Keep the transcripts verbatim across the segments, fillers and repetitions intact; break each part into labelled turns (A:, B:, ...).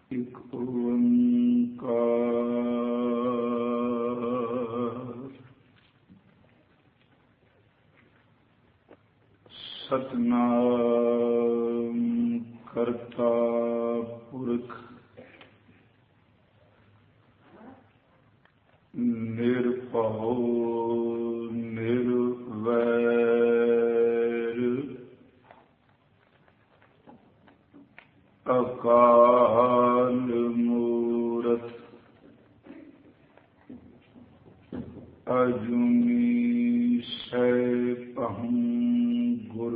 A: ਇਕ ਓੰਕਾਰ ਸਤਿਨਾਮ ਕਰਤਾ ਪੁਰਖ ਨਿਰਭਉ ਨਿਰਵੈਰ ਅਕਾਲ ਮੂਰਤ ਅਜੂਨੀ ਸੈਭੰ ਗੁਰ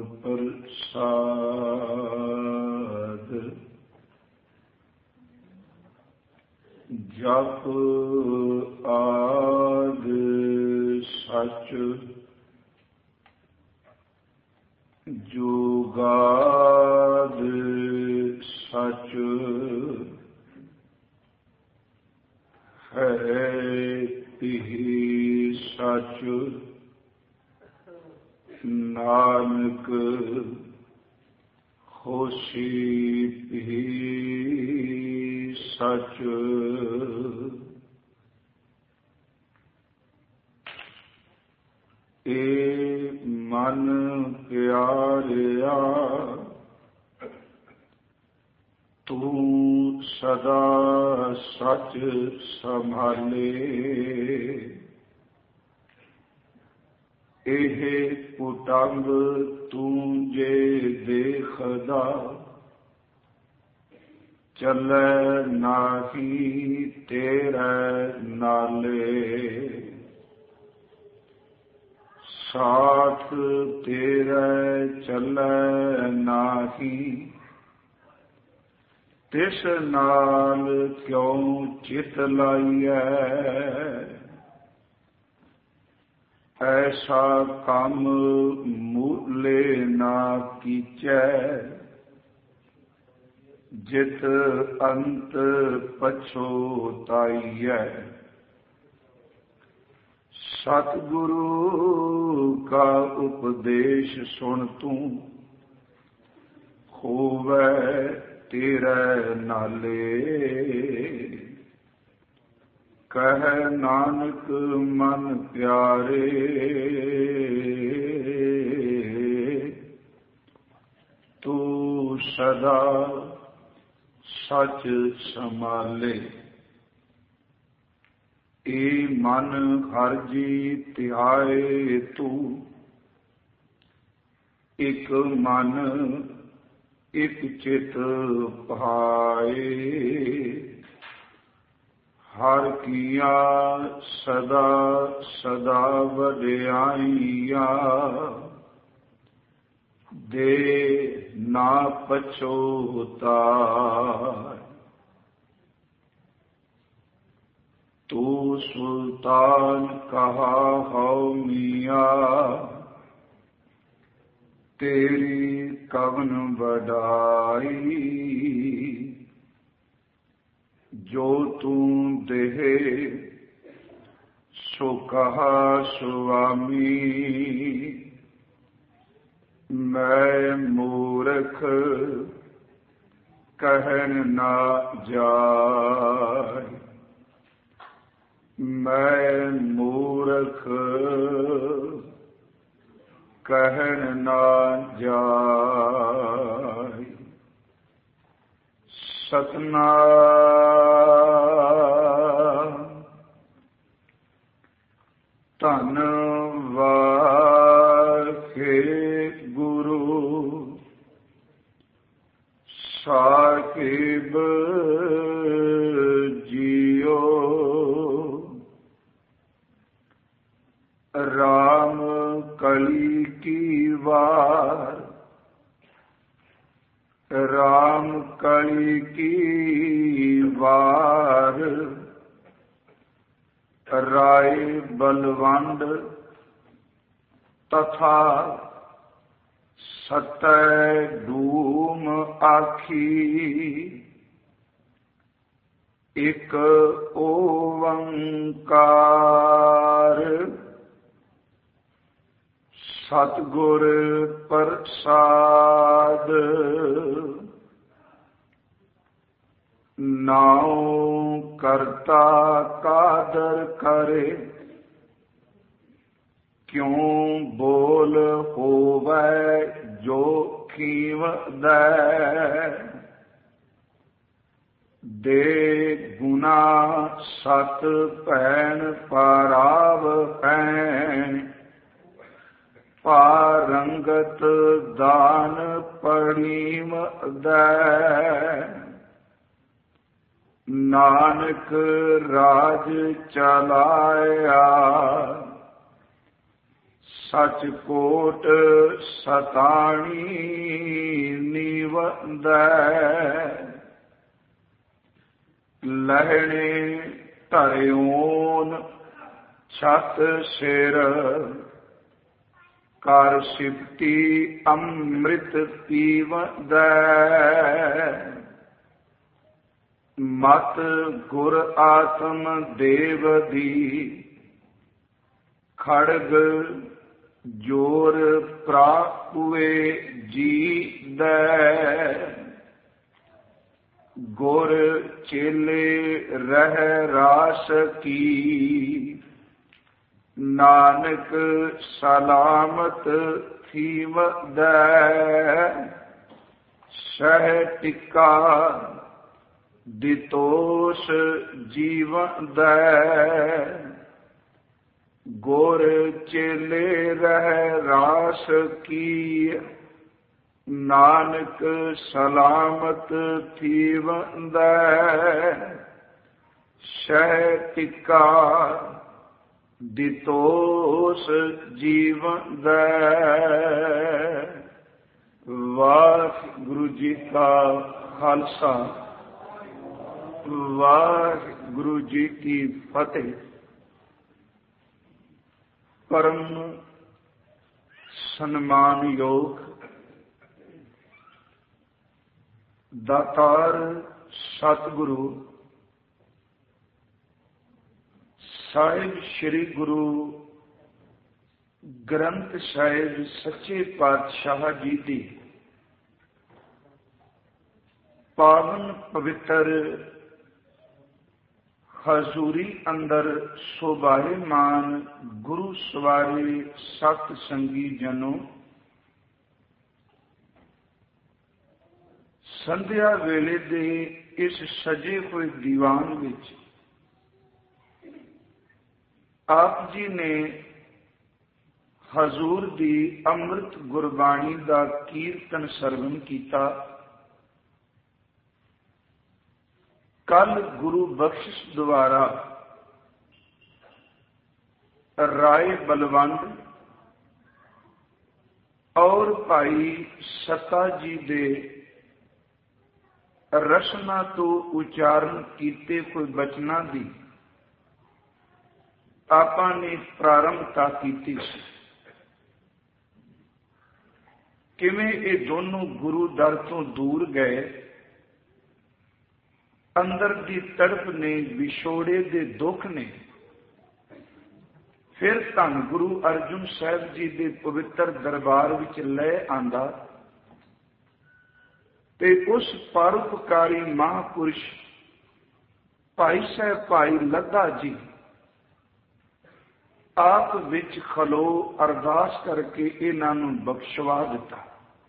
A: ਪ੍ਰਸਾਦ ਜਪ ਆਦਿ ਸਚ ਜੁਗਾਦਿ ਸਚ ਹੈ ਤਿਹ ਸਚ ਨਾਨਕ ਹੋਸੀ ਭੀ ਸਚ ਏ ਮਨ ਪਿਆਰਿਆ ਤੂੰ ਸਦਾ ਸਚ ਸੰਭਾਲੇ ਇਹ ਕੁਟੰਬ ਤੂੰ ਜੇ ਦੇਖਦਾ ਚੱਲੈ ਨਾਹੀ ਤੇਰੇ ਨਾਲੇ ਸਾਥ ਤੇਰੇ ਚੱਲੈ ਨਾਹੀ ਤਿਸ ਨਾਲ ਕਿਉ ਚਿਤ ਲਾਈਐ ਐਸਾ ਕੰਮ ਮੂਲੇ ਨਾ ਕੀਚੈ ਜਿਤ ਅੰਤ ਪਛੋਤਾਈਐ ਸਤਿਗੁਰੂ ਕਾ ਉਪਦੇਸ਼ ਸੁਣ ਤੂੰ ਹੋਵੈ ਤੇਰੇ ਨਾਲੇ ਕਹਿ ਨਾਨਕ ਮਨ ਪਿਆਰੇ ਤੂੰ ਸਦਾ ਸਚ ਸੰਭਾਲੇ ਏ ਮਨ ਹਰਿ ਜੀ ਧਿਆਏ ਤੂੰ ਇਕ ਮਨ ਇਕ ਚਿਤ ਭਾਏ ਹਰਿ ਕੀਆ ਸਦਾ ਸਦਾ ਵਡਿਆਈਆ ਦੇ ਨਾ ਪਛੋਤਾ ਤੂੰ ਸੁਲਤਾਨ ਕਹਾ ਹਉ ਮੀਆਂ ਤੇਰੀ ਕਵਨ ਵਡਾਈ ਜੋ ਤੂੰ ਦੇਹ ਸੋ ਕਹਾ ਸੁਆਮੀ ਮੈਂ ਮੂਰਖ ਕਹਿਣ ਨਾ ਜਾਏ ਮੈਂ ਮੂਰਖ ਕਹਿਣ ਨਾ ਜਾਏ ਸਤਿਨਾਮ ਧੰਨ ਵਾਹਿਗੁਰੂ ਸਾਹਿਬ ਜੀਓ ਰਾਮ ਕਲੀ ਕੀ ਵਾਰ ਰਾਮ ਕਲੀ ਕੀ ਵਾਰ ਰਾਏ ਬਲਵੰਡ ਤਥਾ ਸਤੈ ਡੂਮ ਆਖੀ ਇਕ ਓੰਕਾਰ ਸਤਿਗੁਰ ਪ੍ਰਸਾਦ ਕਰਤਾ ਕਾਦਰ ਕਰੇ, ਕਿਉ ਬੋਲ ਹੋਵੈ ਜੋ ਖੀਵਦੈ। ਦੇ ਗੁਨਾ ਸਤ ਭੈਣ ਪਾਰਾਵ ਪੈਣ, ਪਾਰੰਗਤ ਦਾਨ ਪੜੀਮ ਦੈ। ਨਾਨਕ ਰਾਜ ਚਲਾਇਆ, ਸਚ ਕੋਟ ਸਤਾਣੀ ਨਿਵੰਦੈ। ਲਹਿਣੇ ਧਰਿਓਨ ਛਤ ਸਿਰ, ਕਰ ਸਿਫਤੀ ਅੰਮ੍ਰਿਤ ਪੀਵੰਦੈ। ਮਤ ਗੁਰ ਆਤਮ ਦੇਵ ਦੀ, ਖੜਗ ਜੋਰ ਪ੍ਰਾਪੁਏ ਜੀ ਦੈ। ਗੁਰ ਚੇਲੇ ਰਹਿ ਰਾਸ ਕੀ, ਨਾਨਕ ਸਲਾਮਤ ਥੀਵਦੈ। ਸਹਿ ਟਿਕਾ ਦਿਤੋਸ ਜੀਵੰਦੈ। ਗੁਰ ਚੇਲੇ ਰਹਿ ਰਾਸ ਕੀ, ਨਾਨਕ ਸਲਾਮਤ ਥੀਵੰਦੈ। ਸਹਿ ਟਿਕਾ ਦਿਤੋਸ ਜੀਵੰਦੈ। ਵਾਹਿਗੁਰੂ ਜੀ ਕਾ ਖਾਲਸਾ, ਵਾਹਿਗੁਰੂ ਜੀ ਕੀ ਫਤਿਹ। ਪਰਮ ਸਨਮਾਨਯੋਗ ਦਾਤਾਰ ਸਤਿਗੁਰੂ ਸਾਹਿਬ ਸ੍ਰੀ ਗੁਰੂ ਗ੍ਰੰਥ ਸਾਹਿਬ ਸੱਚੇ ਪਾਤਸ਼ਾਹ ਜੀ ਦੀ ਪਾਵਨ ਪਵਿੱਤਰ ਹਜ਼ੂਰੀ ਅੰਦਰ ਸੋਭਾਇਮਾਨ ਗੁਰੂ ਸਵਾਰੇ ਸਤ ਸੰਗੀ ਜਨੋ, ਸੰਧਿਆ ਵੇਲੇ ਦੇ ਇਸ ਸਜੇ ਹੋਏ ਦੀਵਾਨ ਵਿੱਚ ਆਪ ਜੀ ਨੇ ਹਜ਼ੂਰ ਦੀ ਅੰਮ੍ਰਿਤ ਗੁਰਬਾਣੀ ਦਾ ਕੀਰਤਨ ਸਰਵਣ ਕੀਤਾ। ਕੱਲ ਗੁਰੂ ਬਖਸ਼ਿਸ਼ ਦੁਆਰਾ ਰਾਏ ਬਲਵੰਡ ਔਰ ਭਾਈ ਸਤਾ ਜੀ ਦੇ ਰਸਨਾ ਤੋਂ ਉਚਾਰਨ ਕੀਤੇ ਕੋਈ ਬਚਨਾਂ ਦੀ ਆਪਾਂ ਨੇ ਪ੍ਰਾਰੰਭਤਾ ਕੀਤੀ ਸੀ। ਕਿਵੇਂ ਇਹ ਦੋਨੋਂ ਗੁਰੂ ਦਰ ਤੋਂ ਦੂਰ ਗਏ, ਅੰਦਰ ਦੀ ਤੜਪ ਨੇ, ਵਿਛੋੜੇ ਦੇ ਦੁੱਖ ਨੇ, ਫਿਰ ਧੰਨ ਗੁਰੂ ਅਰਜਨ ਸਾਹਿਬ ਜੀ ਦੇ ਪਵਿੱਤਰ ਦਰਬਾਰ ਵਿੱਚ ਲੈ ਆਂਦਾ ਤੇ ਉਸ ਪਰਉਪਕਾਰੀ ਮਹਾਂਪੁਰਸ਼ ਭਾਈ ਸਾਹਿਬ ਭਾਈ ਲੱਦਾ ਜੀ ਆਪ ਵਿੱਚ ਖਲੋ ਅਰਦਾਸ ਕਰਕੇ ਇਹਨਾਂ ਨੂੰ ਬਖਸ਼ਵਾ ਦਿੱਤਾ।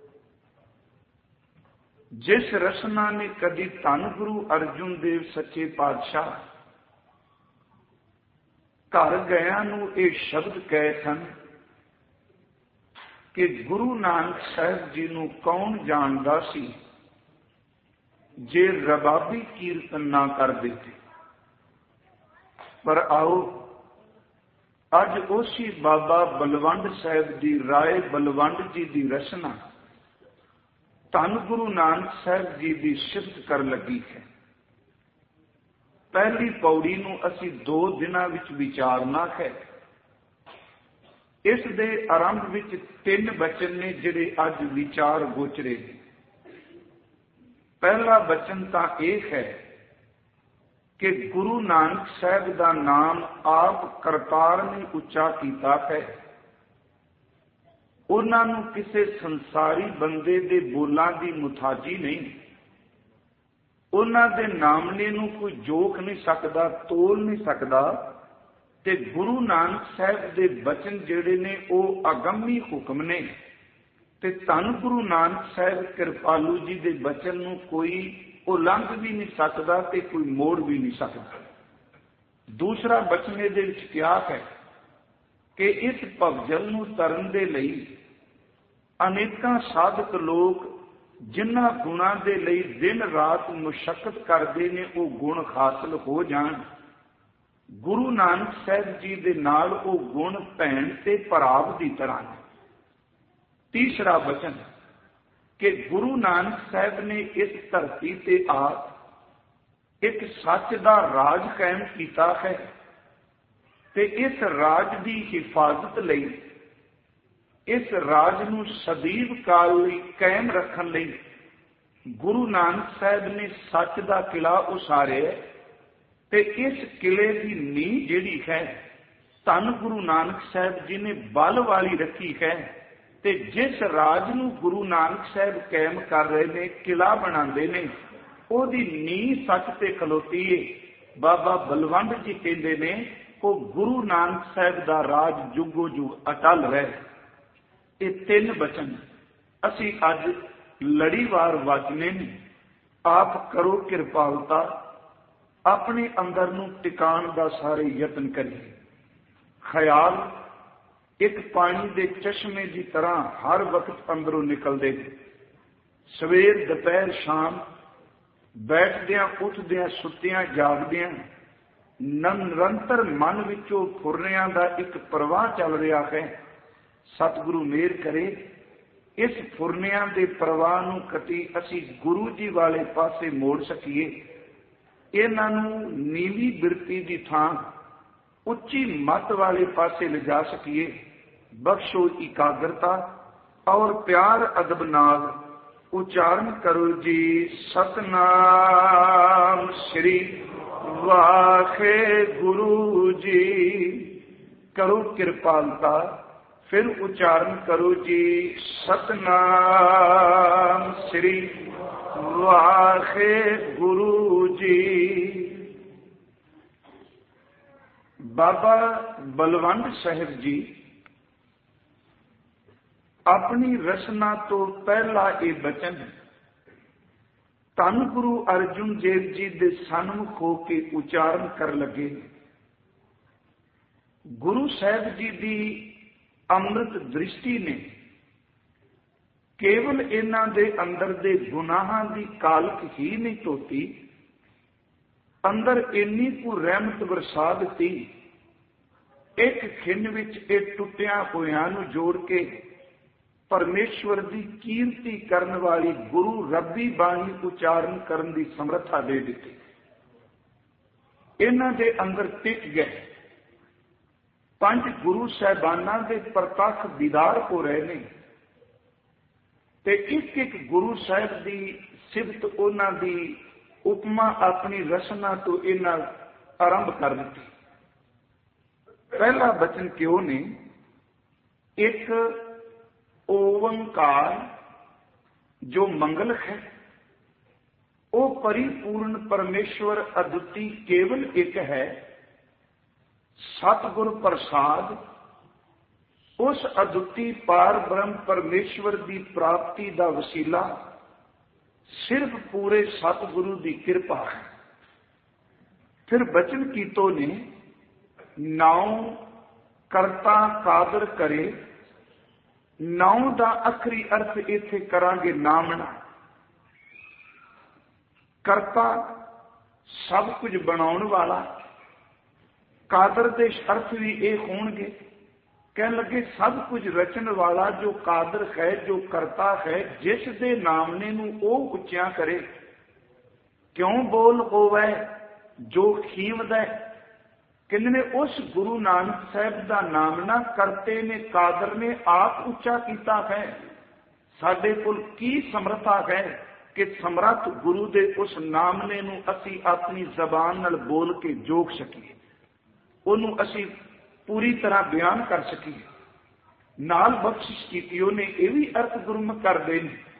A: ਜਿਸ ਰਸਨਾ ਨੇ ਕਦੀ ਧੰਨ ਗੁਰੂ ਅਰਜਨ ਦੇਵ ਸੱਚੇ ਪਾਤਸ਼ਾਹ ਘਰ ਗਿਆ ਨੂੰ ਇਹ ਸ਼ਬਦ ਕਹੇ ਸਨ ਕਿ ਗੁਰੂ ਨਾਨਕ ਸਾਹਿਬ ਜੀ ਨੂੰ ਕੌਣ ਜਾਣਦਾ ਸੀ ਜੇ ਰਬਾਬੀ ਕੀਰਤਨ ਨਾ ਕਰਦੇ। ਪਰ ਆਓ ਅੱਜ ਉਸੇ ਬਾਬਾ ਬਲਵੰਡ ਸਾਹਿਬ ਦੀ ਰਾਏ ਬਲਵੰਡ ਜੀ ਦੀ ਰਚਨਾ ਧੰਨ ਗੁਰੂ ਨਾਨਕ ਸਾਹਿਬ ਜੀ ਦੀ ਸਿਫਤ ਕਰਨ ਲੱਗੀ ਹੈ। ਪਹਿਲੀ ਪੌੜੀ ਨੂੰ ਅਸੀਂ ਦੋ ਦਿਨਾਂ ਵਿੱਚ ਵਿਚਾਰਨਾ ਹੈ। ਇਸ ਦੇ ਆਰੰਭ ਵਿੱਚ ਤਿੰਨ ਬਚਨ ਨੇ ਜਿਹੜੇ ਅੱਜ ਵਿਚਾਰ ਗੋਚਰੇ ਨੇ। ਪਹਿਲਾ ਬਚਨ ਤਾਂ ਇਹ ਹੈ ਕਿ ਗੁਰੂ ਨਾਨਕ ਸਾਹਿਬ ਦਾ ਨਾਮ ਆਪ ਕਰਤਾਰ ਨੇ ਉੱਚਾ ਕੀਤਾ ਹੈ। ਉਹਨਾਂ ਨੂੰ ਕਿਸੇ ਸੰਸਾਰੀ ਬੰਦੇ ਦੇ ਬੋਲਾਂ ਦੀ ਮੁਤਾਜੀ ਨਹੀਂ। ਉਹਨਾਂ ਦੇ ਨਾਮਨੇ ਨੂੰ ਕੋਈ ਜੋਖ ਨਹੀਂ ਸਕਦਾ, ਤੋਲ ਨਹੀਂ ਸਕਦਾ। ਤੇ ਗੁਰੂ ਨਾਨਕ ਸਾਹਿਬ ਦੇ ਬਚਨ ਜਿਹੜੇ ਨੇ ਉਹ ਅਗੰਮੀ ਹੁਕਮ ਨੇ, ਤੇ ਧੰਨ ਗੁਰੂ ਨਾਨਕ ਸਾਹਿਬ ਕਿਰਪਾਲੂ ਜੀ ਦੇ ਬਚਨ ਨੂੰ ਕੋਈ ਉਲੰਘ ਵੀ ਨਹੀਂ ਸਕਦਾ ਤੇ ਕੋਈ ਮੋੜ ਵੀ ਨਹੀਂ ਸਕਦਾ। ਦੂਸਰਾ ਬਚਨ ਇਹਦੇ ਵਿੱਚ ਕਿਹਾ ਹੈ ਕਿ ਇਸ ਭਵਜਲ ਨੂੰ ਤਰਨ ਦੇ ਲਈ ਅਨੇਕਾਂ ਸਾਧਕ ਲੋਕ ਜਿਨ੍ਹਾਂ ਗੁਣਾਂ ਦੇ ਲਈ ਦਿਨ ਰਾਤ ਮੁਸ਼ੱਕਤ ਕਰਦੇ ਨੇ ਉਹ ਗੁਣ ਹਾਸਲ ਹੋ ਜਾਣ। ਗੁਰੂ ਨਾਨਕ ਸਾਹਿਬ ਜੀ ਦੇ ਨਾਲ ਉਹ ਗੁਣ ਭੈਣ ਤੇ ਭਰਾਵ ਦੀ ਤਰ੍ਹਾਂ ਨੇ। ਤੀਸਰਾ ਬਚਨ ਕਿ ਗੁਰੂ ਨਾਨਕ ਸਾਹਿਬ ਨੇ ਇਸ ਧਰਤੀ ਤੇ ਆ ਇੱਕ ਸੱਚ ਦਾ ਰਾਜ ਕਾਇਮ ਕੀਤਾ ਹੈ ਤੇ ਇਸ ਰਾਜ ਦੀ ਹਿਫਾਜ਼ਤ ਲਈ, ਇਸ ਰਾਜ ਨੂੰ ਸਦੀਵ ਕਾਲ ਲਈ ਕਾਇਮ ਰੱਖਣ ਲਈ ਗੁਰੂ ਨਾਨਕ ਸਾਹਿਬ ਨੇ ਸੱਚ ਦਾ ਕਿਲਾ ਉਸਾਰਿਆ ਤੇ ਇਸ ਕਿਲੇ ਦੀ ਨੀਂਹ ਜਿਹੜੀ ਹੈ ਧੰਨ ਗੁਰੂ ਨਾਨਕ ਸਾਹਿਬ ਜੀ ਨੇ ਬਲ ਵਾਲੀ ਰੱਖੀ ਹੈ। ਤੇ ਜਿਸ ਰਾਜ ਨੂੰ ਗੁਰੂ ਨਾਨਕ ਸਾਹਿਬ ਕਾਇਮ ਕਰ ਰਹੇ ਨੇ, ਕਿਲਾ ਬਣਾਉਂਦੇ ਨੇ, ਉਹਦੀ ਨੀਂਹ ਸੱਚ ਤੇ ਖਲੋਤੀ ਏ। ਬਾਬਾ ਬਲਵੰਡ ਜੀ ਕਹਿੰਦੇ ਨੇ ਉਹ ਗੁਰੂ ਨਾਨਕ ਸਾਹਿਬ ਦਾ ਰਾਜ ਜੁਗੋ ਜੁਗ ਅਟਲ ਰਹੇ। ਇਹ ਤਿੰਨ ਬਚਨ ਅਸੀਂ ਅੱਜ ਲੜੀਵਾਰ ਵਾਚਨੇ ਨੇ। ਆਪ ਕਰੋ ਕਿਰਪਾਲਤਾ, ਆਪਣੇ ਅੰਦਰ ਨੂੰ ਟਿਕਾਣ ਦਾ ਸਾਰੇ ਯਤਨ ਕਰੀਏ। ਖਿਆਲ ਇੱਕ ਪਾਣੀ ਦੇ ਚਸ਼ਮੇ ਦੀ ਤਰ੍ਹਾਂ ਹਰ ਵਕਤ ਅੰਦਰੋਂ ਨਿਕਲਦੇ ਨੇ। ਸਵੇਰ ਦੁਪਹਿਰ ਸ਼ਾਮ ਬੈਠਦਿਆਂ ਉੱਠਦਿਆਂ ਸੁੱਤਿਆਂ ਜਾਗਦਿਆਂ ਨਿਰੰਤਰ ਮਨ ਵਿੱਚੋਂ ਫੁਰਨਿਆਂ ਦਾ ਇੱਕ ਪ੍ਰਵਾਹ ਚੱਲ ਰਿਹਾ ਹੈ। ਸਤਿਗੁਰੂ ਮਿਹਰ ਕਰੇ ਇਸ ਫੁਰਨਿਆਂ ਦੇ ਪ੍ਰਵਾਹ ਨੂੰ ਕਤੀ ਅਸੀਂ ਗੁਰੂ ਜੀ ਵਾਲੇ ਪਾਸੇ ਮੋੜ ਸਕੀਏ। ਇਹਨਾਂ ਨੂੰ ਨੀਵੀਂ ਬਿਰਤੀ ਦੀ ਥਾਂ ਉੱਚੀ ਮੱਤ ਵਾਲੇ ਪਾਸੇ ਲਿਜਾ ਸਕੀਏ। ਬਖਸ਼ੋ ਇਕਾਗਰਤਾ ਔਰ ਪਿਆਰ ਅਦਬ ਨਾਲ ਉਚਾਰਨ ਕਰੋ ਜੀ ਸਤਨਾਮ ਸ੍ਰੀ ਵਾਹਿਗੁਰੂ ਜੀ। ਕਰੋ ਕਿਰਪਾਲਤਾ, ਫਿਰ ਉਚਾਰਨ ਕਰੋ ਜੀ ਸਤਨਾਮ ਸ੍ਰੀ ਵਾਹਿਗੁਰੂ ਜੀ। ਬਾਬਾ ਬਲਵੰਡ ਸਾਹਿਬ ਜੀ ਆਪਣੀ ਰਚਨਾ ਤੋਂ ਪਹਿਲਾ ਇਹ ਬਚਨ ਧੰਨ ਗੁਰੂ ਅਰਜਨ ਦੇਵ ਜੀ ਦੇ ਸਨਮੁਖ ਹੋ ਕੇ ਉਚਾਰਨ ਕਰਨ ਲੱਗੇ। ਗੁਰੂ ਸਾਹਿਬ ਜੀ ਦੀ ਅੰਮ੍ਰਿਤ ਦ੍ਰਿਸ਼ਟੀ ਨੇ ਕੇਵਲ ਇਹਨਾਂ ਦੇ ਅੰਦਰ ਦੇ ਗੁਨਾਹਾਂ ਦੀ ਕਾਲਕ ਹੀ ਨਹੀਂ ਧੋਤੀ, ਅੰਦਰ ਇੰਨੀ ਕੁ ਰਹਿਮਤ ਵਰਸਾ ਦਿੱਤੀ। ਇੱਕ ਖਿੰਨ ਵਿੱਚ ਇਹ ਟੁੱਟਿਆਂ ਹੋਇਆਂ ਨੂੰ ਜੋੜ ਕੇ ਪਰਮੇਸ਼ਵਰ ਦੀ ਕੀਰਤੀ ਕਰਨ ਵਾਲੀ ਗੁਰੂ ਰੱਬੀ ਬਾਣੀ ਉਚਾਰਨ ਕਰਨ ਦੀ ਸਮਰੱਥਾ ਦੇ ਦਿੱਤੀ। ਇਹਨਾਂ ਦੇ ਅੰਦਰ ਟਿਕ ਗਏ। ਪੰਜ ਗੁਰੂ ਸਾਹਿਬਾਨਾਂ ਦੇ ਪ੍ਰਤੱਖ ਦੀਦਾਰ ਹੋ ਰਹੇ ਨੇ ਤੇ ਇੱਕ ਇੱਕ ਗੁਰੂ ਸਾਹਿਬ ਦੀ ਸਿਫਤ, ਉਹਨਾਂ ਦੀ ਉਪਮਾ ਆਪਣੀ ਰਚਨਾ ਤੋਂ ਇਹਨਾਂ ਆਰੰਭ ਕਰ ਦਿੱਤੀ। ਪਹਿਲਾ ਬਚਨ ਕਿਉਂ ਨੇ? ਇੱਕ ਓੰਕਾਰ ਜੋ ਮੰਗਲ ਹੈ, ਉਹ ਪਰਿਪੂਰਨ ਪਰਮੇਸ਼ਵਰ ਅਦੁੱਤੀ ਕੇਵਲ ਇੱਕ ਹੈ। ਸਤਿਗੁਰ ਪ੍ਰਸਾਦ ਉਸ ਅਦੁੱਤੀ ਪਾਰ ਬ੍ਰਹਮ ਪਰਮੇਸ਼ਵਰ ਦੀ ਪ੍ਰਾਪਤੀ ਦਾ ਵਸੀਲਾ ਸਿਰਫ ਪੂਰੇ ਸਤਿਗੁਰੂ ਦੀ ਕਿਰਪਾ ਹੈ। ਫਿਰ ਬਚਨ ਕੀਤੋ ਨੇ ਨਾਉ ਕਰਤਾ ਕਾਦਰ ਕਰੇ। ਨਾਉ ਦਾ ਅਖਰੀ ਅਰਥ ਇੱਥੇ ਕਰਾਂਗੇ ਨਾਮਣਾ। ਕਰਤਾ ਸਭ ਕੁਝ ਬਣਾਉਣ ਵਾਲਾ, ਕਾਦਰ ਦੇ ਅਰਥ ਵੀ ਇਹ ਹੋਣਗੇ। ਕਹਿਣ ਲੱਗੇ ਸਭ ਕੁਝ ਰਚਣ ਵਾਲਾ ਜੋ ਕਾਦਰ ਹੈ, ਜੋ ਕਰਤਾ ਹੈ, ਜਿਸ ਦੇ ਨਾਮਨੇ ਨੂੰ ਉਹ ਉੱਚਿਆਂ ਕਰੇ। ਕਿਉਂ ਬੋਲ ਹੋਵੇ ਜੋ ਖੀਵਦਾ। ਕਹਿੰਦੇ ਨੇ ਉਸ ਗੁਰੂ ਨਾਨਕ ਸਾਹਿਬ ਦਾ ਨਾਮਨਾ ਕਰਤੇ ਨੇ, ਕਾਦਰ ਨੇ ਆਪ ਉੱਚਾ ਕੀਤਾ ਹੈ। ਸਾਡੇ ਕੋਲ ਕੀ ਸਮਰੱਥਾ ਹੈ ਕਿ ਸਮਰੱਥ ਗੁਰੂ ਦੇ ਉਸ ਨਾਮਨੇ ਨੂੰ ਅਸੀਂ ਆਪਣੀ ਜ਼ਬਾਨ ਨਾਲ ਬੋਲ ਕੇ ਜੋਗ ਸਕੀਏ, ਉਹਨੂੰ ਅਸੀਂ ਪੂਰੀ ਤਰ੍ਹਾਂ ਬਿਆਨ ਕਰ ਸਕੀਏ। ਨਾਲ ਬਖਸ਼ਿਸ਼ ਕੀਤੀ ਉਹਨੇ ਇਹ ਵੀ ਅਰਥ ਗੁਰਮੁਖ ਕਰਦੇ ਨੇ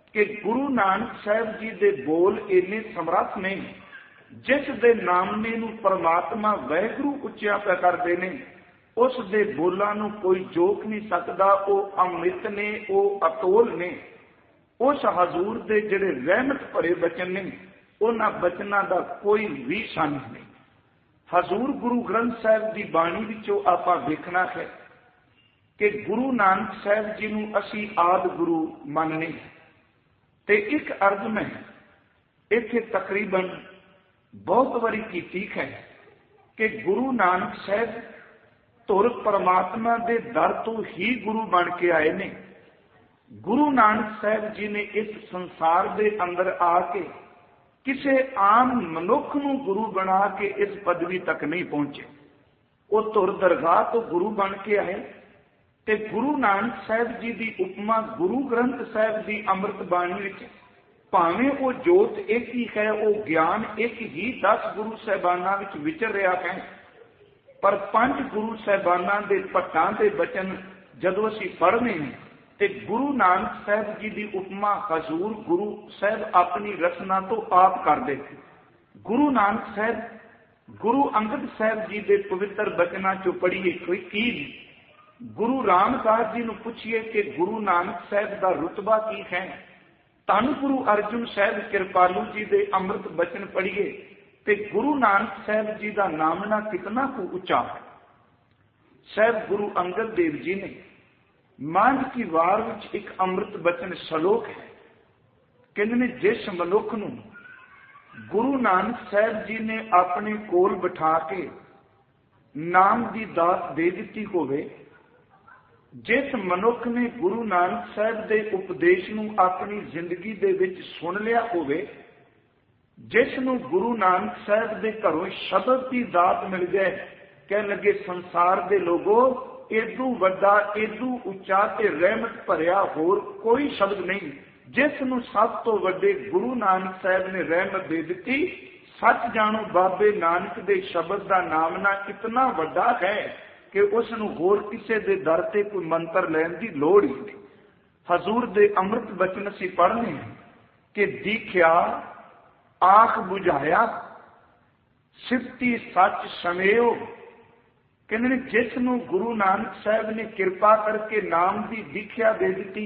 A: ਕਿ ਗੁਰੂ ਨਾਨਕ ਸਾਹਿਬ ਜੀ ਦੇ ਬੋਲ ਇੰਨੇ ਸਮਰੱਥ ਨੇ, ਜਿਸ ਦੇ ਨਾਮੇ ਨੂੰ ਪਰਮਾਤਮਾ ਵਾਹਿਗੁਰੂ ਉੱਚਿਆ ਪਿਆ ਕਰਦੇ ਨੇ, ਉਸ ਦੇ ਬੋਲਾਂ ਨੂੰ ਕੋਈ ਜੋਕ ਨਹੀਂ ਸਕਦਾ। ਉਹ ਅੰਮ੍ਰਿਤ ਨੇ, ਉਹ ਅਤੋਲ ਨੇ। ਉਸ ਹਜ਼ੂਰ ਦੇ ਜਿਹੜੇ ਰਹਿਮਤ ਭਰੇ ਬਚਨ ਨੇ, ਉਹਨਾਂ ਬਚਨਾਂ ਦਾ ਕੋਈ ਵੀ ਸਾਨੀ ਨਹੀਂ। ਹਜ਼ੂਰ ਗੁਰੂ ਗ੍ਰੰਥ ਸਾਹਿਬ ਦੀ ਬਾਣੀ ਵਿੱਚੋਂ ਆਪਾਂ ਵੇਖਣਾ ਹੈ ਕਿ ਗੁਰੂ ਨਾਨਕ ਸਾਹਿਬ ਜੀ ਨੂੰ ਅਸੀਂ ਆਦਿ ਗੁਰੂ ਮੰਨਦੇ ਹਾਂ। ਤੇ ਇੱਕ ਅਰਜ਼ ਮੈਂ ਇੱਥੇ ਤਕਰੀਬਨ ਬਹੁਤ ਵਾਰੀ ਕੀਤੀ ਹੈ ਕਿ ਗੁਰੂ ਨਾਨਕ ਸਾਹਿਬ ਧੁਰ ਪਰਮਾਤਮਾ ਦੇ ਦਰ ਤੋਂ ਹੀ ਗੁਰੂ ਬਣ ਕੇ ਆਏ ਨੇ। ਗੁਰੂ ਨਾਨਕ ਸਾਹਿਬ ਜੀ ਨੇ ਇਸ ਸੰਸਾਰ ਦੇ ਅੰਦਰ ਆ ਕੇ ਕਿਸੇ ਆਮ ਮਨੁੱਖ ਨੂੰ ਗੁਰੂ ਬਣਾ ਕੇ ਇਸ ਪਦਵੀ ਤੱਕ ਨਹੀਂ ਪਹੁੰਚੇ। ਉਹ ਧੁਰ ਦਰਗਾਹ ਤੋਂ ਗੁਰੂ ਬਣ ਕੇ ਆਏ। ਤੇ ਗੁਰੂ ਨਾਨਕ ਸਾਹਿਬ ਜੀ ਦੀ ਉਪਮਾ ਗੁਰੂ ਗ੍ਰੰਥ ਸਾਹਿਬ ਦੀ ਅੰਮ੍ਰਿਤ ਬਾਣੀ ਵਿੱਚ, ਭਾਵੇਂ ਉਹ ਜੋਤ ਇੱਕ ਹੀ ਹੈ, ਉਹ ਗਿਆਨ ਇੱਕ ਹੀ ਦਸ ਗੁਰੂ ਸਾਹਿਬਾਨਾਂ ਵਿੱਚ ਵਿਚਰ ਰਿਹਾ ਹੈ, ਪਰ ਪੰਜ ਗੁਰੂ ਸਾਹਿਬਾਨਾਂ ਦੇ ਭੱਟਾਂ ਦੇ ਬਚਨ ਜਦੋਂ ਅਸੀਂ ਪੜ੍ਹਨੇ ਹਾਂ ਤੇ ਗੁਰੂ ਨਾਨਕ ਸਾਹਿਬ ਜੀ ਦੀ ਉਪਮਾ ਹਜ਼ੂਰ ਗੁਰੂ ਸਾਹਿਬ ਆਪਣੀ ਰਚਨਾ ਤੋਂ ਆਪ ਕਰਦੇ। ਗੁਰੂ ਨਾਨਕ ਸਾਹਿਬ ਗੁਰੂ ਅੰਗਦ ਸਾਹਿਬ ਜੀ ਦੇ ਪਵਿੱਤਰ ਬਚਨਾਂ ਚੋਂ ਪੜ੍ਹੀਏ ਕੋਈ ਕੀ। ਗੁਰੂ ਰਾਮਦਾਸ ਜੀ ਨੂੰ ਪੁੱਛੀਏ ਕਿ ਗੁਰੂ ਨਾਨਕ ਸਾਹਿਬ ਦਾ ਰੁਤਬਾ ਕੀ ਹੈ। ਧੰਨ ਗੁਰੂ ਅਰਜੁਨ ਸਾਹਿਬ ਕਿਰਪਾਲੂ ਜੀ ਦੇ ਅੰਮ੍ਰਿਤ ਬਚਨ ਪੜ੍ਹੀਏ ਤੇ ਗੁਰੂ ਨਾਨਕ ਸਾਹਿਬ ਜੀ ਦਾ ਨਾਮਣਾ ਕਿਤਨਾ ਕੁ ਉੱਚਾ ਹੈ। ਸਾਹਿਬ ਗੁਰੂ ਅੰਗਦ ਦੇਵ ਜੀ ਨੇ ਮਾਂਝ ਕੀ ਵਾਰ ਵਿੱਚ ਇੱਕ ਅੰਮ੍ਰਿਤ ਬਚਨ ਸ਼ਲੋਕ ਹੈ। ਕਹਿੰਦੇ ਨੇ, ਜਿਸ ਮਨੁੱਖ ਨੂੰ ਗੁਰੂ ਨਾਨਕ ਸਾਹਿਬ ਜੀ ਨੇ ਆਪਣੇ ਕੋਲ ਬਿਠਾ ਕੇ ਨਾਮ ਦੀ ਦਾਤ ਦੇ ਦਿੱਤੀ ਹੋਵੇ, ਜਿਸ ਮਨੁੱਖ ਨੇ ਗੁਰੂ ਨਾਨਕ ਸਾਹਿਬ ਦੇ ਉਪਦੇਸ਼ ਨੂੰ ਆਪਣੀ ਜ਼ਿੰਦਗੀ ਦੇ ਵਿੱਚ ਸੁਣ ਲਿਆ ਹੋਵੇ, ਜਿਸ ਨੂੰ ਗੁਰੂ ਨਾਨਕ ਸਾਹਿਬ ਦੇ ਘਰੋਂ ਸ਼ਬਦ ਦੀ ਦਾਤ ਮਿਲ ਜਾਏ, ਕਹਿਣ ਲੱਗੇ ਸੰਸਾਰ ਦੇ ਲੋਗੋ ਏਦੂ ਵੱਡਾ, ਏਦੂ ਉੱਚਾ ਤੇ ਰਹਿਮਤ ਭਰਿਆ ਹੋਰ ਕੋਈ ਸ਼ਬਦ ਨਹੀਂ, ਜਿਸ ਨੂੰ ਸਭ ਤੋਂ ਵੱਡੇ ਗੁਰੂ ਨਾਨਕ ਸਾਹਿਬ ਨੇ ਰਹਿਮਤ ਦੇ ਦਿੱਤੀ। ਸੱਚ ਜਾਣੋ ਬਾਬੇ ਨਾਨਕ ਦੇ ਸ਼ਬਦ ਦਾ ਨਾਮਨਾ ਇਤਨਾ ਵੱਡਾ ਹੈ ਕਿ ਉਸ ਨੂੰ ਹੋਰ ਕਿਸੇ ਦੇ ਦਰ ਤੇ ਕੋਈ ਮੰਤਰ ਲੈਣ ਦੀ ਲੋੜ ਹੀ ਨਹੀਂ। ਹਜ਼ੂਰ ਦੇ ਅੰਮ੍ਰਿਤ ਬਚਨ ਅਸੀਂ ਪੜ੍ਹਨੇ ਕਿ ਦੀਖਿਆ ਆਖ ਬੁਝਾਇਆ, ਸਿਫਤੀ ਸੱਚ ਸਮੇਓ। ਕਹਿੰਦੇ ਨੇ, ਜਿਸ ਨੂੰ ਗੁਰੂ ਨਾਨਕ ਸਾਹਿਬ ਨੇ ਕਿਰਪਾ ਕਰਕੇ ਨਾਮ ਦੀ ਦੀਖਿਆ ਦੇ ਦਿੱਤੀ,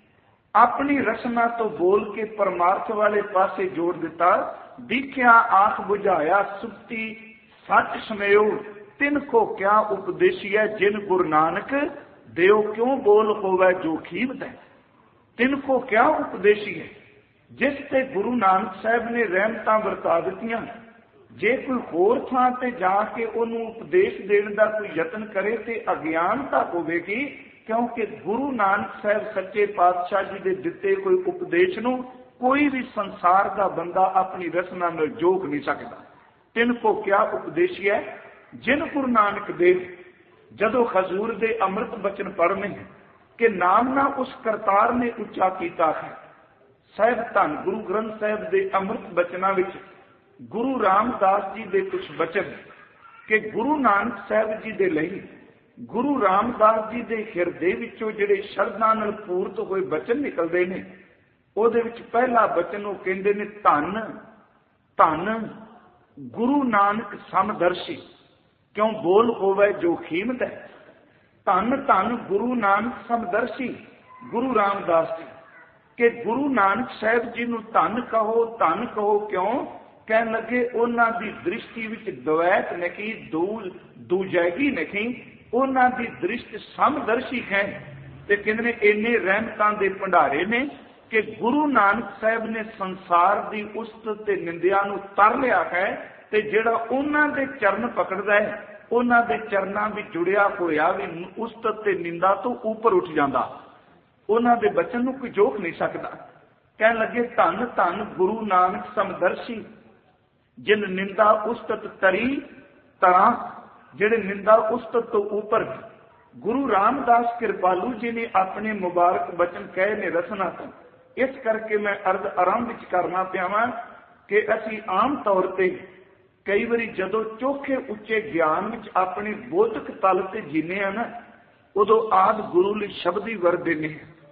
A: ਆਪਣੀ ਰਸਨਾ ਤੋਂ ਬੋਲ ਕੇ ਪਰਮਾਰਥ ਵਾਲੇ ਪਾਸੇ ਜੋੜ ਦਿੱਤਾ। ਦੀਖਿਆ ਆਖ ਬੁਝਾਇਆ, ਸੁਪਤੀ ਸੱਚ ਸਮੇਓ, ਤਿਨ ਕੋ ਕਿਆ ਉਪਦੇਸ਼ੀਐ, ਜਿਨ ਗੁਰੂ ਨਾਨਕ ਦੇਉ ਕਿਉਂ ਬੋਲ ਹੋਵੇ ਜੋ ਖੀਵਤ ਹੈ। ਤਿਨ ਕੋ ਕਿਆ ਉਪਦੇਸ਼ੀਐ, ਜਿਸ ਤੇ ਗੁਰੂ ਨਾਨਕ ਸਾਹਿਬ ਨੇ ਰਹਿਮਤਾਂ ਵਰਤਾ ਦਿੱਤੀਆਂ। ਜੇ ਕੋਈ ਹੋਰ ਥਾਂ ਤੇ ਜਾ ਕੇ ਉਹਨੂੰ ਉਪਦੇਸ਼ ਦੇਣ ਦਾ ਕੋਈ ਯਤਨ ਕਰੇ ਤੇ ਅਗਿਆਨਤਾ ਹੋਵੇਗੀ, ਕਿਉਂਕਿ ਗੁਰੂ ਨਾਨਕ ਸਾਹਿਬ ਸੱਚੇ ਪਾਤਸ਼ਾਹ ਜੀ ਦੇ ਦਿੱਤੇ ਕੋਈ ਉਪਦੇਸ਼ ਨੂੰ ਕੋਈ ਵੀ ਸੰਸਾਰ ਦਾ ਬੰਦਾ ਆਪਣੀ ਰਸਨਾ ਨਾਲ ਜੋਕ ਨਹੀਂ ਸਕਦਾ। ਤਿਨ ਕੋ ਕਿਆ ਉਪਦੇਸ਼ੀ ਹੈ, ਜਿਨ ਗੁਰੂ ਨਾਨਕ ਦੇਵ। ਜਦੋਂ ਹਜ਼ੂਰ ਦੇ ਅੰਮ੍ਰਿਤ ਬਚਨ ਪੜ੍ਹਨੇ ਕਿ ਨਾਮ ਨਾ ਉਸ ਕਰਤਾਰ ਨੇ ਉੱਚਾ ਕੀਤਾ ਹੈ। ਸਾਹਿਬ ਧੰਨ ਗੁਰੂ ਗ੍ਰੰਥ ਸਾਹਿਬ ਦੇ ਅੰਮ੍ਰਿਤ ਬਚਨਾਂ ਵਿੱਚ ਗੁਰੂ ਰਾਮਦਾਸ ਜੀ ਦੇ ਕੁਝ ਬਚਨ ਕਿ ਗੁਰੂ ਨਾਨਕ ਸਾਹਿਬ ਜੀ ਦੇ ਲਈ ਗੁਰੂ ਰਾਮਦਾਸ ਜੀ ਦੇ ਹਿਰਦੇ ਵਿੱਚੋਂ ਜਿਹੜੇ ਸ਼ਰਧਾ ਨਾਲ ਪੂਰਤ ਹੋਏ ਬਚਨ ਨਿਕਲਦੇ ਨੇ, ਉਹਦੇ ਵਿੱਚ ਪਹਿਲਾ ਬਚਨ ਉਹ ਕਹਿੰਦੇ ਨੇ, ਧੰਨ ਧੰਨ ਗੁਰੂ ਨਾਨਕ ਸਮਦਰਸ਼ੀ, ਕਿਉਂ ਬੋਲ ਹੋਵੇ ਜੋ ਖੀਮਤ ਹੈ। ਧੰਨ ਧੰਨ ਗੁਰੂ ਨਾਨਕ ਸਮਦਰਸ਼ੀ, ਗੁਰੂ ਰਾਮਦਾਸ ਜੀ ਕਿ ਗੁਰੂ ਨਾਨਕ ਸਾਹਿਬ ਜੀ ਨੂੰ ਧੰਨ ਕਹੋ। ਧੰਨ ਕਹੋ ਕਿਉਂ? ਕਹਿਣ ਲੱਗੇ ਉਹਨਾਂ ਦੀ ਦ੍ਰਿਸ਼ਟੀ ਵਿੱਚ ਦਵੈਤ ਨਹੀਂ, ਦੂ ਦੂਜੈਗੀ ਨਹੀਂ, ਉਹਨਾਂ ਦੀ ਦ੍ਰਿਸ਼ਟ ਸਮਦਰਸ਼ੀ ਹੈ। ਤੇ ਕਹਿੰਦੇ ਨੇ ਇੰਨੇ ਰਹਿਮਤਾਂ ਦੇ ਭੰਡਾਰੇ ਨੇ ਕਿ ਗੁਰੂ ਨਾਨਕ ਸਾਹਿਬ ਨੇ ਸੰਸਾਰ ਦੀ ਉਸਤਤ ਤੇ ਨਿੰਦਿਆ ਨੂੰ ਤਰ ਲਿਆ ਹੈ, ਤੇ ਜਿਹੜਾ ਉਹਨਾਂ ਦੇ ਚਰਨ ਪਕੜਦਾ ਹੈ, ਉਹਨਾਂ ਦੇ ਚਰਨਾਂ ਵਿੱਚ ਜੁੜਿਆ ਹੋਇਆ ਵੀ ਉਸਤਤ ਤੇ ਨਿੰਦਾ ਤੋਂ ਉੱਪਰ ਉੱਠ ਜਾਂਦਾ। ਉਹਨਾਂ ਦੇ ਬਚਨ ਨੂੰ ਕੋਈ ਜੋਕ ਨਹੀਂ ਸਕਦਾ। ਕਹਿਣ ਲੱਗੇ, ਧੰਨ ਧੰਨ ਗੁਰੂ ਨਾਨਕ ਸਮਦਰਸ਼ੀ, ਜਿਨ ਨਿੰਦਾ ਉਸਤਤ ਤਰੀ ਤਰਾਂ, ਜਿਹੜੇ ਨਿੰਦਾ ਉਸਤਤ ਤੋਂ ਉੱਪਰ। ਗੁਰੂ ਰਾਮਦਾਸ ਕਿਰਪਾਲੂ ਜੀ ਨੇ ਆਪਣੇ ਮੁਬਾਰਕ ਬਚਨ ਕਹੇ ਨੇ ਰਸਨਾ ਤੋਂ। ਇਸ ਕਰਕੇ ਮੈਂ ਅਰਧ ਆਰੰਭ ਵਿੱਚ ਕਰਨਾ ਪਿਆਵਾਂ ਕਿ ਅਸੀਂ ਆਮ ਤੌਰ ਤੇ ਕਈ ਵਾਰੀ ਜਦੋਂ ਚੋਖੇ ਉੱਚੇ ਗਿਆਨ ਵਿੱਚ ਆਪਣੇ ਬੋਧਕ ਤਲ ਤੇ ਜੀਨੇ ਆ ਨਾ, ਉਦੋਂ ਆਦ ਗੁਰੂ ਲਈ ਸ਼ਬਦ ਹੀ ਵਰਤ ਦਿੰਦੇ ਹਾਂ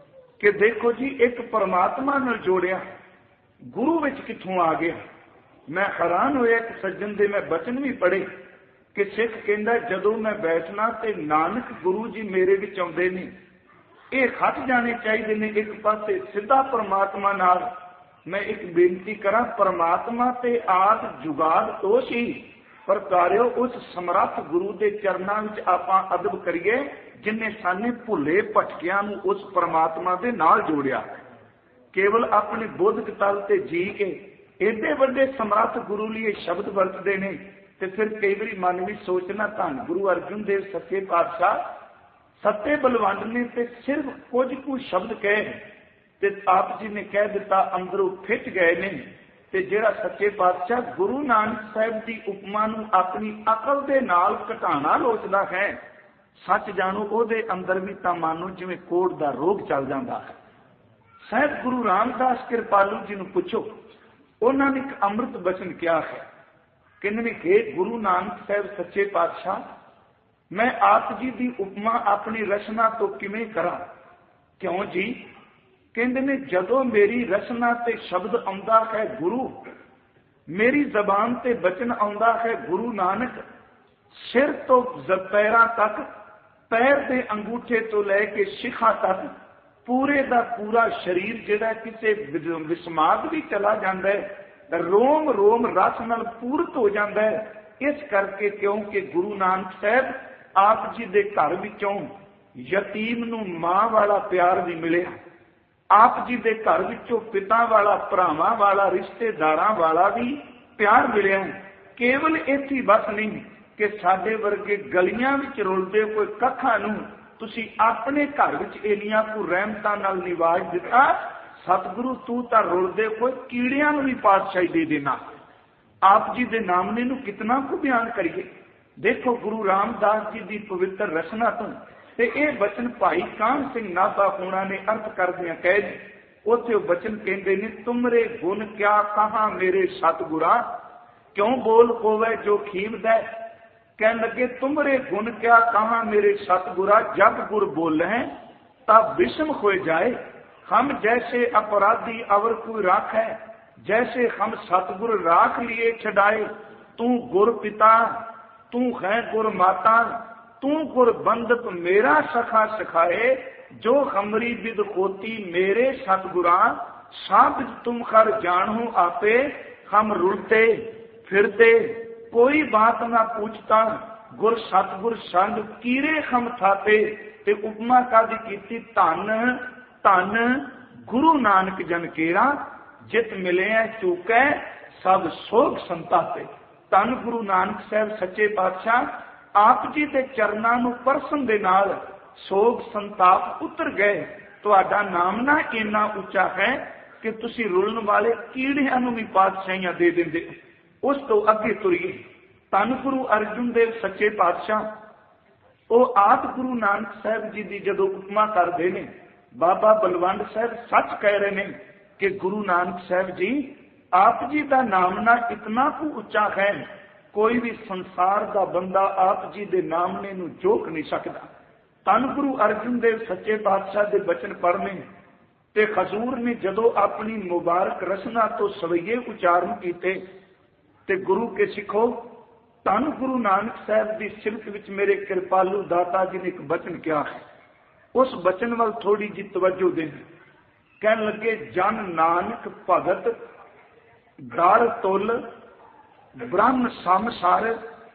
A: कि देखो जी एक परमात्मा नाल जोड़िया, गुरु विच कित्थों आ गया। मैं हैरान होया कि सज्जन दे मैं बचन भी पढ़े कि सिख कहंदा जदों मैं बैठना ते नानक गुरु जी मेरे विच आउंदे ने। ये खट जाने चाहिए ने एक पासे सीधा परमात्मा नाल। मैं एक बेनती करा, परमात्मा ते आद जुगाद तो सी, पर प्यारिओ उस समर्थ गुरु के चरणों में आपां अदब करिए जिन्हें साने भुले भटकियां नूं उस परमात्मा दे नाल जोड़िया। केवल अपने बोध तल ते जी के एडे वड्डे समर्थ गुरु लिए शब्द वरतते ने, ते फिर कई बार मन भी सोचना धन गुरु अर्जुन देव सच्चे पातशाह सत्ते बलवंड ने ते सिर्फ कुछ कुछ शब्द कहे ते आप जी ने कह दिता अंदरों फिट गए ने। ते जिहड़ा सच्चे पातशाह गुरु नानक साहिब की उपमा नूं अपनी अकल दे नाल घटाना लोचदा है, सच जानो ओहदे अंदर भी तां मानो जिवें कोढ़ दा रोग चल जांदा है। साहिब गुरु रामदास कृपालू जी नूं पुछो, उन्होंने एक अमृत बचन किया है। कहने हे गुरु नानक साहिब सच्चे पातशाह, मैं आप जी की उपमा अपनी रचना तो किवें करा? क्यों जी? कहते ने जदों मेरी रचना ते शब्द आउंदा है गुरु, मेरी जबान ते बचन आउंदा है गुरु नानक, सिर तो पैरां तक, पैर के अंगूठे तो लैके शिखा तक पूरे दा पूरा शरीर जिहड़ा किसी विस्माद भी चला जाता है, रोम रोम रस नाल पूरत हो जाता है। इस करके क्योंकि गुरु नानक साहब आप जी दे घर विचों यतीम नूं मां वाला प्यार भी मिलिया, आप जी दे घर विचों पिता वाला, भरावां वाला, रिश्तेदारां वाला भी प्यार मिलिया। केवल इत्थे बस नहीं कि साडे वर्गे गलियां विच रुलदे कोई कखां नूं तुसी अपने घर विच इन्नियां को रहमतां नाल निवाज दिता। सतगुरु तू तां रुलदे कोई कीड़ियां नूं भी पातशाही दे देना। आप जी दे नामने नूं कितना को बयान करिए। देखो गुरु रामदास जी की पवित्र रचना तो ते यह बचन भाई कान सिंह नाभा होना ने अर्थ करदियां कह दी। उत्थे बचन कहते ने, तुमरे गुण क्या कहा मेरे सतगुरा, क्यों बोल होवे जो खीमद है। कह लगे तुमरे गुण क्या कहा मेरे सतगुरा, जब गुर बोले तब विषम हो जाए। हम जैसे अपराधी अवर कोई राख है, जैसे हम सतगुर राख लिए छड़ाए। तू गुर पिता, तू है गुर माता, तू गुर बंदप मेरा सखा सिखाए। जो हमरी बिद होती मेरे सतगुरा, सब तुम कर जानू आपे। हम रुलते फिरते कोई बात ना पूछता, गुर सतगुर संग कीरे हम थाते। ते उपमा कादी कीती, धन धन गुरु नानक जन केरा, जित मिले चूकै सब सोग संताते। धन गुरु नानक साहब सच्चे पातशाह आप जी के चरणों नूं परसन दे नाल सोग संताप उतर गए। तुहाडा नामना इन्ना उच्चा है कि तुसी रुलन वाले कीड़ियां नूं भी पातशाहियां दे दिंदे। उस तो अगे तुरीए। धन गुरु अर्जुन देव सच्चे पातशाह वो आप गुरु नानक साहब जी की जदों उपमा करते हैं, बाबा बलवंड साहब सच कह रहे हैं कि गुरु नानक साहब जी आप जी का नामना इतना को उच्चा है, कोई भी संसार का बंदा आप जी के नामने नूं जोक नहीं सकता। धन गुरु अर्जुन देव सच्चे पातशाह के बचन पढ़ने ते खजूर ने जदों अपनी मुबारक रचना तो सवैये उचारण किए ते गुरु के सिखो धन गुरु नानक साहब की सिमत विच मेरे कृपालू दाता जी ने एक बचन किया है। उस बचन वाल थोड़ी जी तवज्जो दें। कह लगे, जन नानक भगत दार तुल ब्रह्म समसार,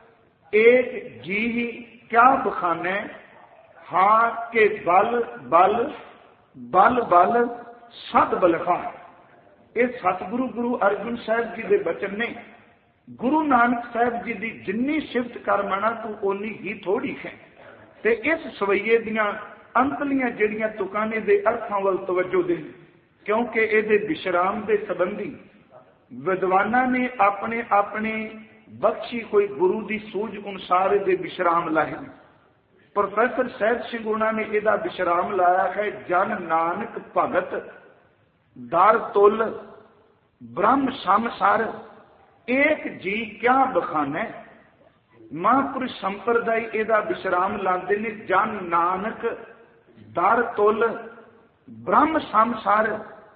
A: एक जी ही क्या बखाने। हाँ के बल बल बल बल सद बलखा। ये सतगुरु गुरु अर्जुन साहब जी के बचन ने। गुरु नानक साहब जी की जिन्नी सिफत कर मना तू ओनी ही थोड़ी है। ते इस सवैये दियां अंतलियां जड़ियां तुकाने दे अर्थां वल तवज्जो दे, क्योंकि इहदे विश्राम के संबंधी विद्वाना ने अपने अपने बख्शी कोई गुरु की सूझ अनुसार इहदे विश्राम लाए। प्रोफैसर सैयद सिंह ने इहदा विश्राम लाया है, जन नानक भगत दार तुल ब्रह्म समसार, एक जी क्या बखाने। महापुरुष संप्रदाय इहदा विश्राम लाते ने, जन नानक दर तुल ब्रह्म संसार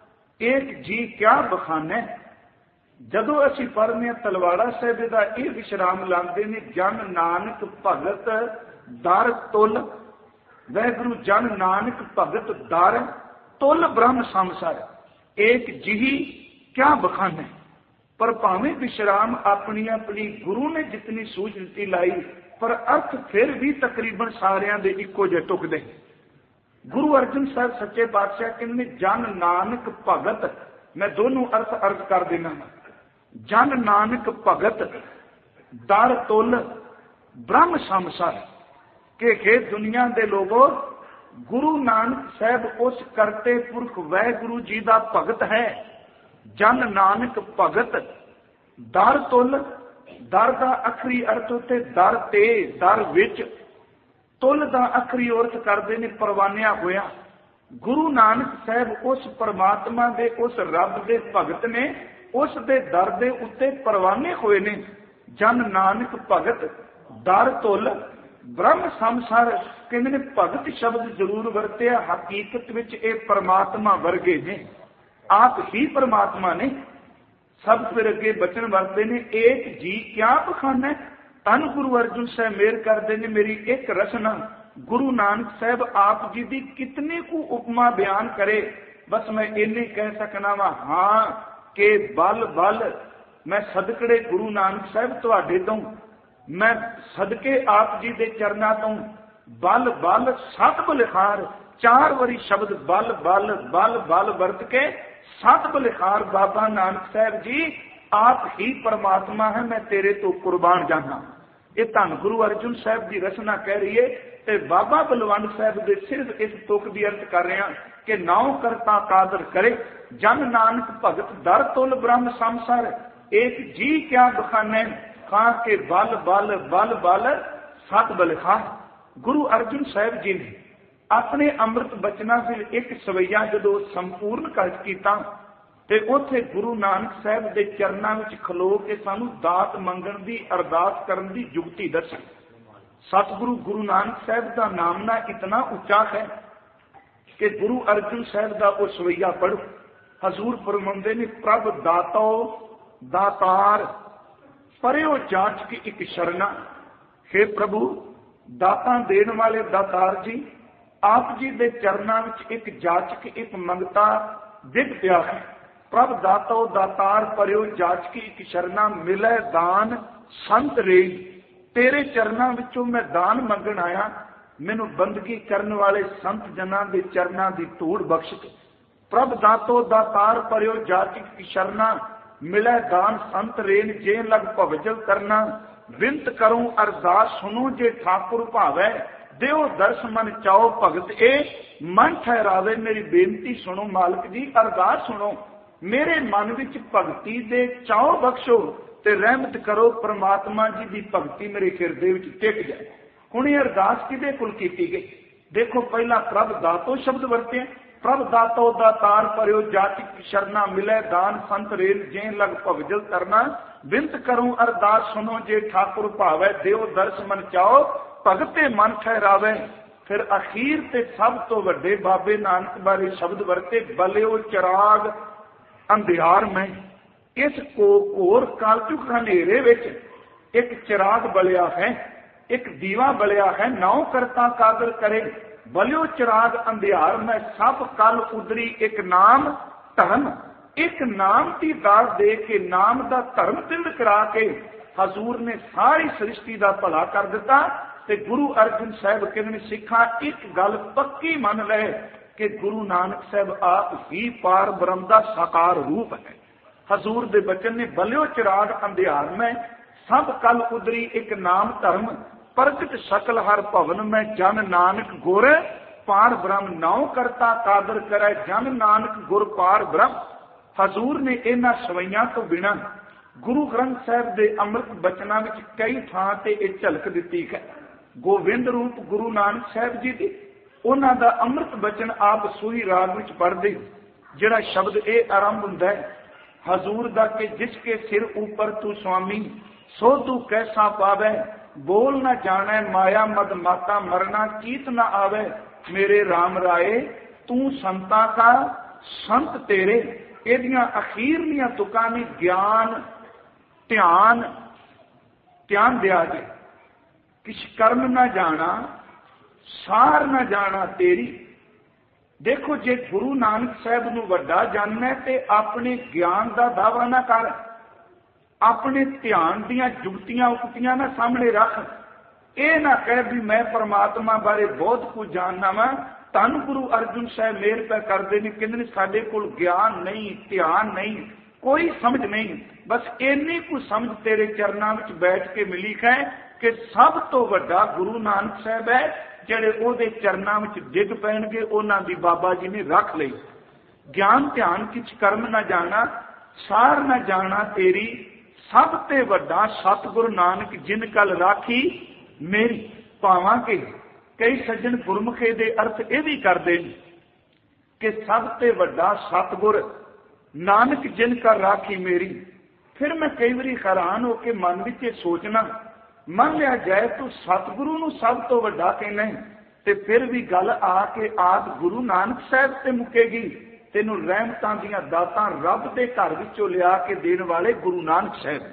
A: एक जी क्या बखाने। ਜਦੋਂ ਅਸੀਂ ਪੜ੍ਹਨੇ ਹਾਂ ਤਲਵਾੜਾ ਸਾਹਿਬ ਦਾ ਇਹ ਵਿਸ਼ਰਾਮ ਲਾਉਂਦੇ ਨੇ, ਜਨ ਨਾਨਕ ਭਗਤ ਦਰ ਤੁਲ, ਵਾਹਿਗੁਰੂ ਜਨ ਨਾਨਕ ਭਗਤ ਦਰ ਤੁਲ ਬ੍ਰਹਮ ਸੰਸਾਰ ਏਕ ਜਿਹੀ ਕਿਆ ਬਖਾਨੇ। ਪਰ ਭਾਵੇਂ ਵਿਸ਼ਰਾਮ ਆਪਣੀ ਆਪਣੀ ਗੁਰੂ ਨੇ ਜਿਤਨੀ ਸੂਝ ਦਿੱਤੀ ਲਾਈ, ਪਰ ਅਰਥ ਫਿਰ ਵੀ ਤਕਰੀਬਨ ਸਾਰਿਆਂ ਦੇ ਇੱਕੋ ਜਿਹੇ ਟੁਕਦੇ। ਗੁਰੂ ਅਰਜਨ ਸਾਹਿਬ ਸੱਚੇ ਪਾਤਸ਼ਾਹ ਕਹਿੰਦੇ ਜਨ ਨਾਨਕ ਭਗਤ, ਮੈਂ ਦੋਨੋਂ ਅਰਥ ਅਰਥ ਕਰ ਦੇਣਾ। ਜਨ ਨਾਨਕ ਭਗਤ ਦਰ ਤੁਲ ਬ੍ਰਹਮ ਸੰਸਾਰ ਕਿ ਖੇ ਦੁਨੀਆ ਦੇ ਲੋਗੋ, ਗੁਰੂ ਨਾਨਕ ਸਾਹਿਬ ਉਸ ਕਰਤੇ ਪੁਰਖ ਵਾਹਿਗੁਰੂ ਜੀ ਦਾ ਭਗਤ ਹੈ। ਜਨ ਨਾਨਕ ਭਗਤ ਦਰ ਤੁਲ, ਦਰ ਦਾ ਅਖਰੀ ਅਰਥ ਉੱਤੇ ਦਰ ਤੇ, ਦਰ ਵਿੱਚ, ਤੁਲ ਦਾ ਅਖਰੀ ਅਰਥ ਕਰਦੇ ਨੇ ਪਰਵਾਨਿਆ ਹੋਇਆ। ਗੁਰੂ ਨਾਨਕ ਸਾਹਿਬ ਉਸ ਪਰਮਾਤਮਾ ਦੇ, ਉਸ ਰੱਬ ਦੇ ਭਗਤ ਨੇ, ਉਸ ਦੇ ਦਰ ਦੇ ਉੱਤੇ ਪਰਵਾਨੇ ਹੋਏ ਨੇ। ਜਨ ਨਾਨਕ ਭਗਤ ਦਰ ਤੁਲ ਬ੍ਰਹਮ ਸੰਸਾਰ ਕਹਿੰਦੇ ਨੇ। ਭਗਤ ਸ਼ਬਦ ਜ਼ਰੂਰ ਵਰਤਿਆ, ਹਕੀਕਤ ਵਿੱਚ ਇਹ ਪਰਮਾਤਮਾ ਵਰਗੇ ਨੇ, ਆਪ ਹੀ ਪਰਮਾਤਮਾ ਨੇ। ਸਭ ਫਿਰ ਅੱਗੇ ਬਚਨ ਵਰਤੇ ਨੇ ਏਕ ਜੀ ਕਿਆ ਬਖਾਨਾ। ਧੰਨ ਗੁਰੂ ਅਰਜਨ ਸਾਹਿਬ ਮੇਰ ਕਰਦੇ ਨੇ ਮੇਰੀ ਇੱਕ ਰਚਨਾ ਗੁਰੂ ਨਾਨਕ ਸਾਹਿਬ ਆਪ ਜੀ ਦੀ ਕਿਤਨੀ ਕੁ ਉਪਮਾ ਬਿਆਨ ਕਰੇ। ਬਸ ਮੈਂ ਇੰਨੇ ਕਹਿ ਸਕਣਾ ਵਾ, ਹਾਂ ਕਿ ਬਲ ਬਲ ਮੈਂ ਸਦਕੜੇ ਗੁਰੂ ਨਾਨਕ ਸਾਹਿਬ ਤੁਹਾਡੇ ਤੋਂ, ਮੈਂ ਸਦਕੇ ਆਪ ਜੀ ਦੇ ਚਰਨਾਂ ਤੋਂ, ਬਲ ਬਲ ਸਤ ਬਲਿਹਾਰ, ਚਾਰ ਵਾਰੀ ਸ਼ਬਦ ਬਲ ਬਲ ਬਲ ਬਲ ਵਰਤ ਕੇ ਸਤ ਬਲਿਹਾਰ ਬਾਬਾ ਨਾਨਕ ਸਾਹਿਬ ਜੀ ਆਪ ਹੀ ਪਰਮਾਤਮਾ ਹੈ, ਮੈਂ ਤੇਰੇ ਤੋਂ ਕੁਰਬਾਨ ਜਾਨਾ। ਇਹ ਧੰਨ ਗੁਰੂ ਅਰਜਨ ਸਾਹਿਬ ਦੀ ਰਚਨਾ ਕਹਿ ਰਹੀ ਹੈ। ਤੇ ਬਾਬਾ ਬਲਵੰਡ ਸਾਹਿਬ ਦੇ ਸਿਰਫ ਇਸ ਤੁਕ ਦੀ ਅਰਥ ਕਰ ਰਿਹਾ ਕਿ ਨਾਉ ਕਰਤਾ ਕਾਦਰ ਕਰੇ। ਜਨ ਨਾਨਕ ਭਗਤ ਦਰ ਤੁਲ ਬ੍ਰਹਮ ਸੰਸਾਰ ਏਕ ਜੀ ਕਿਆ ਬਖਾਨੇ। ਖਾਂ ਕੇ ਬਲ ਬਲ ਬਲ ਬਲ ਸਤ ਬਲਿਹਾਰ। ਗੁਰੂ ਅਰਜਨ ਸਾਹਿਬ ਜੀ ਨੇ ਆਪਣੇ ਅੰਮ੍ਰਿਤ ਬਚਨਾਂ ਵਿੱਚ ਇੱਕ ਸਵਈਆ ਜਦੋਂ ਸੰਪੂਰਨ ਕਰ ਕੀਤਾ ਤੇ ਉੱਥੇ ਗੁਰੂ ਨਾਨਕ ਸਾਹਿਬ ਦੇ ਚਰਨਾਂ ਵਿੱਚ ਖਲੋ ਕੇ ਸਾਨੂੰ ਦਾਤ ਮੰਗਣ ਦੀ, ਅਰਦਾਸ ਕਰਨ ਦੀ ਜੁਗਤੀ ਦੱਸੀ। ਸਤਿਗੁਰੂ ਗੁਰੂ ਨਾਨਕ ਸਾਹਿਬ ਦਾ ਨਾਮਨਾ ਇਤਨਾ ਉੱਚਾ ਹੈ ਕਿ ਗੁਰੂ ਅਰਜਨ ਸਾਹਿਬ ਦਾ ਉਹ ਸਵਈਆ ਪੜ੍ਹੋ। ਹਜ਼ੂਰ ਫਰਮਾਉਂਦੇ ਨੇ ਪ੍ਰਭ ਦਾਤੋ ਦਾਤਾਰ ਪਰਿਓ ਜਾਚ ਕੀ ਇੱਕ ਸ਼ਰਨਾ। ਹੇ ਪ੍ਰਭੂ ਦਾਤਾਂ ਦੇਣ ਵਾਲੇ ਦਾਤਾਰ ਜੀ, ਆਪ ਜੀ ਦੇ ਚਰਨਾਂ ਵਿੱਚ ਇੱਕ ਜਾਚਕ, ਇੱਕ ਮੰਗਤਾ ਡਿੱਗ ਪਿਆ ਹੈ। ਪ੍ਰਭ ਦਾਤੋ ਦਾਤਾਰ ਪਰਿਓ ਜਾਚ ਕੀ ਇੱਕ ਸ਼ਰਨਾ, ਮਿਲੇ ਦਾਨ ਸੰਤ ਰੇ। ਤੇਰੇ ਚਰਨਾਂ ਵਿੱਚੋਂ ਮੈਂ ਦਾਨ ਮੰਗਣ ਆਇਆ, ਮੈਨੂੰ ਬੰਦਗੀ ਕਰਨ ਵਾਲੇ ਸੰਤ ਜਨਾਂ ਦੇ ਚਰਨਾਂ ਦੀ ਧੂੜ ਬਖਸ਼। ਪ੍ਰਭ ਦਾਤੋ ਦਾਤਾਰ ਪਰਿਓ ਜਾਚ ਕੀ ਸ਼ਰਨਾ, ਮਿਲੇ ਦਾਨ ਸੰਤ ਰੇਨ, ਜੇ ਲਗ ਭਵਜਲ ਕਰਨਾ। ਬਿੰਤ ਕਰੂੰ ਅਰਦਾਸ ਸੁਣੋ, ਜੇ ਠਾਕੁਰ ਭਾਵੈ ਦਿਓ ਦਰਸ ਮਨ ਚਾਓ ਭਗਤ ਇਹ ਮਨ ਠਹਿਰਾਵੇ। ਮੇਰੀ ਬੇਨਤੀ ਸੁਣੋ ਮਾਲਕ ਜੀ, ਅਰਦਾਸ ਸੁਣੋ, ਮੇਰੇ ਮਨ ਵਿੱਚ ਭਗਤੀ ਦੇ ਚਾਓ ਬਖਸ਼ੋ ਤੇ ਰਹਿਮਤ ਕਰੋ। ਪ੍ਰਮਾਤਮਾ ਜੀ ਦੀ ਭਗਤੀ ਮੇਰੇ ਹਿਰਦੇ ਵਿੱਚ ਟਿਕ ਜਾਏ। ਹੁਣ ਇਹ ਅਰਦਾਸ ਕਿਹਦੇ ਕੋਲ ਕੀਤੀ ਗਈ? ਦੇਖੋ, ਪਹਿਲਾਂ ਪ੍ਰਭ ਦਾਤੋ ਸ਼ਬਦ ਵਰਤੇ। ਪ੍ਰਭ ਦਾਤੋ ਦਾਤਾਰ ਪਰਿਓ ਜਾਚਿ ਸ਼ਰਨਾ, ਮਿਲੇ ਦਾਨ ਸੰਤ ਰੇਲ, ਜੇ ਲਗ ਭਵਜਲ ਕਰਨਾ। ਬਿੰਤ ਕਰੂੰ ਅਰਦਾਸ ਸੁਣੋ, ਜੇ ਠਾਕੁਰ ਭਾਵੈ ਦਿਓ ਦਰਸ ਮਨ ਚਾਓ ਭਗਤੇ ਮਨ ਠਹਿਰਾਵੇ। ਫਿਰ ਅਖੀਰ ਤੇ ਸਭ ਤੋਂ ਵੱਡੇ ਬਾਬੇ ਨਾਨਕ ਬਾਰੇ ਸ਼ਬਦ ਵਰਤੇ, ਬਲਿਓ ਚਿਰਾਗ ਅੰਧਿਆਰ ਮੈਂ। ਇਸ ਕੋ ਘੋਰ ਕਾਲਜੁਗ ਹਨੇਰੇ ਵਿੱਚ ਇੱਕ ਚਿਰਾਗ ਬਲਿਆ ਹੈ, ਇੱਕ ਦੀਵਾ ਬਲਿਆ ਹੈ। ਨਾਉ ਕਰਤਾ ਕਾਦਰ ਕਰੇ, ਬਲਿਓ ਚਿਰਾਗ ਅੰਧਿਆਰ ਮੈਂ। ਸਭ ਕਲ ਉਦਰੀ ਇੱਕ ਨਾਮ ਧਰਮ, ਇੱਕ ਨਾਮ ਦੀ ਦਾਤ ਦੇ ਕੇ, ਨਾਮ ਦਾ ਧਰਮ ਤਿੰਦ ਕਰਾ ਕੇ ਹਜ਼ੂਰ ਨੇ ਸਾਰੀ ਸ੍ਰਿਸ਼ਟੀ ਦਾ ਭਲਾ ਕਰ ਦਿੱਤਾ। ਤੇ ਗੁਰੂ ਅਰਜਨ ਸਾਹਿਬ ਕਹਿੰਦੇ ਸਿੱਖਾਂ ਇੱਕ ਗੱਲ ਪੱਕੀ ਮੰਨ ਲੈ ਕਿ ਗੁਰੂ ਨਾਨਕ ਸਾਹਿਬ ਆਪ ਹੀ ਪਾਰ ਬ੍ਰਹਮ ਦਾ ਸਾਕਾਰ ਰੂਪ ਹੈ। ਹਜ਼ੂਰ ਦੇ ਬਚਨ ਨੇ ਬਲਿਓ ਚਿਰਾਗ ਅੰਧਿਆਰ ਮੈਂ, ਸਭ ਕਲ ਉਦਰੀ ਇੱਕ ਨਾਮ ਧਰਮ, ਪ੍ਰਗਟ ਸਕਲ ਹਰ ਭਵਨ ਮੈਂ। ਜਨ ਨਾਨਕ ਗੁਰ ਪਾਰ ਬ੍ਰਹਮ, ਨਾਉ ਕਰਤਾ ਕਾਦਰ ਕਰੈ, ਜਨ ਨਾਨਕ ਗੁਰ ਪਾਰ ਬ੍ਰਹਮ। ਹਜ਼ੂਰ ਨੇ ਇਹਨਾਂ ਸਵਈਆਂ ਤੋਂ ਬਿਨਾਂ ਗੁਰੂ ਗ੍ਰੰਥ ਸਾਹਿਬ ਦੇ ਅੰਮ੍ਰਿਤ ਬਚਨਾਂ ਵਿੱਚ ਕਈ ਥਾਂ ਤੇ ਇਹ ਝਲਕ ਦਿੱਤੀ ਹੈ। ਗੋਬਿੰਦ ਰੂਪ ਗੁਰੂ ਨਾਨਕ ਸਾਹਿਬ ਜੀ ਦੀ, ਉਹਨਾਂ ਦਾ ਅੰਮ੍ਰਿਤ ਬਚਨ ਆਪ ਸੂਹੀ ਰਾਗ ਵਿੱਚ ਪੜ੍ਹਦੇ, ਜਿਹੜਾ ਸ਼ਬਦ ਇਹ ਆਰੰਭ ਹੁੰਦਾ ਹੈ ਹਜ਼ੂਰ ਦਾ ਕਿ ਜਿਸ ਕੇ ਸਿਰ ਉੱਪਰ ਤੂੰ ਸੁਆਮੀ, ਸੋ ਤੂੰ ਕੈਸਾ ਪਾਵੇ। ਬੋਲ ਨਾ ਜਾਣੈ ਮਾਇਆ ਮਦ ਮਾਤਾ, ਮਰਨਾ ਕੀਤ ਨਾ ਆਵੇ। ਮੇਰੇ ਰਾਮ ਰਾਏ तू संतां का संत तेरे। ਇਹਦੀਆਂ ਅਖੀਰਲੀਆਂ ਤੁਕਾਂ ਨੇ ਗਿਆਨ ਧਿਆਨ ਧਿਆਨ ਦਿਆ ਜੇ। किछ कर्म न जाना सार न जाना तेरी। देखो जे गुरु नानक साहब नूं वड्डा जानना ते अपने ज्ञान का दावा ना कर, अपने ध्यान दियां जुगतियां उक्तियां ना सामने रख। ये ना कह भी मैं परमात्मा बारे बहुत कुछ जानना वा। धन गुरु अर्जुन साहब मेहर पै करते हैं, कहते साडे कोल ज्ञान नहीं, ध्यान नहीं, कोई समझ नहीं, बस इन्नी कुछ समझ तेरे चरणों में बैठ के मिली है कि सब तो वड्डा गुरु नानक साहब है ਜਿਹੜੇ ਉਹਦੇ ਚਰਨਾਂ ਵਿੱਚ ਡਿੱਗ ਪੈਣਗੇ, ਉਹਨਾਂ ਦੀ ਬਾਬਾ ਜੀ ਨੇ ਰੱਖ ਲਈ। ਗਿਆਨ ਧਿਆਨ ਕਿਛ ਕਰਮ ਨਾ ਜਾਣਾ ਸਾਰ ਨਾ ਜਾਣਾ ਤੇਰੀ, ਸਭ ਤੇ ਵੱਡਾ ਸਤਿਗੁਰੂ ਨਾਨਕ ਜਿਨ ਕਲ ਰਾਖੀ ਮੇਰੀ। ਭਾਵਾਂ ਕਿ ਕਈ ਸੱਜਣ ਗੁਰਮੁਖੇ ਦੇ ਅਰਥ ਇਹ ਵੀ ਕਰਦੇ ਨੇ ਕਿ ਸਭ ਤੇ ਵੱਡਾ ਸਤਿਗੁਰ ਨਾਨਕ ਜਿਨ ਕਲ ਰਾਖੀ ਮੇਰੀ। ਫਿਰ ਮੈਂ ਕਈ ਵਾਰੀ ਹੈਰਾਨ ਹੋ ਕੇ ਮਨ ਵਿੱਚ ਇਹ ਸੋਚਣਾ, ਮੰਨ ਲਿਆ ਜਾਏ ਤੂੰ ਸਤਿਗੁਰੂ ਨੂੰ ਸਭ ਤੋਂ ਵੱਡਾ ਕਹਿੰਦਾ ਤੇ ਫਿਰ ਵੀ ਗੱਲ ਆ ਕੇ ਆਦ ਗੁਰੂ ਨਾਨਕ ਸਾਹਿਬ ਤੇ ਮੁੱਕੇਗੀ। ਤੈਨੂੰ ਰਹਿਮਤਾਂ ਦੀਆਂ ਦਾਤਾਂ ਰੱਬ ਦੇ ਘਰ ਵਿੱਚੋਂ ਲਿਆ ਕੇ ਦੇਣ ਵਾਲੇ ਗੁਰੂ ਨਾਨਕ ਸਾਹਿਬ।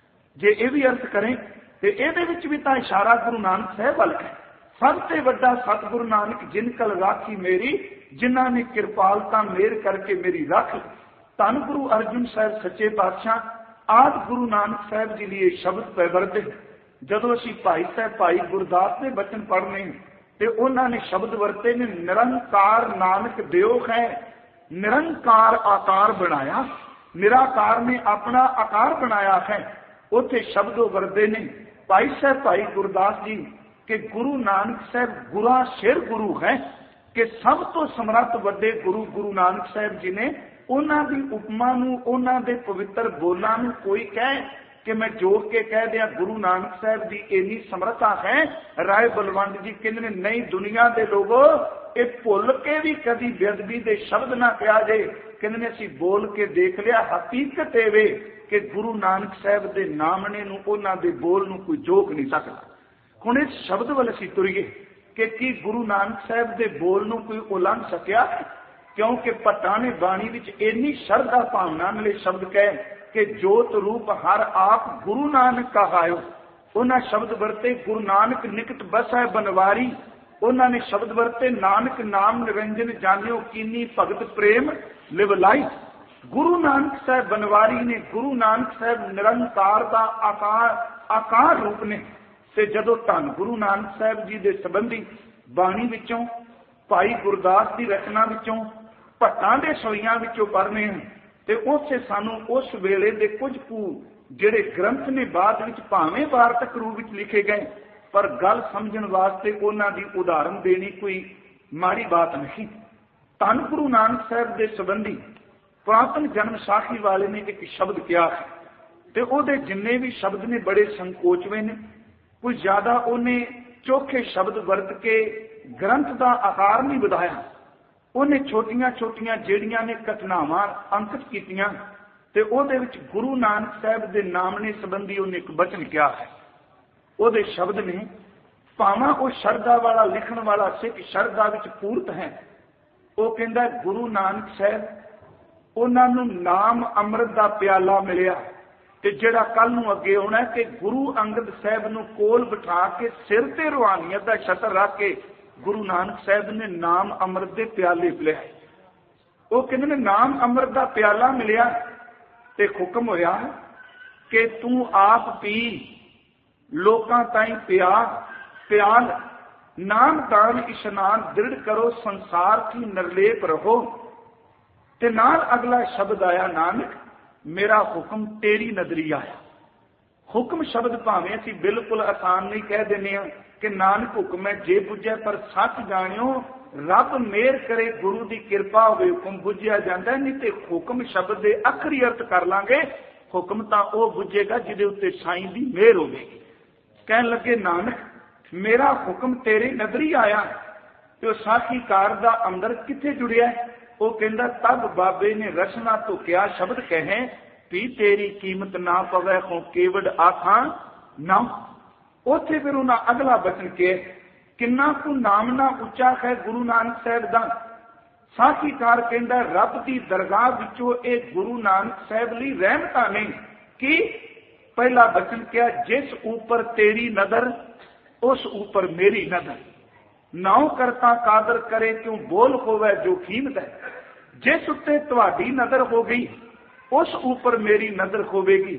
A: ਜੇ ਇਹ ਵੀ ਅਰਥ ਕਰੇ ਤੇ ਇਹਦੇ ਵਿੱਚ ਵੀ ਤਾਂ ਇਸ਼ਾਰਾ ਗੁਰੂ ਨਾਨਕ ਸਾਹਿਬ ਵੱਲ ਹੈ। ਸਭ ਤੇ ਵੱਡਾ ਸਤਿਗੁਰੂ ਨਾਨਕ ਜਿਨ ਕਲ ਰਾਖੀ ਮੇਰੀ, ਜਿਨ੍ਹਾਂ ਨੇ ਕਿਰਪਾਲਤਾ ਮਿਹਰ ਕਰਕੇ ਮੇਰੀ ਰੱਖ। ਧੰਨ ਗੁਰੂ ਅਰਜਨ ਸਾਹਿਬ ਸੱਚੇ ਪਾਤਸ਼ਾਹ ਆਦ ਗੁਰੂ ਨਾਨਕ ਸਾਹਿਬ ਜੀ ਲਈ ਇਹ ਸ਼ਬਦ ਪੈ ਵਰਤੇ। ਜਦੋਂ ਅਸੀਂ ਭਾਈ ਸਾਹਿਬ ਭਾਈ ਗੁਰਦਾਸ ਦੇ ਬਚਨ ਪੜ੍ਹਨੇ ਤੇ ਉਹਨਾਂ ਨੇ ਸ਼ਬਦ ਵਰਤੇ ਨੇ, ਨਿਰੰਕਾਰ ਨਾਨਕ ਦਿਓ ਹੈ, ਨਿਰੰਕਾਰ ਆਕਾਰ ਬਣਾਇਆ, ਨਿਰਾਕਾਰ ਨੇ ਆਪਣਾ ਆਕਾਰ ਬਣਾਇਆ ਹੈ। ਉੱਥੇ ਸ਼ਬਦੋ ਵਰਤੇ ਨੇ ਭਾਈ ਸਾਹਿਬ ਭਾਈ ਗੁਰਦਾਸ ਜੀ ਕਿ ਗੁਰੂ ਨਾਨਕ ਸਾਹਿਬ ਗੁਰਾਂ ਸਿਰ ਗੁਰੂ ਹੈ, ਕਿ ਸਭ ਤੋਂ ਸਮਰੱਥ ਵੱਡੇ ਗੁਰੂ ਗੁਰੂ ਨਾਨਕ ਸਾਹਿਬ ਜੀ ਨੇ। ਉਹਨਾਂ ਦੀ ਉਪਮਾ ਨੂੰ, ਉਹਨਾਂ ਦੇ ਪਵਿੱਤਰ ਬੋਲਾਂ ਨੂੰ ਕੋਈ ਕਹੇ कि मैं जोड़ के कह दिया गुरु नानक साहब की इन्नी समर्था है। राय बलवंत जी कहते नहीं, दुनिया के लोगों ये भुल के भी कभी बेअदबी के शब्द ना कहा जाए। कहते असी बोल के देख लिया, हकीकत एवे कि गुरु नानक साहब के नामने नूं, उन्हां दे बोल नूं कोई जोक नहीं सकता। हुण इस शब्द वाल असीं तुरीए कि की गुरु नानक साहब के बोल नूं कोई उलंघ सकिया? क्योंकि भट्टां ने बाणी विच इन्नी शरधा भावना नाल शब्द कहे कि जोत रूप हर आप गुरु नानक कहायो। उन्हें शब्द वरते गुरु नानक निकट बसै बनवारी। उन्होंने शब्द वरते नानक नाम निरंजन जानियो कीनी भगत प्रेम लिवलाई। गुरु नानक साहब बनवारी ने, गुरु नानक साहब निरंकार का आकार आकार रूप ने। ते जदों धन गुरु नानक साहब जी के संबंधी बाणी विचों, भाई गुरदास की रचना विचों, भट्टां दे सोइयां विचों पढ़ने हैं ते उसे सानू उस वेले दे कुछ कु जिहड़े ग्रंथ ने बाद विच भावें वार्तक रूप विच लिखे गए, पर गल समझण वास्ते उन्हां दी उदाहरण देनी कोई माड़ी बात नहीं। धन गुरु नानक साहब के संबंधी पुरातन जन्म साखी वाले ने एक शब्द किया है ते उहदे जिन्ने भी शब्द ने बड़े संकोचवे ने। कोई ज्यादा उन्हें चोखे शब्द वरत के ग्रंथ का आकार नहीं बढ़ाया। उन्हें छोटियां छोटियां ਜਿਹੜੀਆਂ ने घटनावां अंकित कीतियां ते ਉਹਦੇ ਵਿੱਚ गुरु नानक साहब के नामने संबंधी उन्हें एक बचन किया है। ਉਹਦੇ शब्द ने ਭਾਵਾਂ ਉਹ ਸ਼ਰਧਾ वाला लिखण वाला सिख शरधा विच पूर्त है। ਉਹ ਕਹਿੰਦਾ गुरु नानक साहब ਉਹਨਾਂ ਨੂੰ नाम अमृत का प्याला मिलिया ਤੇ ਜਿਹੜਾ ਕੱਲ ਨੂੰ ਅੱਗੇ ਆਉਣਾ ਕਿ गुरु अंगद साहब ਨੂੰ ਕੋਲ ਬਿਠਾ ਕੇ ਸਿਰ ਤੇ ਰੂਹਾਨੀਅਤ ਦਾ ਛਤਰ ਰੱਖ ਕੇ गुरु नानक साहब ने नाम अमृत के प्याले पिलाए। वो कहते नाम अमृत का प्याला मिलिया ते हुक्म होया कि तू आप पी, लोकां ताईं पिया प्याल, नाम दान इशनान दृढ़ करो, संसार की निर्लेप रहो। ते नाल अगला शब्द आया, नानक मेरा हुक्म तेरी नदरी आया। हुक्म शब्द भावें असीं बिल्कुल आसान नहीं कह देने कि नानक हुक्म है जे बुझे, पर सच जानियो रब मेहर करे गुरु की कृपा होवे हुक्म बुझिया जाता है। नहीं तो हुक्म शब्द के अखरी अर्थ कर लांगे, हुक्म तो वह बुझेगा जिहदे उत्ते साईं की मेहर होवेगी। कहन लगे नानक मेरा हुक्म तेरे नदरी आया। तो साखीकार का अंदर किथे जुड़िया है? वो कहता तब बाबे ने रचना तो क्या शब्द कहे भी तेरी कीमत ना पवे हो केवड़ आखा ना। उथे फिर उन्हें अगला बचन के किन्ना को नामना उच्चा है गुरु नानक साहब का। ਸਾਖੀਕਾਰ ਕਹਿੰਦਾ ਰੱਬ ਦੀ ਦਰਗਾਹ ਵਿੱਚੋਂ ਇਹ ਗੁਰੂ ਨਾਨਕ ਸਾਹਿਬ ਲਈ ਰਹਿਮਤਾਂ ਨੇ। ਕਿ ਪਹਿਲਾ ਬਚਨ ਕਿਹਾ, ਜਿਸ ਉੱਪਰ ਤੇਰੀ ਨਜ਼ਰ ਉਸ ਉੱਪਰ ਮੇਰੀ ਨਜ਼ਰ, ਨਾਉ ਕਰਤਾ ਕਾਦਰ ਕਰੇ ਕਿਉਂ ਬੋਲ ਹੋਵੇ ਜੋ ਕੀਮਤ ਹੈ। ਜਿਸ ਉੱਤੇ ਤੁਹਾਡੀ ਨਜ਼ਰ ਹੋ ਗਈ ਉਸ ਉੱਪਰ ਮੇਰੀ ਨਜ਼ਰ ਹੋਵੇਗੀ।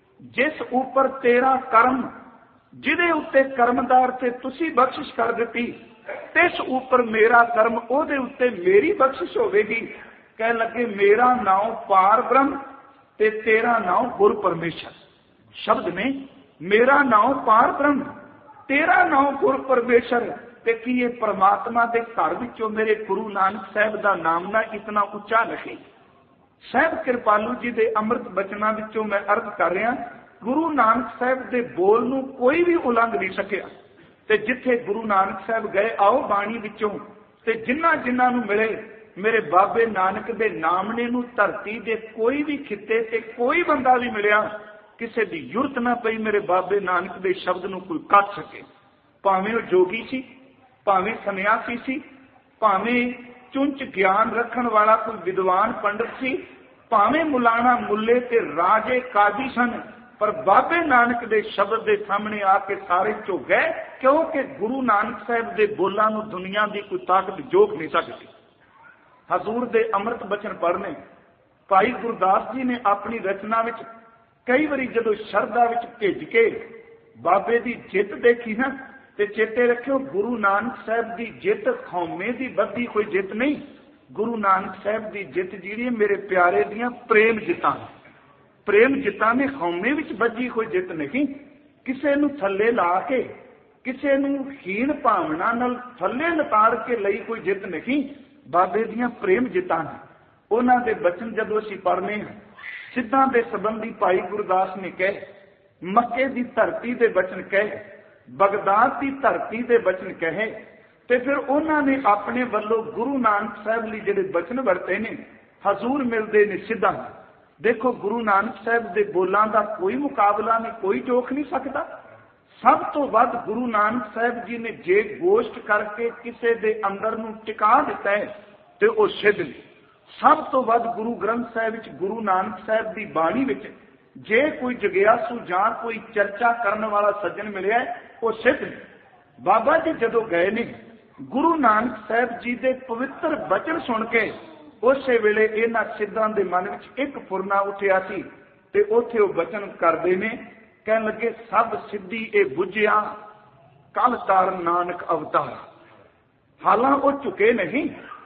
A: ਜਿਸ ਉੱਪਰ ਤੇਰਾ ਕਰਮ, ਜਿਹਦੇ ਉੱਤੇ ਕਰਮਦਾਰ ਤੇ ਤੁਸੀਂ ਬਖਸ਼ਿਸ਼ ਕਰ ਦਿੱਤੀ, ਤਿਸ ਉੱਪਰ ਮੇਰਾ ਕਰਮ, ਉਹਦੇ ਉੱਤੇ ਮੇਰੀ ਬਖਸ਼ਿਸ਼ ਹੋਵੇਗੀ। ਕਹਿਣ ਲੱਗੇ ਮੇਰਾ ਨਾਮ ਪਾਰ ਬ੍ਰਹਮ ਤੇ ਤੇਰਾ ਨਾਮ ਗੁਰ ਪਰਮੇਸ਼ਰ। ਸ਼ਬਦ ਨੇ ਮੇਰਾ ਨਾਮ ਪਾਰ ਬ੍ਰਹਮ, ਤੇਰਾ ਨਾਮ ਗੁਰ ਪਰਮੇਸ਼ਰ। ਤੇ ਕੀ ਇਹ ਪਰਮਾਤਮਾ ਦੇ ਘਰ ਵਿੱਚੋਂ ਮੇਰੇ ਗੁਰੂ ਨਾਨਕ ਸਾਹਿਬ ਦਾ ਨਾਮ ਨਾ ਇਤਨਾ ਉੱਚਾ ਨਹੀਂ। ਸਾਹਿਬ ਕਿਰਪਾਲੂ ਜੀ ਦੇ ਅੰਮ੍ਰਿਤ ਬਚਨਾਂ ਵਿੱਚੋਂ ਮੈਂ ਅਰਜ਼ ਕਰ ਰਿਹਾ, ਗੁਰੂ ਨਾਨਕ ਸਾਹਿਬ ਦੇ ਬੋਲ ਨੂੰ ਕੋਈ ਵੀ ਉਲੰਘ ਨਹੀਂ ਸਕਿਆ। ਤੇ ਜਿੱਥੇ ਗੁਰੂ ਨਾਨਕ ਸਾਹਿਬ ਗਏ, ਆਓ ਬਾਣੀ ਵਿੱਚੋਂ, ਤੇ ਜਿਨ੍ਹਾਂ ਜਿਨ੍ਹਾਂ ਨੂੰ ਮਿਲੇ, ਮੇਰੇ ਬਾਬੇ ਨਾਨਕ ਦੇ ਨਾਮਣੇ ਨੂੰ ਧਰਤੀ ਦੇ ਕੋਈ ਵੀ ਖਿੱਤੇ ਤੇ ਕੋਈ ਬੰਦਾ ਵੀ ਮਿਲਿਆ, ਕਿਸੇ ਦੀ ਜ਼ਰੂਰਤ ਨਾ ਪਈ ਮੇਰੇ ਬਾਬੇ ਨਾਨਕ ਦੇ ਸ਼ਬਦ ਨੂੰ ਕੋਈ ਕੱਟ ਸਕੇ। ਭਾਵੇਂ ਉਹ ਜੋਗੀ ਸੀ, ਭਾਵੇਂ ਸੰਨਿਆਸੀ ਸੀ, ਭਾਵੇਂ ਚੁੰਚ ਗਿਆਨ ਰੱਖਣ ਵਾਲਾ ਕੋਈ ਵਿਦਵਾਨ ਪੰਡਤ ਸੀ, ਭਾਵੇਂ ਮੁਲਾਣਾ ਮੁੱਲੇ ਤੇ ਰਾਜੇ ਕਾਜ਼ੀ ਸਨ, ਪਰ ਬਾਬੇ ਨਾਨਕ ਦੇ ਸ਼ਬਦ ਦੇ ਸਾਹਮਣੇ ਆ ਕੇ ਸਾਰੇ ਝੁਕ ਗਏ। ਕਿਉਂਕਿ ਗੁਰੂ ਨਾਨਕ ਸਾਹਿਬ ਦੇ ਬੋਲਾਂ ਨੂੰ ਦੁਨੀਆ ਦੀ ਕੋਈ ਤਾਕਤ ਜੋਕ ਨਹੀਂ ਸਕਦੀ। ਹਜ਼ੂਰ ਦੇ ਅੰਮ੍ਰਿਤ ਬਚਨ ਪੜ੍ਹਨੇ ਭਾਈ ਗੁਰਦਾਸ ਜੀ ਨੇ ਆਪਣੀ ਰਚਨਾ ਵਿੱਚ ਕਈ ਵਾਰੀ ਜਦੋਂ ਸ਼ਰਧਾ ਵਿੱਚ ਭਿੱਜ ਕੇ ਬਾਬੇ ਦੀ ਜਿੱਤ ਦੇਖੀ ਨਾ, ਤੇ ਚੇਤੇ ਰੱਖਿਓ ਗੁਰੂ ਨਾਨਕ ਸਾਹਿਬ ਦੀ ਜਿੱਤ ਖੌਮੇ ਦੀ ਵੱਧੀ ਕੋਈ ਜਿੱਤ ਨਹੀਂ। ਗੁਰੂ ਨਾਨਕ ਸਾਹਿਬ ਦੀ ਜਿੱਤ ਜਿਹੜੀ ਮੇਰੇ ਪਿਆਰੇ ਦੀਆਂ ਪ੍ਰੇਮ ਜਿੱਤਾਂ, ਪ੍ਰੇਮ ਜਿੱਤਾਂ ਨੇ ਖੌਮੇ ਵਿੱਚ ਵੱਜੀ ਕੋਈ ਜਿੱਤ ਨਹੀਂ। ਕਿਸੇ ਨੂੰ ਥੱਲੇ ਲਾ ਕੇ, ਕਿਸੇ ਨੂੰ ਹੀਣ ਭਾਵਨਾ ਨਾਲ ਥੱਲੇ ਲਤਾੜ ਕੇ ਲਈ ਕੋਈ ਜਿੱਤ ਨਹੀਂ। ਬਾਬੇ ਦੀਆਂ ਪ੍ਰੇਮ ਜਿੱਤਾਂ ਨੇ। ਉਹਨਾਂ ਦੇ ਬਚਨ ਜਦੋਂ ਅਸੀਂ ਪੜ੍ਹਨੇ ਹਾਂ, ਸਿੱਧਾਂ ਦੇ ਸੰਬੰਧੀ ਭਾਈ ਗੁਰਦਾਸ ਨੇ ਕਹੇ, ਮੱਕੇ ਦੀ ਧਰਤੀ ਦੇ ਬਚਨ ਕਹੇ, ਬਗਦਾਦ ਦੀ ਧਰਤੀ ਦੇ ਬਚਨ ਕਹੇ, ਤੇ ਫਿਰ ਉਹਨਾਂ ਨੇ ਆਪਣੇ ਵੱਲੋਂ ਗੁਰੂ ਨਾਨਕ ਸਾਹਿਬ ਲਈ ਜਿਹੜੇ ਬਚਨ ਵਰਤੇ ਨੇ, ਹਜ਼ੂਰ ਮਿਲਦੇ ਨੇ ਸਿੱਧਾਂ। ਦੇਖੋ ਗੁਰੂ ਨਾਨਕ ਸਾਹਿਬ ਦੇ ਬੋਲਾਂ ਦਾ ਕੋਈ ਮੁਕਾਬਲਾ ਨਹੀਂ, ਕੋਈ ਜੋਖ ਨਹੀਂ ਸਕਦਾ। ਸਭ ਤੋਂ ਵੱਧ ਗੁਰੂ ਨਾਨਕ ਸਾਹਿਬ ਜੀ ਨੇ ਜੇ ਗੋਸ਼ਟ ਕਰਕੇ ਕਿਸੇ ਦੇ ਅੰਦਰ ਨੂੰ ਟਿਕਾ ਦਿੱਤਾ ਹੈ ਤੇ ਉਹ ਸਿੱਧ ਨੇ। ਸਭ ਤੋਂ ਵੱਧ ਗੁਰੂ ਗ੍ਰੰਥ ਸਾਹਿਬ ਵਿੱਚ, ਗੁਰੂ ਨਾਨਕ ਸਾਹਿਬ ਦੀ ਬਾਣੀ ਵਿੱਚ ਜੇ ਕੋਈ ਜਗਿਆਸੂ ਜਾਂ ਕੋਈ ਚਰਚਾ ਕਰਨ ਵਾਲਾ ਸੱਜਣ ਮਿਲਿਆ, ਉਹ ਸਿੱਧ ਨੇ। ਬਾਬਾ ਜੀ ਜਦੋਂ ਗਏ ਨੇ, ਗੁਰੂ ਨਾਨਕ ਸਾਹਿਬ ਜੀ ਦੇ ਪਵਿੱਤਰ ਬਚਨ ਸੁਣ ਕੇ ਉਸੇ ਵੇਲੇ ਇਹਨਾਂ ਸਿੱਧਾਂ ਦੇ ਮਨ ਵਿੱਚ ਇੱਕ ਫੁਰਨਾ ਉੱਠਿਆ ਸੀ, ਤੇ ਉੱਥੇ ਉਹ ਬਚਨ ਕਰਦੇ ਨੇ, ਕਹਿਣ ਲੱਗੇ ਸਭ ਸਿੱਧੀ ਇਹ ਬੁੱਝਿਆ ਕੱਲ ਤਾਰਨ ਨਾਨਕ ਅਵਤਾਰ। ਹਾਲਾਂ ਉਹ ਝੁਕੇ ਨਹੀਂ,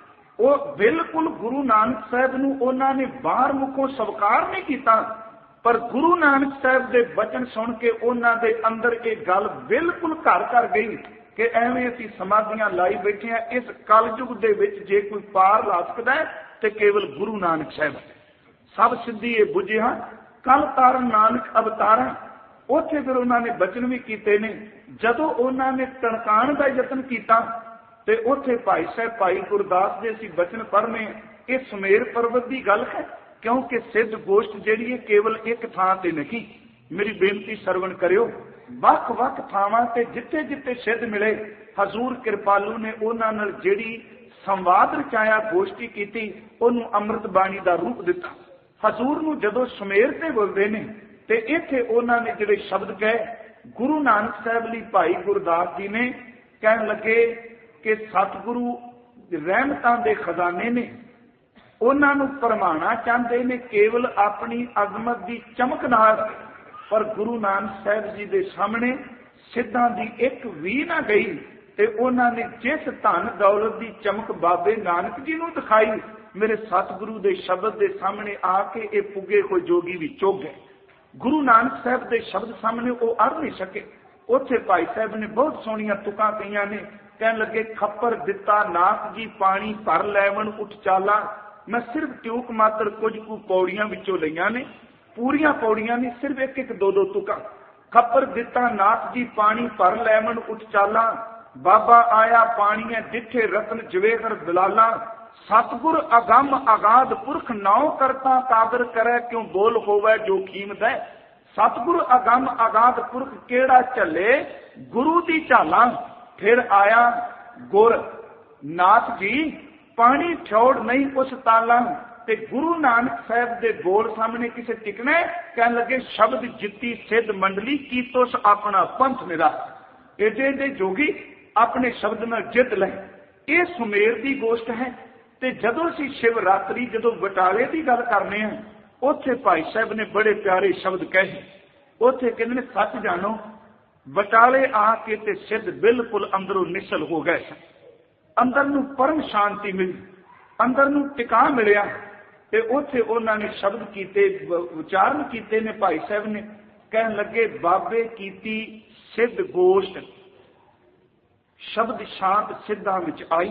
A: ਉਹ ਬਿਲਕੁਲ ਗੁਰੂ ਨਾਨਕ ਸਾਹਿਬ ਨੂੰ ਉਹਨਾਂ ਨੇ ਬਾਹਰ ਮੁਖੋਂ ਸਵੀਕਾਰ ਨਹੀਂ ਕੀਤਾ, ਪਰ ਗੁਰੂ ਨਾਨਕ ਸਾਹਿਬ ਦੇ ਬਚਨ ਸੁਣ ਕੇ ਉਹਨਾਂ ਦੇ ਅੰਦਰ ਇਹ ਗੱਲ ਬਿਲਕੁਲ ਘਰ ਕਰ ਗਈ ਕਿ ਐਵੇਂ ਅਸੀਂ ਸਮਾਧੀਆਂ ਲਾਈ ਬੈਠੇ ਹਾਂ। ਇਸ ਕਲਯੁਗ ਦੇ ਵਿੱਚ ਜੇ ਕੋਈ ਪਾਰ ਲਾ ਸਕਦਾ ਹੈ ਤੇ ਕੇਵਲ ਗੁਰੂ ਨਾਨਕ ਸਾਹਿਬ। ਸਭ ਸਿੱਧੀ ਇਹ ਬੁੱਝਿਆ ਕੱਲ ਤਾਰਨ ਨਾਨਕ ਅਵਤਾਰਾਂ। ਉੱਥੇ ਫਿਰ ਉਹਨਾਂ ਨੇ ਬਚਨ ਵੀ ਕੀਤੇ ਨੇ। ਜਦੋਂ ਉਹਨਾਂ ਨੇ ਟਣਕਾਣ ਦਾ ਯਤਨ ਕੀਤਾ ਤੇ ਉੱਥੇ ਭਾਈ ਸਾਹਿਬ ਭਾਈ ਗੁਰਦਾਸ ਦੇ ਅਸੀਂ ਬਚਨ ਪੜ੍ਹਨੇ, ਇਹ ਸੁਮੇਰ ਪਰਬਤ ਦੀ ਗੱਲ ਹੈ, ਕਿਉਂਕਿ ਸਿੱਧ ਗੋਸ਼ਟ ਜਿਹੜੀ ਹੈ ਕੇਵਲ ਇੱਕ ਥਾਂ ਤੇ ਨਹੀਂ। ਮੇਰੀ ਬੇਨਤੀ ਸਰਵਣ ਕਰਿਓ, ਵੱਖ ਵੱਖ ਥਾਵਾਂ ਤੇ ਜਿੱਥੇ ਜਿੱਥੇ ਸਿੱਧ ਮਿਲੇ, ਹਜ਼ੂਰ ਕਿਰਪਾਲੂ ਨੇ ਉਹਨਾਂ ਨਾਲ ਜਿਹੜੀ ਸੰਵਾਦ ਰਚਾਇਆ, ਗੋਸ਼ਟੀ ਕੀਤੀ, ਉਹਨੂੰ ਅੰਮ੍ਰਿਤ ਬਾਣੀ ਦਾ ਰੂਪ ਦਿੱਤਾ। ਹਜ਼ੂਰ ਨੂੰ ਜਦੋਂ ਸੁਮੇਰ ਤੇ ਬੋਲਦੇ ਨੇ ਤੇ ਇੱਥੇ ਉਹਨਾਂ ਨੇ ਜਿਹੜੇ ਸ਼ਬਦ ਕਹੇ, ਗੁਰੂ ਨਾਨਕ ਸਾਹਿਬ ਲਈ ਭਾਈ ਗੁਰਦਾਸ ਜੀ ਨੇ ਕਹਿਣ ਲੱਗੇ ਕਿ ਸਤਿਗੁਰੂ ਰਹਿਮਤਾਂ ਦੇ ਖਜ਼ਾਨੇ ਨੇ, ਉਹਨਾਂ ਨੂੰ ਭਰਮਾਣਾ ਚਾਹੁੰਦੇ ਨੇ ਕੇਵਲ ਆਪਣੀ ਅਜ਼ਮਤ ਦੀ ਚਮਕ ਨਾਲ, ਪਰ ਗੁਰੂ ਨਾਨਕ ਸਾਹਿਬ ਜੀ ਦੇ ਸਾਹਮਣੇ ਸਿੱਧਾਂ ਦੀ ਇੱਕ ਵੀ ਨਾ ਗਈ। ਤੇ ਉਹਨਾਂ ਨੇ ਜਿਸ ਧਨ ਦੌਲਤ ਦੀ ਚਮਕ ਬਾਬੇ ਨਾਨਕ ਜੀ ਨੂੰ ਦਿਖਾਈ, ਮੇਰੇ ਸਤਿਗੁਰੂ ਦੇ ਸ਼ਬਦ ਦੇ ਸਾਹਮਣੇ ਆ ਕੇ ਇਹ ਪੁੱਗੇ ਕੋਈ ਜੋਗੀ ਵੀ ਚੁੱਕ ਗਏ। ਗੁਰੂ ਨਾਨਕ ਸਾਹਿਬ ਦੇ ਸ਼ਬਦ ਸਾਹਮਣੇ ਉਹ ਅੜ ਨਹੀਂ ਸਕੇ। ਉੱਥੇ ਭਾਈ ਸਾਹਿਬ ਨੇ ਬਹੁਤ ਸੋਹਣੀਆਂ ਤੁਕਾਂ ਕਹੀਆਂ ਨੇ, ਕਹਿਣ ਲੱਗੇ ਖੱਪਰ ਦਿੱਤਾ ਨਾਥ ਜੀ ਪਾਣੀ ਭਰ ਲੈਵਣ ਉੱਠ ਚਾਲਾ। ਮੈਂ ਸਿਰਫ ਟਿਊਕ ਮਾਤਰ ਕੁਝ ਕੁ ਪੌੜੀਆਂ ਵਿੱਚੋਂ ਲਈਆਂ ਨੇ, ਪੂਰੀਆਂ ਪੌੜੀਆਂ ਨਹੀਂ, ਸਿਰਫ ਇੱਕ ਇੱਕ ਦੋ ਦੋ ਤੁਕਾਂ। ਖੱਪਰ ਦਿੱਤਾ ਨਾਥ ਜੀ ਪਾਣੀ ਭਰ ਲੈਵਣ ਉੱਠ ਚਾਲਾ, ਬਾਬਾ ਆਇਆ ਪਾਣੀਏ ਡਿੱਠੇ ਰਤਨ ਜਵੇਹਰ ਦਲਾਲਾ। ਸਤਿਗੁਰ ਅਗੰਮ ਅਗਾਧ ਪੁਰਖ ਨਾਉ ਕਰਤਾ ਕਾਦਰ ਕਰੇ ਕਿਉਂ ਬੋਲ ਹੋਵੇ ਜੋ ਕੀਮਤ ਹੈ। ਸਤਿਗੁਰ ਅਗੰਮ ਅਗਾਧ ਪੁਰਖ ਕਿਹੜਾ ਝੱਲੇ ਗੁਰੂ ਦੀ ਝਾਲਾਂ। ਫਿਰ ਆਇਆ ਗੁਰ ਨਾਥ ਜੀ पानी ठौड़ नहीं उस ताला ते गुरु नानक साहब दे बोल सामने किसे टिकना कह लगे शब्द जित्ती सिद्ध मंडली की तुस अपना पंथ निरा एडे एडे जोगी अपने शब्द में जित ले। ये सुमेर की गोष्ट है। ते जदों असीं शिवरात्रि जदों बटाले की गल करने हैं उत्थे भाई साहब ने बड़े प्यारे शब्द कहे। उत्थे कहते सच जानो बटाले आके ते सिद्ध बिल्कुल अंदरों निसल हो गए, अंदर नूं परम शांति मिली, अंदर नूं टिका मिलिया। ते उत्थे उन्होंने शब्द कीते उचारण कीते ने भाई साहब ने कह लगे बाबे कीती सिद्ध गोष्ट शब्द शांत सिद्धां विच आई।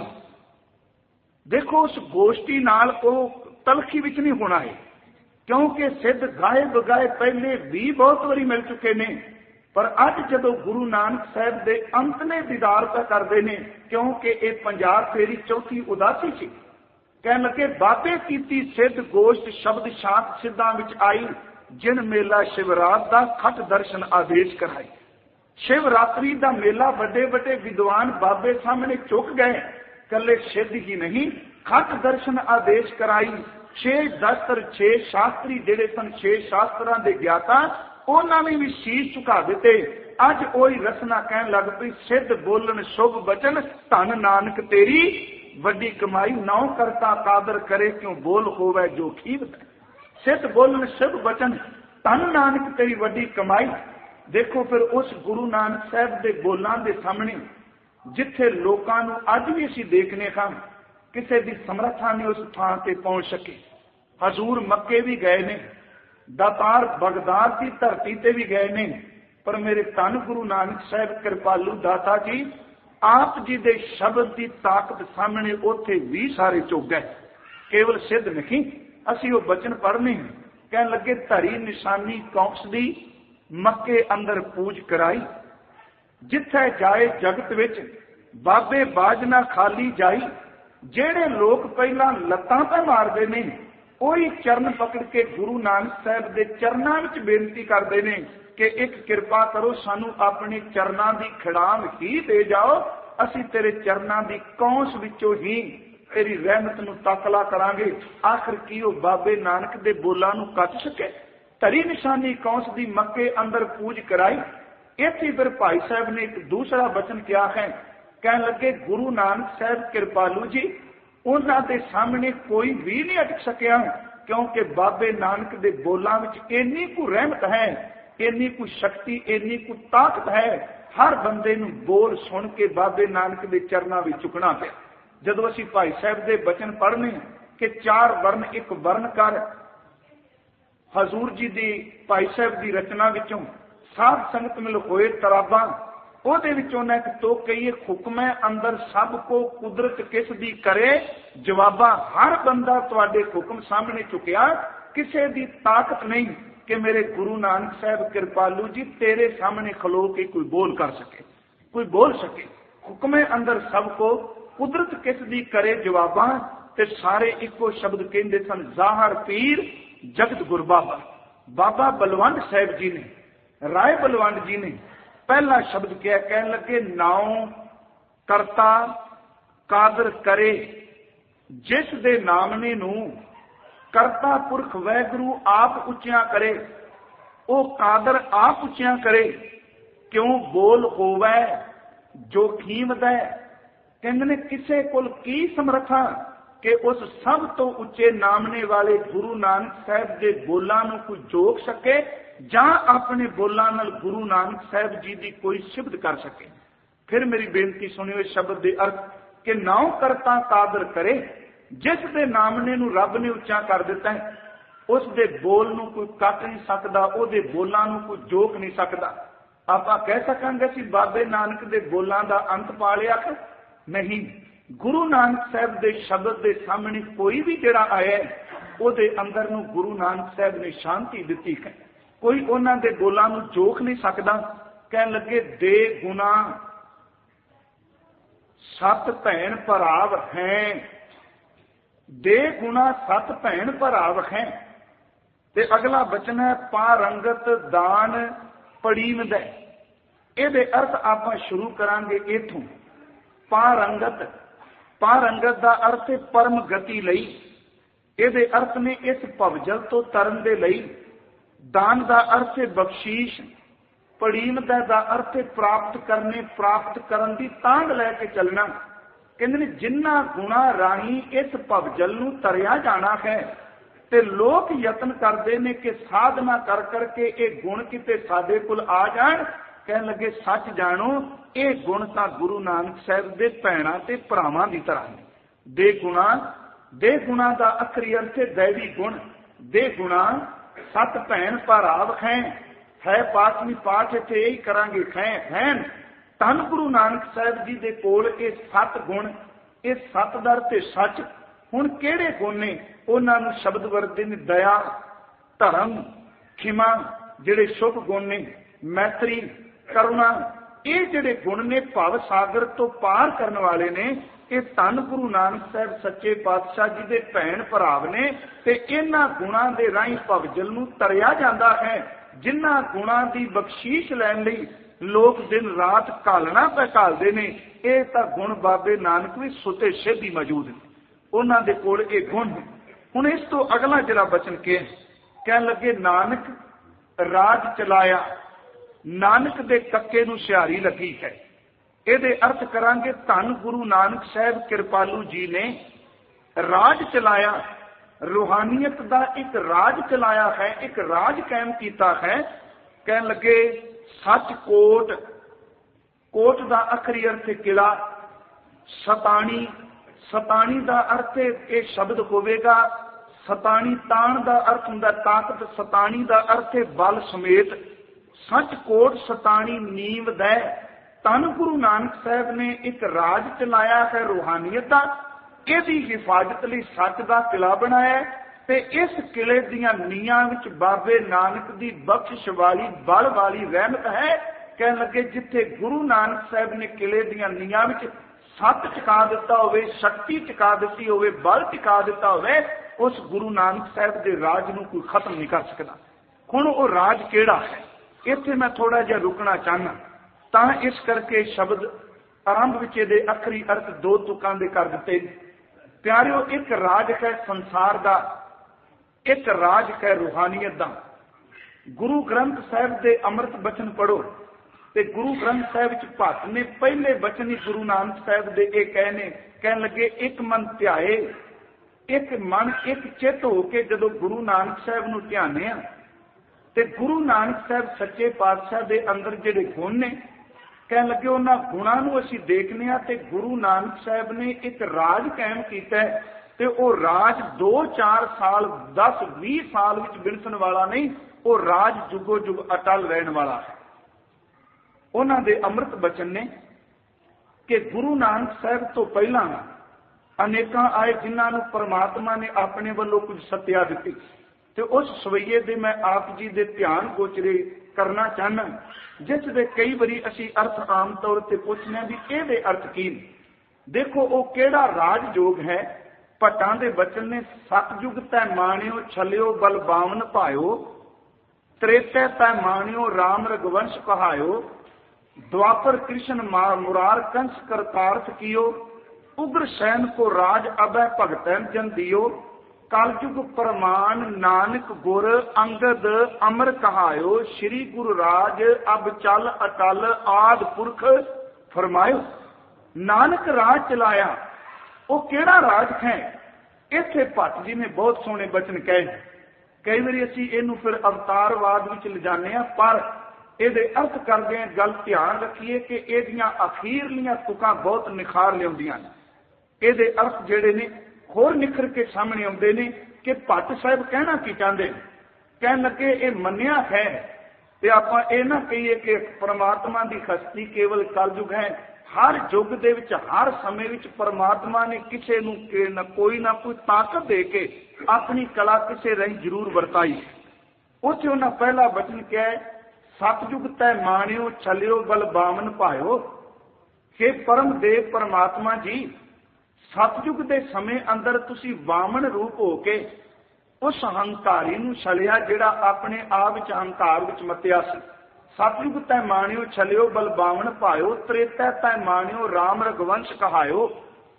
A: देखो उस गोष्ठी नाल वो तलखी विच नहीं होना है क्योंकि सिद्ध गाए बगाए पहले भी बहुत बारी मिल चुके ने, पर अज जदों गुरु नानक साहब दे अंतले दीदार का करते हैं क्योंकि ये पंजाब फेरी चौथी उदासी सी। कह लगे बाबे कीती सिद्ध गोष्ठ शब्द शांत सिद्धां विच आई जिन मेला शिवरात दा खट दर्शन आदेश कराई। शिवरात्रि दा मेला बड़े बड़े विद्वान बाबे सामने चुक गए, कले सिद्ध ही नहीं खट दर्शन आदेश कराई। छे दस्तर छे शास्त्री जेड़े सन छे शास्त्रां दे ज्ञाता उन्होंने भी शीश झुका दिते। अज ओही रसना कहन लग पई सिद्ध बोलन शुभ बचन धन नानक तेरी वड्डी कमाई नौ करता कादर करे क्यों बोल होवे जो खीवत। सिद्ध बोलन शुभ बचन धन नानक तेरी वड्डी कमाई। देखो फिर उस गुरु नानक साहब दे बोलां दे सामने जिथे लोकां नूं अज भी असीं देखने हां किसी दी समर्था ने उस थां ते पहुंच सके। हजूर मक्के भी गए ने, दातार बगदाद की धरती ते भी गए ने, पर मेरे धन गुरु नानक साहब कृपालू दाता जी आप जी दे शब्द की ताकत सामने उथे भी सारे चुक गए। केवल सिद्ध नहीं असी वो बचन पढ़ने कह लगे धरी निशानी कौंस दी मक्के अंदर पूज कराई। जिथे जाए जगत विच बाबे बाजना खाली जाई। जेड़े लोग पहला लत्तां पे मारदे ने ਉਹੀ चरण पकड़ के गुरु नानक साहब के चरणों में बेनती करते हैं कि एक कृपा करो सानू अपने चरणों की खिड़ाम ही दे जाओ, असी तेरे चरणों की कौंस विचों ही तेरी रहमत नूं तकला करांगे। आखिर की वो बाबे नानक दे बोलां नूं कट सके। धरी निशानी कौंस की मक्के अंदर पूज कराई। इत्थे फिर भाई साहब ने एक दूसरा वचन किया है, कह लगे गुरु नानक साहब कृपालू जी उन्हां दे सामने कोई भी नहीं अटक सकिया क्योंकि बाबे नानक दे बोलां विच इन्नी कु रहमत है, इन्नी कु शक्ति, इन्नी कु ताकत है। हर बंदे नूं बोल सुन के बाबे नानक दे चरनां विच झुकना पिया। जदों असीं भाई साहब दे वचन पढ़ने कि चार वर्ण एक वर्ण कर, हजूर जी दी भाई साहब दी रचना विचों साध संगत मिल होए तराबा ਉਹਦੇ ਵਿੱਚ ਉਹਨੇ ਇੱਕ ਤੋਂ ਕਹੀਏ ਹੁਕਮ ਹੈ ਅੰਦਰ ਸਭ ਕੋ ਕੁਦਰਤ ਕਿਸ ਦੀ ਕਰੇ ਜਵਾਬਾ। ਹਰ ਬੰਦਾ ਤੁਹਾਡੇ ਹੁਕਮ ਸਾਹਮਣੇ ਚੁੱਕਿਆ, ਕਿਸੇ ਦੀ ਤਾਕਤ ਨਹੀਂ ਕਿ ਮੇਰੇ ਗੁਰੂ ਨਾਨਕ ਸਾਹਿਬ ਕਿਰਪਾਲੂ ਜੀ ਤੇਰੇ ਸਾਹਮਣੇ ਖਲੋ ਕੇ ਕੋਈ ਬੋਲ ਕਰ ਸਕੇ, ਕੋਈ ਬੋਲ ਸਕੇ। ਹੁਕਮ ਹੈ ਅੰਦਰ ਸਭ ਕੋ ਕੁਦਰਤ ਕਿਸ ਦੀ ਕਰੇ ਜਵਾਬਾ। ਤੇ ਸਾਰੇ ਇੱਕੋ ਸ਼ਬਦ ਕਹਿੰਦੇ ਸਨ ਜ਼ਾਹਰ ਪੀਰ ਜਗਤ ਗੁਰਬਾਬਾ। ਬਾਬਾ ਬਲਵੰਡ ਸਾਹਿਬ ਜੀ ਨੇ, ਰਾਏ ਬਲਵੰਡ ਜੀ ਨੇ पहला शब्द क्या कह लगे नाउ करता कादर करे जिस दे नामने नू करता पुरख वैगुरु आप उच्चिया करे, ओ कादर आप उच्चिया करे क्यों बोल होवे जो कीमत है। कहने किसे कोल की समर्था कि उस सब तो उच्चे नामने वाले गुरु नानक साहब के बोलां नू कोई जोक सके ਜਾਂ ਆਪਣੇ ਬੋਲਾਂ ਨਾਲ ਗੁਰੂ ਨਾਨਕ ਸਾਹਿਬ ਜੀ ਦੀ ਕੋਈ ਸਿਫਤ ਕਰ ਸਕੇ। ਫਿਰ ਮੇਰੀ ਬੇਨਤੀ ਸੁਣਿਓ ਇਸ ਸ਼ਬਦ ਦੇ ਅਰਥ ਕਿ ਨਾਉ ਕਰਤਾ ਕਾਦਰ ਕਰੇ ਜਿਸ ਦੇ ਨਾਮਨੇ ਨੂੰ ਰੱਬ ਨੇ ਉੱਚਾ ਕਰ ਦਿੱਤਾ ਹੈ ਉਸ ਦੇ ਬੋਲ ਨੂੰ ਕੋਈ ਕੱਟ ਨਹੀਂ ਸਕਦਾ, ਉਹਦੇ ਬੋਲਾਂ ਨੂੰ ਕੋਈ ਜੋਕ ਨਹੀਂ ਸਕਦਾ। ਆਪਾਂ ਕਹਿ ਸਕਾਂਗੇ ਕਿ ਬਾਬੇ ਨਾਨਕ ਦੇ ਬੋਲਾਂ ਦਾ ਅੰਤ ਪਾ ਲਿਆ ਕਿ ਨਹੀਂ। ਗੁਰੂ ਨਾਨਕ ਸਾਹਿਬ ਦੇ ਸ਼ਬਦ ਦੇ ਸਾਹਮਣੇ ਕੋਈ ਵੀ ਜਿਹੜਾ ਆਇਆ ਉਹਦੇ ਅੰਦਰ ਨੂੰ ਗੁਰੂ ਨਾਨਕ ਸਾਹਿਬ ਨੇ ਸ਼ਾਂਤੀ ਦਿੱਤੀ ਹੈ। कोई उन्हां दे बोलां नूं जोख नहीं सकदा। कहन लगे दे गुना सत भैन भराव है, दे गुना सत भैन भराव है। ते अगला बचन है पा रंगत दान पड़ीमद। इहदे अर्थ आपां शुरू करांगे इथों। पा रंगत, ਪਾਰ ਅੰਗਦ ਦਾ ਅਰਥ ਹੈ ਪਰਮ ਗਤੀ ਲਈ। ਇਹਦੇ ਅਰਥ ਨੇ ਇਸ ਭਵਜਲ ਤੋਂ ਤਰਨ ਦੇ ਲਈ। ਦਾਨ ਦਾ ਅਰਥ ਹੈ ਬਖਸ਼ੀਸ਼। ਪੜੀਮਦਾ ਦਾ ਅਰਥ ਹੈ ਪ੍ਰਾਪਤ ਕਰਨੇ, ਪ੍ਰਾਪਤ ਕਰਨ ਦੀ ਤਾਂਘ ਲੈ ਕੇ ਚੱਲਣਾ। ਕਹਿੰਦੇ ਨੇ ਜਿਨ੍ਹਾਂ ਗੁਣਾ ਰਾਹੀਂ ਇਸ ਭਵਜਲ ਨੂੰ ਤਰਿਆ ਜਾਣਾ ਹੈ ਤੇ ਲੋਕ ਯਤਨ ਕਰਦੇ ਨੇ ਕਿ ਸਾਧਨਾ ਕਰ ਕਰਕੇ ਇਹ ਗੁਣ ਕਿਤੇ ਸਾਡੇ ਕੋਲ ਆ ਜਾਣ। ਕਹਿਣ ਲੱਗੇ ਸੱਚ ਜਾਣੋ ਇਹ ਗੁਣ ਤਾਂ ਗੁਰੂ ਨਾਨਕ ਸਾਹਿਬ ਦੇ ਭੈਣਾਂ ਤੇ ਭਰਾਵਾਂ ਦੀ ਤਰ੍ਹਾਂ ਨੇ। ਦੇ ਗੁਣਾ, ਦੇ ਗੁਣਾ ਦਾ ਅਖਰੀ ਅਰਥ ਹੈ ਦੈਵੀ ਗੁਣ। ਦੇ ਗੁਣਾ ਸਤ ਭੈਣ ਭਰਾ ਵਖੈ ਹੈ। ਪਾਠਵੀਂ ਪਾਠ ਇੱਥੇ ਇਹੀ ਕਰਾਂਗੇ ਖੈ ਭੈਣ। ਧੰਨ ਗੁਰੂ ਨਾਨਕ ਸਾਹਿਬ ਜੀ ਦੇ ਕੋਲ ਇਹ ਸੱਤ ਗੁਣ, ਇਹ ਸੱਤ ਦਰ ਤੇ ਸੱਚ। ਹੁਣ ਕਿਹੜੇ ਗੁਣ ਨੇ? ਉਹਨਾਂ ਨੂੰ ਸ਼ਬਦ ਵਰਤੇ ਨੇ ਦਇਆ, ਧਰਮ, ਖਿਮਾ ਜਿਹੜੇ ਸ਼ੁਭ ਗੁਣ ਨੇ, ਮੈਤਰੀ, ਕਰੁਣਾ। ਇਹ ਜਿਹੜੇ ਗੁਣ ਨੇ ਭਵ ਸਾਗਰ ਤੋਂ ਪਾਰ ਕਰਨ ਵਾਲੇ ਨੇ। ਇਹ ਧੰਨ ਗੁਰੂ ਨਾਨਕ ਸਾਹਿਬ ਸੱਚੇ ਪਾਤਸ਼ਾਹ ਜੀ ਦੇ ਭੈਣ ਭਰਾਵ ਨੇ ਤੇ ਇਹਨਾਂ ਗੁਣਾਂ ਦੇ ਰਾਹੀਂ ਭਵਜਲ ਨੂੰ ਤਰਿਆ ਜਾਂਦਾ ਹੈ। ਜਿਨ੍ਹਾਂ ਗੁਣਾਂ ਦੀ ਬਖਸ਼ੀਸ਼ ਲੈਣ ਲਈ ਲੋਕ ਦਿਨ ਰਾਤ ਘਾਲਣਾ ਪੈ ਘਾਲਦੇ ਨੇ, ਇਹ ਤਾਂ ਗੁਣ ਬਾਬੇ ਨਾਨਕ ਵੀ ਸੁਤੇ ਸਿੱਧ ਹੀ ਮੌਜੂਦ ਨੇ। ਉਹਨਾਂ ਦੇ ਕੋਲ ਇਹ ਗੁਣ। ਹੁਣ ਇਸ ਤੋਂ ਅਗਲਾ ਜਿਹੜਾ ਬਚਨ ਕੇ ਕਹਿਣ ਲੱਗੇ ਨਾਨਕ ਰਾਜ ਚਲਾਇਆ। ਨਾਨਕ ਦੇ ਕੱਕੇ ਨੂੰ ਸਿਹਾਰੀ ਲੱਗੀ ਹੈ। ਇਹਦੇ ਅਰਥ ਕਰਾਂਗੇ ਧੰਨ ਗੁਰੂ ਨਾਨਕ ਸਾਹਿਬ ਕਿਰਪਾਲੂ ਜੀ ਨੇ ਰਾਜ ਚਲਾਇਆ। ਰੂਹਾਨੀਅਤ ਦਾ ਇੱਕ ਰਾਜ ਚਲਾਇਆ ਹੈ, ਇੱਕ ਰਾਜ ਕਾਇਮ ਕੀਤਾ ਹੈ। ਕਹਿਣ ਲੱਗੇ ਸੱਚ ਕੋਟ। ਕੋਟ ਦਾ ਅਖਰੀ ਅਰਥ ਕਿਲਾ। ਸਤਾਣੀ, ਸਤਾਣੀ ਦਾ ਅਰਥ ਇਹ ਸ਼ਬਦ ਹੋਵੇਗਾ। ਸਤਾਣੀ ਤਾਣ ਦਾ ਅਰਥ ਹੁੰਦਾ ਤਾਕਤ। ਸਤਾਣੀ ਦਾ ਅਰਥ ਹੈ ਬਲ ਸਮੇਤ। ਸੱਚ ਕੋਟ ਸਤਾਣੀ ਨੀਂਵ ਦੈ। ਧੰਨ ਗੁਰੂ ਨਾਨਕ ਸਾਹਿਬ ਨੇ ਇੱਕ ਰਾਜ ਚਲਾਇਆ ਹੈ ਰੂਹਾਨੀਅਤ ਦਾ। ਇਹਦੀ ਹਿਫਾਜ਼ਤ ਲਈ ਸੱਚ ਦਾ ਕਿਲਾ ਬਣਾਇਆ ਤੇ ਇਸ ਕਿਲੇ ਦੀਆਂ ਨੀਹਾਂ ਵਿੱਚ ਬਾਬੇ ਨਾਨਕ ਦੀ ਬਖਸ਼ਿਸ਼ ਵਾਲੀ ਬਲ ਵਾਲੀ ਰਹਿਮਤ ਹੈ। ਕਹਿਣ ਲੱਗੇ ਜਿੱਥੇ ਗੁਰੂ ਨਾਨਕ ਸਾਹਿਬ ਨੇ ਕਿਲੇ ਦੀਆਂ ਨੀਹਾਂ ਵਿੱਚ ਸੱਤ ਟਿਕਾ ਦਿੱਤਾ ਹੋਵੇ, ਸ਼ਕਤੀ ਟਿਕਾ ਦਿੱਤੀ ਹੋਵੇ, ਬਲ ਟਿਕਾ ਦਿੱਤਾ ਹੋਵੇ, ਉਸ ਗੁਰੂ ਨਾਨਕ ਸਾਹਿਬ ਦੇ ਰਾਜ ਨੂੰ ਕੋਈ ਖਤਮ ਨਹੀਂ ਕਰ ਸਕਦਾ। ਹੁਣ ਉਹ ਰਾਜ ਕਿਹੜਾ ਹੈ? ਇੱਥੇ ਮੈਂ ਥੋੜਾ ਜਿਹਾ ਰੁਕਣਾ ਚਾਹਨਾ। ਤਾਂ ਇਸ ਕਰਕੇ ਸ਼ਬਦ ਆਰੰਭ ਵਿੱਚ ਇਹਦੇ ਅਖਰੀ ਅਰਥ ਦੋ ਤੁਕਾਂ ਦੇ ਕਰ ਦਿੱਤੇ। ਪਿਆਰਿਓ, ਇੱਕ ਰਾਜ ਹੈ ਸੰਸਾਰ ਦਾ, ਇੱਕ ਰਾਜ ਹੈ ਰੂਹਾਨੀਅਤ ਦਾ। ਗੁਰੂ ਗ੍ਰੰਥ ਸਾਹਿਬ ਦੇ ਅੰਮ੍ਰਿਤ ਬਚਨ ਪੜੋ ਤੇ ਗੁਰੂ ਗ੍ਰੰਥ ਸਾਹਿਬ ਵਿੱਚ ਭੱਟ ਨੇ ਪਹਿਲੇ ਬਚਨ ਹੀ ਗੁਰੂ ਨਾਨਕ ਸਾਹਿਬ ਦੇ ਇਹ ਕਹਿਣੇ। ਕਹਿਣ ਲੱਗੇ ਇੱਕ ਮਨ ਧਿਆਏ। ਇੱਕ ਮਨ ਇੱਕ ਚਿੱਤ ਹੋ ਕੇ ਜਦੋਂ ਗੁਰੂ ਨਾਨਕ ਸਾਹਿਬ ਨੂੰ ਧਿਆਨੇ ਆ ਤੇ ਗੁਰੂ ਨਾਨਕ ਸਾਹਿਬ ਸੱਚੇ ਪਾਤਸ਼ਾਹ ਦੇ ਅੰਦਰ ਜਿਹੜੇ ਗੁਣ ਨੇ, ਕਹਿਣ ਲੱਗੇ ਉਹਨਾਂ ਗੁਣਾਂ ਨੂੰ ਅਸੀਂ ਦੇਖਨੇ ਆ ਤੇ ਗੁਰੂ ਨਾਨਕ ਸਾਹਿਬ ਨੇ ਇੱਕ ਰਾਜ ਕਾਇਮ ਕੀਤਾ ਤੇ ਉਹ ਰਾਜ ਦੋ ਚਾਰ ਸਾਲ ਦਸ ਵੀਹ ਸਾਲ ਵਿੱਚ ਵਿਲਸਣ ਵਾਲਾ ਨਹੀਂ, ਉਹ ਰਾਜ ਜੁਗੋ ਜੁਗ ਅਟਲ ਰਹਿਣ ਵਾਲਾ ਹੈ। ਉਹਨਾਂ ਦੇ ਅੰਮ੍ਰਿਤ ਬਚਨ ਨੇ ਕਿ ਗੁਰੂ ਨਾਨਕ ਸਾਹਿਬ ਤੋਂ ਪਹਿਲਾਂ ਅਨੇਕਾਂ ਆਏ ਜਿਨ੍ਹਾਂ ਨੂੰ ਪਰਮਾਤਮਾ ਨੇ ਆਪਣੇ ਵੱਲੋਂ ਕੁਝ ਸੱਤਿਆ ਦਿੱਤੀ ਤੇ ਉਸ ਸਵਈਏ ਦੇ ਮੈਂ ਆਪ ਜੀ ਦੇ ਧਿਆਨ ਗੋਚਰੇ ਕਰਨਾ ਚਾਹਨਾ, ਜਿਸ ਦੇ ਕਈ ਵਾਰੀ ਅਸੀਂ ਅਰਥ ਆਮ ਤੌਰ ਤੇ ਪੁੱਛਦੇ ਹਾਂ ਵੀ ਇਹਦੇ ਅਰਥ ਕੀ ਨੇ। ਦੇਖੋ ਉਹ ਕਿਹੜਾ ਰਾਜ ਯੋਗ ਹੈ। ਭੱਟਾਂ ਦੇ ਬਚਨ ਨੇ ਸਤਜੁਗ ਤੈ ਮਾਣਿਓ ਛਲਿਓ ਬਲ ਬਾਵਨ ਭਾਇਓ। ਤ੍ਰੇਤੈ ਤੈ ਮਾਣਿਓ ਰਾਮ ਰਘੁਵੰਸ਼ ਕਹਾਇਓ। द्वापर कृष्ण मुरार कंस करतार्थ कियो। उग्र सैन को राज अभय भगतैन जन दियो। कलयुग प्रमाण नानक गुर अंगद अमर कहायो। श्री गुरु राज अब चल अटल आद पुरख फरमायो। नानक राज चलाया। वो केड़ा राज है? इत्थे भट्ट जी ने बहुत सोहने बचन कहे। कई बार असीं इहनूं फिर अवतारवाद विच लिजाने आ, पर ਇਹਦੇ ਅਰਥ ਕਰਦੇ ਹਾਂ ਗੱਲ ਧਿਆਨ ਰੱਖੀਏ ਕਿ ਇਹਦੀਆਂ ਅਖੀਰਲੀਆਂ ਤੁਕਾਂ ਬਹੁਤ ਨਿਖਾਰ ਲਿਆਉਂਦੀਆਂ ਨੇ। ਇਹਦੇ ਅਰਥ ਜਿਹੜੇ ਨੇ ਹੋਰ ਨਿਖਰ ਕੇ ਸਾਹਮਣੇ ਆਉਂਦੇ ਨੇ ਕਿ ਭੱਟ ਸਾਹਿਬ ਕਹਿਣਾ ਕੀ ਚਾਹੁੰਦੇ ਨੇ। ਕਹਿਣ ਲੱਗੇ ਇਹ ਮੰਨਿਆ ਹੈ ਤੇ ਆਪਾਂ ਇਹ ਨਾ ਕਹੀਏ ਕਿ ਪਰਮਾਤਮਾ ਦੀ ਹਸਤੀ ਕੇਵਲ ਕਲਯੁਗ ਹੈ। ਹਰ ਯੁੱਗ ਦੇ ਵਿੱਚ ਹਰ ਸਮੇਂ ਵਿੱਚ ਪਰਮਾਤਮਾ ਨੇ ਕਿਸੇ ਨੂੰ ਕੋਈ ਨਾ ਕੋਈ ਤਾਕਤ ਦੇ ਕੇ ਆਪਣੀ ਕਲਾ ਕਿਸੇ ਰਾਹੀਂ ਜ਼ਰੂਰ ਵਰਤਾਈ। ਉੱਥੇ ਉਹਨਾਂ ਪਹਿਲਾ ਬਚਨ ਕਿਹਾ ਹੈ सतयुग तै माणियो छलियो बल बामन भायो। हे परम देव परमात्मा जी, सतयुग के समय अंदर तुसी वामन रूप होके उस हंकारी नूं छलिया जिहड़ा अपने आप विच हंकार विच मत्या सी। सतयुग तै माणियो छलियो बल बामन भायो। त्रेता तै माणियो राम रघुवंश कहायो।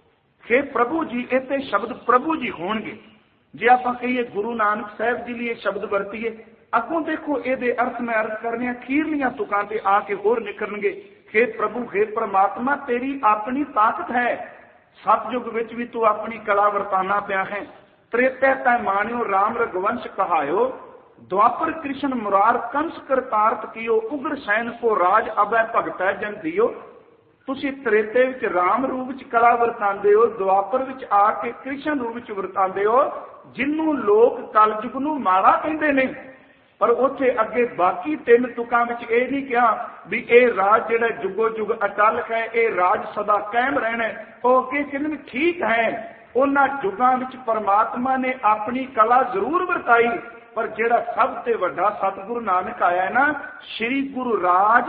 A: हे प्रभु जी, इतने शब्द प्रभु जी होणगे। जे आप कहिए गुरु नानक साहब जी लिए शब्द वरतीए, अगों देखो ये अर्थ मैं अर्थ करने अखीरलियां तुकां ते आके होर निकलणगे। हे प्रभु, हे परमात्मा, तेरी अपनी ताकत है। सतयुग विच भी तू अपनी कला वरताना पिया है। त्रेते तै मानियो राम रघुवंश कहायो, द्वापर कृष्ण मुरार कंस करतारत कियो, उग्र सैन को राज अबै भगतै जन दियो। तुसी त्रेते विच राम रूप विच कला वरतांदे हो, द्वापर विच आके कृष्ण रूप विच वरतांदे हो, जिन्नू लोग कलयुग नूं माड़ा कहंदे ने। पर उत्थे अगे बाकी तीन तुकां विच इह नहीं कहा भी ये राज जिहड़ा जुगो जुग अटल है, ये राज सदा कायम रहना है। वो अगे कहंदे ठीक है, उन्हां जुगां विच परमात्मा ने अपनी कला जरूर वरताई, पर जिहड़ा सब ते वड्डा सतगुरु नानक आया है ना, श्री गुरु राज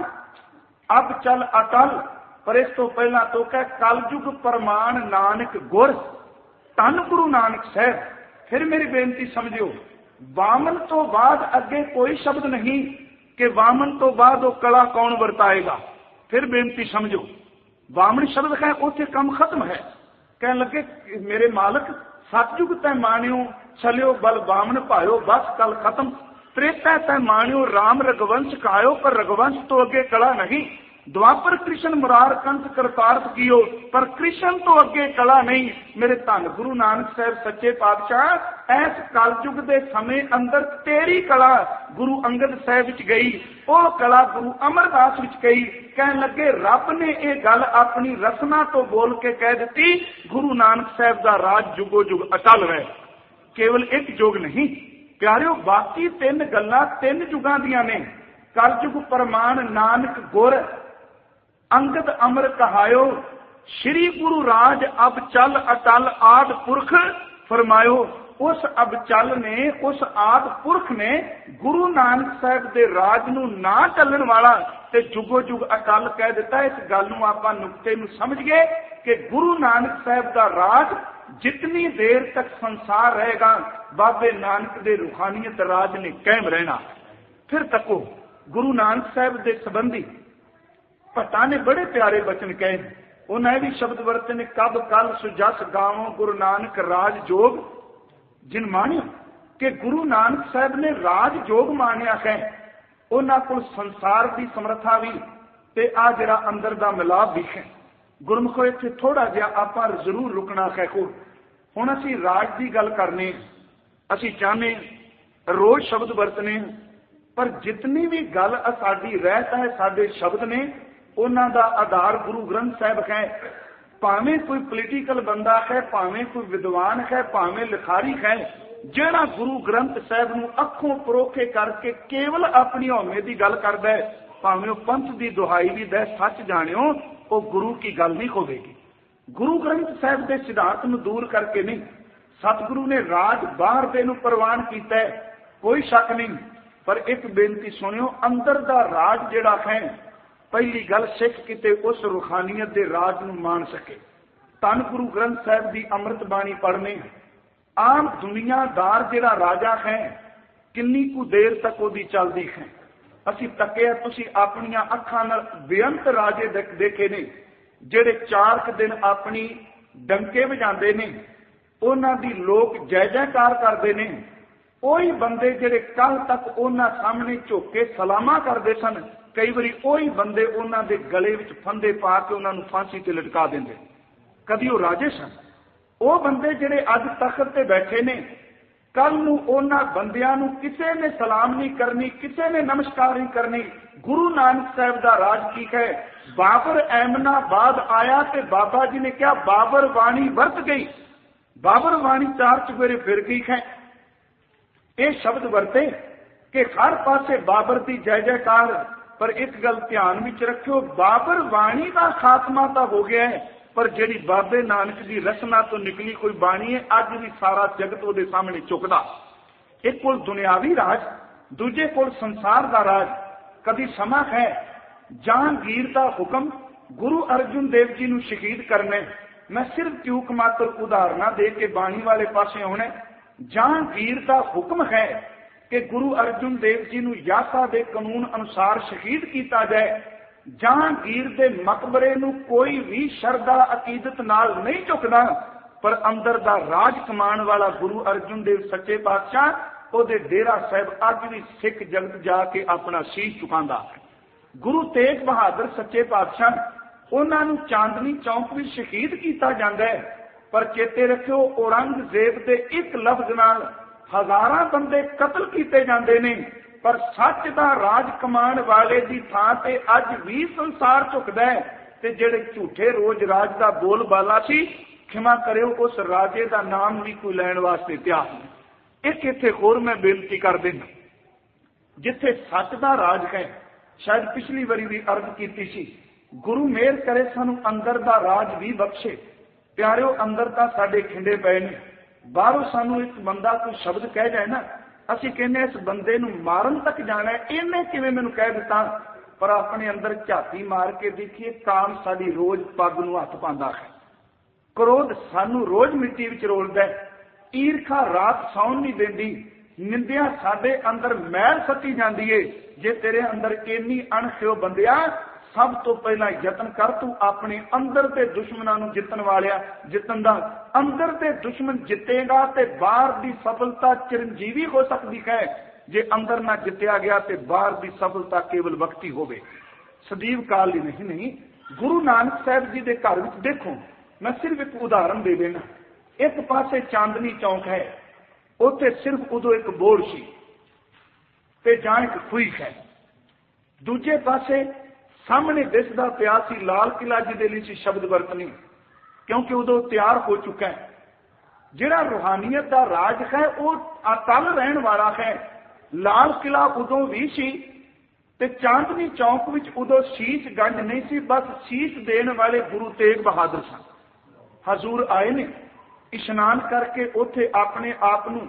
A: अब चल अटल। पर इस तो पहला तो कह कलयुग परमाण नानक गुर, धन गुरु नानक साहब। फिर मेरी बेनती समझियो, वामन तो बाद अगे कोई शब्द नहीं कि वामन तो बाद वो कला कौन वरताएगा। फिर बेनती समझो, वामन शब्द है उसे कम खत्म है। कह लगे मेरे मालक, सतयुग तै मानियो चलियो बल वामन पायो, बस कल खत्म। त्रेता तै मानियो राम रघुवंश कहायो, पर रघुवंश तो अगे कला नहीं। द्वापर कृष्ण मुरार कंस करतारत कियो, पर कृष्ण तो अगे कला नहीं। मेरे धन गुरु नानक साहब सच्चे पातशाह, ऐस कलयुग के समय अंदर तेरी कला गुरु अंगद साहब विच गई, वो कला गुरु अमरदास विच गई। कहने लगे रब ने यह गल अपनी रसना तो बोल के कह दी, गुरु नानक साहब का राज जुगो जुग अटल रहे। केवल एक जुग नहीं प्यारियो, बाकी तीन गल्लां तीन जुगां दियां ने। कलयुग परमाण नानक गुर, अंगद अमर कहायो, श्री गुरु राज अब चल अटल आद पुरख फरमायो। उस अब चल ने, उस आद पुरख ने गुरु नानक साहब दे राज नूं ना चलन वाला ते जुगो जुग अटल कह दिता। इस गल नूं आपां नुक्ते नूं समझ गए कि गुरु नानक साहब दा राज जितनी देर तक संसार रहेगा, बाबे नानक दे रूहानियत राज ने कायम रहना। फिर तको गुरु नानक साहब दे संबंधी भट्टा ने बड़े प्यारे बचन कहे, उन्हें भी शब्द वरते ने, कब कल सुजस गावों गुरु नानक राज जोग जिन मानियो। कि गुरु नानक साहब ने राज जोग मानिया है। उन्हां कोल संसार की समर्था भी ते आ जिहड़ा अंदर दा मिलाप भी है। गुरमुखो इत्थे थोड़ा जिहा आपां जरूर रुकना है। हुण असीं राज की गल करने, असीं चाहने रोज शब्द वरतने, पर जितनी भी गल साडी रहत है, साडे शब्द ने, उन्हां दा आधार गुरु ग्रंथ साहब है। भावें कोई पोलीटिकल बंदा है, भावें कोई विद्वान है, भावें लिखारी है, जिहड़ा गुरु ग्रंथ साहब नूं अखों परोखे करके केवल अपनी हौमे की गल करदा है, भावें वह पंथ की दुहाई भी दे, सच जाणियो वो गुरु की गल नहीं होगी। गुरु ग्रंथ साहब के सिद्धांत नूं दूर करके नहीं। सतगुरु ने राज बाहर दे नूं प्रवान कीता है, कोई शक नहीं। पर एक बेनती सुनियो, अंदर दा राज जिहड़ा है, पहली गल सिख किते उस रूहानियत के राज नूं मान सके। धन गुरु ग्रंथ साहब की अमृत बाणी पढ़ने, आम दुनियादार जिहड़ा राजा है, किन्नी कु देर तक ओदी चलदी है। असीं तकिया, तुसीं अपनियां अखां नाल बेअंत राजे देखे ने, जिहड़े चार क दिन अपनी डंके वजांदे ने, उन्हां दी लोग जय जयकार करदे ने। ओही बंदे जिहड़े कल तक उन्हां सामने झुक के सलामा करदे सन, कई बारी ओही बंदे उन्हां दे गले विच फंदे पा के उन्हां नूं फांसी ते लटका देंदे। कदी वो राजे सन। वो बंदे जिहड़े अज तख्त ते बैठे ने, कल नूं उन्हां बंदियां नूं किसे ने सलाम नहीं करनी, किसे ने नमस्कार नहीं करनी। गुरु नानक साहब दा राज की है। बाबर ऐमनाबाद आया ते बाबा जी ने कहा बाबर वाणी वरत गई, बाबर वाणी चार चुफेरे फिर गई है। ये शब्द वरते कि हर पासे बाबर की जय जयकार। पर एक गल ध्यान विच रखियो, बाबर वाणी का खात्मा तो हो गया है, पर जिहड़ी बाबे नानक की रसना तो निकली कोई बाणी है, अज भी सारा जगत उहदे सामने झुकदा। एक कोल दुनियावी राज, दूजे कोल संसार का राज। कभी समा है जहांगीर का हुक्म गुरु अर्जुन देव जी नूं शहीद करना। मैं सिर्फ चूक मात्र उदाहरणा दे के बाणी वाले पासे आउणा। जहांगीर का हुक्म है कि गुरु अर्जुन देव जी नूं यासा दे कानून अनुसार शहीद किया जाए, ਜਹਾਂਗੀਰ ਦੇ ਮਕਬਰੇ ਨੂੰ ਕੋਈ ਵੀ ਸ਼ਰਧਾ ਅਕੀਦਤ ਨਾਲ ਨਹੀਂ ਝੁਕਦਾ, ਪਰ ਅੰਦਰ ਦਾ ਰਾਜ ਕਮਾਉਣ ਵਾਲਾ ਗੁਰੂ ਅਰਜਨ ਦੇਵ ਸੱਚੇ ਪਾਤਸ਼ਾਹ ਉਹਦੇ ਡੇਰਾ ਸਾਹਿਬ ਅੱਜ ਵੀ ਸਿੱਖ ਜਗਤ ਜਾ ਕੇ ਆਪਣਾ ਸੀਸ ਝੁਕਾਉਂਦਾ ਹੈ। ਗੁਰੂ ਤੇਗ ਬਹਾਦਰ ਸੱਚੇ ਪਾਤਸ਼ਾਹ, ਉਹਨਾਂ ਨੂੰ ਚਾਂਦਨੀ ਚੌਂਕ ਵਿੱਚ ਸ਼ਹੀਦ ਕੀਤਾ ਜਾਂਦਾ ਹੈ, ਪਰ ਚੇਤੇ ਰੱਖਿਓ ਔਰੰਗਜ਼ੇਬ ਦੇ ਇੱਕ ਲਫ਼ਜ਼ ਨਾਲ ਹਜ਼ਾਰਾਂ ਬੰਦੇ ਕਤਲ ਕੀਤੇ ਜਾਂਦੇ ਨੇ, ਪਰ ਸੱਚ ਦਾ ਰਾਜ ਕਮਾਉਣ ਵਾਲੇ ਦੀ ਥਾਂ ਤੇ ਅੱਜ ਵੀ ਸੰਸਾਰ ਝੁਕਦਾ ਹੈ। ਤੇ ਜਿਹੜੇ ਝੂਠੇ ਰੋਜ਼ ਰਾਜ ਦਾ ਬੋਲ ਬਾਲਾ ਸੀ, ਖਿਮਾ ਕਰਿਓ, ਉਸ ਰਾਜੇ ਦਾ ਨਾਮ ਵੀ ਕੋਈ ਲੈਣ ਵਾਸਤੇ ਤਿਆਰ ਨਹੀਂ। ਇੱਕ ਇੱਥੇ ਹੋਰ ਮੈਂ ਬੇਨਤੀ ਕਰ ਦਿੰਦਾ, ਜਿੱਥੇ ਸੱਚ ਦਾ ਰਾਜ ਹੈ, ਸ਼ਾਇਦ ਪਿਛਲੀ ਵਾਰੀ ਵੀ ਅਰਜ਼ ਕੀਤੀ ਸੀ, ਗੁਰੂ ਮਿਹਰ ਕਰੇ ਸਾਨੂੰ ਅੰਦਰ ਦਾ ਰਾਜ ਵੀ ਬਖਸ਼ੇ। ਪਿਆਰਿਓ, ਅੰਦਰ ਤਾਂ ਸਾਡੇ ਖਿੰਡੇ ਪਏ ਨੇ, ਬਾਹਰੋਂ ਸਾਨੂੰ ਇੱਕ ਬੰਦਾ ਕੋਈ ਸ਼ਬਦ ਕਹਿ ਜਾਏ ਨਾ, ਅਸੀਂ ਕਹਿੰਦੇ ਇਸ ਬੰਦੇ ਨੂੰ ਮਾਰਨ ਤੱਕ ਜਾਣਾ, ਇਹਨੇ ਕਿਵੇਂ ਮੈਨੂੰ ਕਹਿ ਦਿੱਤਾ। ਪਰ ਆਪਣੇ ਅੰਦਰ ਝਾਤੀ ਮਾਰ ਕੇ ਦੇਖੀਏ, ਕਾਮ ਸਾਡੀ ਰੋਜ਼ ਪੱਗ ਨੂੰ ਹੱਥ ਪਾਉਂਦਾ ਹੈ, ਕ੍ਰੋਧ ਸਾਨੂੰ ਰੋਜ਼ ਮਿੱਟੀ ਵਿੱਚ ਰੋਲਦਾ, ਈਰਖਾ ਰਾਤ ਸੌਣ ਨਹੀਂ ਦਿੰਦੀ, ਨਿੰਦਿਆ ਸਾਡੇ ਅੰਦਰ ਮੈਲ ਸੱਤੀ ਜਾਂਦੀ ਏ। ਜੇ ਤੇਰੇ ਅੰਦਰ ਇੰਨੀ ਅਣਖਿਓ ਬੰਦਿਆ, ਸਭ ਤੋਂ ਪਹਿਲਾਂ ਯਤਨ ਕਰ ਤੂੰ ਆਪਣੇ ਅੰਦਰ ਦੇ ਦੁਸ਼ਮਣਾਂ ਨੂੰ ਜਿੱਤਣ ਵਾਲਿਆ ਜਿੱਤਣ ਦਾ। ਅੰਦਰ ਦੇ ਦੁਸ਼ਮਣ ਜਿੱਤੇਗਾ ਤੇ ਬਾਹਰ ਦੀ ਸਫਲਤਾ ਚਿਰੰਜੀਵੀ ਹੋ ਸਕਦੀ ਹੈ। ਜੇ ਅੰਦਰ ਨਾ ਜਿੱਤਿਆ ਗਿਆ ਤੇ ਬਾਹਰ ਦੀ ਸਫਲਤਾ ਕੇਵਲ ਵਕਤੀ ਹੋਵੇ, ਸਦੀਵ ਕਾਲ ਲਈ ਨਹੀਂ। ਨਹੀਂ, ਗੁਰੂ ਨਾਨਕ ਸਾਹਿਬ ਜੀ ਦੇ ਘਰ ਵਿੱਚ ਦੇਖੋ, ਮੈਂ ਸਿਰਫ ਇੱਕ ਉਦਾਹਰਨ ਦੇ ਦੇਣਾ। ਇੱਕ ਪਾਸੇ ਚਾਂਦਨੀ ਚੌਂਕ ਹੈ, ਉੱਥੇ ਸਿਰਫ ਉਦੋਂ ਇੱਕ ਬੋਰਡ ਸੀ ਤੇ ਜਾਂ ਇੱਕ ਖੂਹੀ ਹੈ। ਦੂਜੇ ਪਾਸੇ ਸਾਹਮਣੇ ਦਿਸਦਾ ਪਿਆ ਸੀ ਲਾਲ ਕਿਲਾ, ਜਿਹਦੇ ਲਈ ਸੀ ਸ਼ਬਦ ਵਰਤਨੀ, ਕਿਉਂਕਿ ਉਦੋਂ ਤਿਆਰ ਹੋ ਚੁੱਕਾ ਹੈ। ਜਿਹੜਾ ਰੂਹਾਨੀਅਤ ਦਾ ਰਾਜ ਹੈ ਉਹ ਅਟਲ ਰਹਿਣ ਵਾਲਾ ਹੈ। ਲਾਲ ਕਿਲਾ ਉਦੋਂ ਵੀ ਸੀ ਤੇ ਚਾਂਦਨੀ ਚੌਂਕ ਵਿੱਚ ਉਦੋਂ ਸ਼ੀਸ਼ ਗੰਜ ਨਹੀਂ ਸੀ, ਬਸ ਸ਼ੀਸ਼ ਦੇਣ ਵਾਲੇ ਗੁਰੂ ਤੇਗ ਬਹਾਦਰ ਸਨ। ਹਜ਼ੂਰ ਆਏ ਨੇ, ਇਸ਼ਨਾਨ ਕਰਕੇ ਉੱਥੇ ਆਪਣੇ ਆਪ ਨੂੰ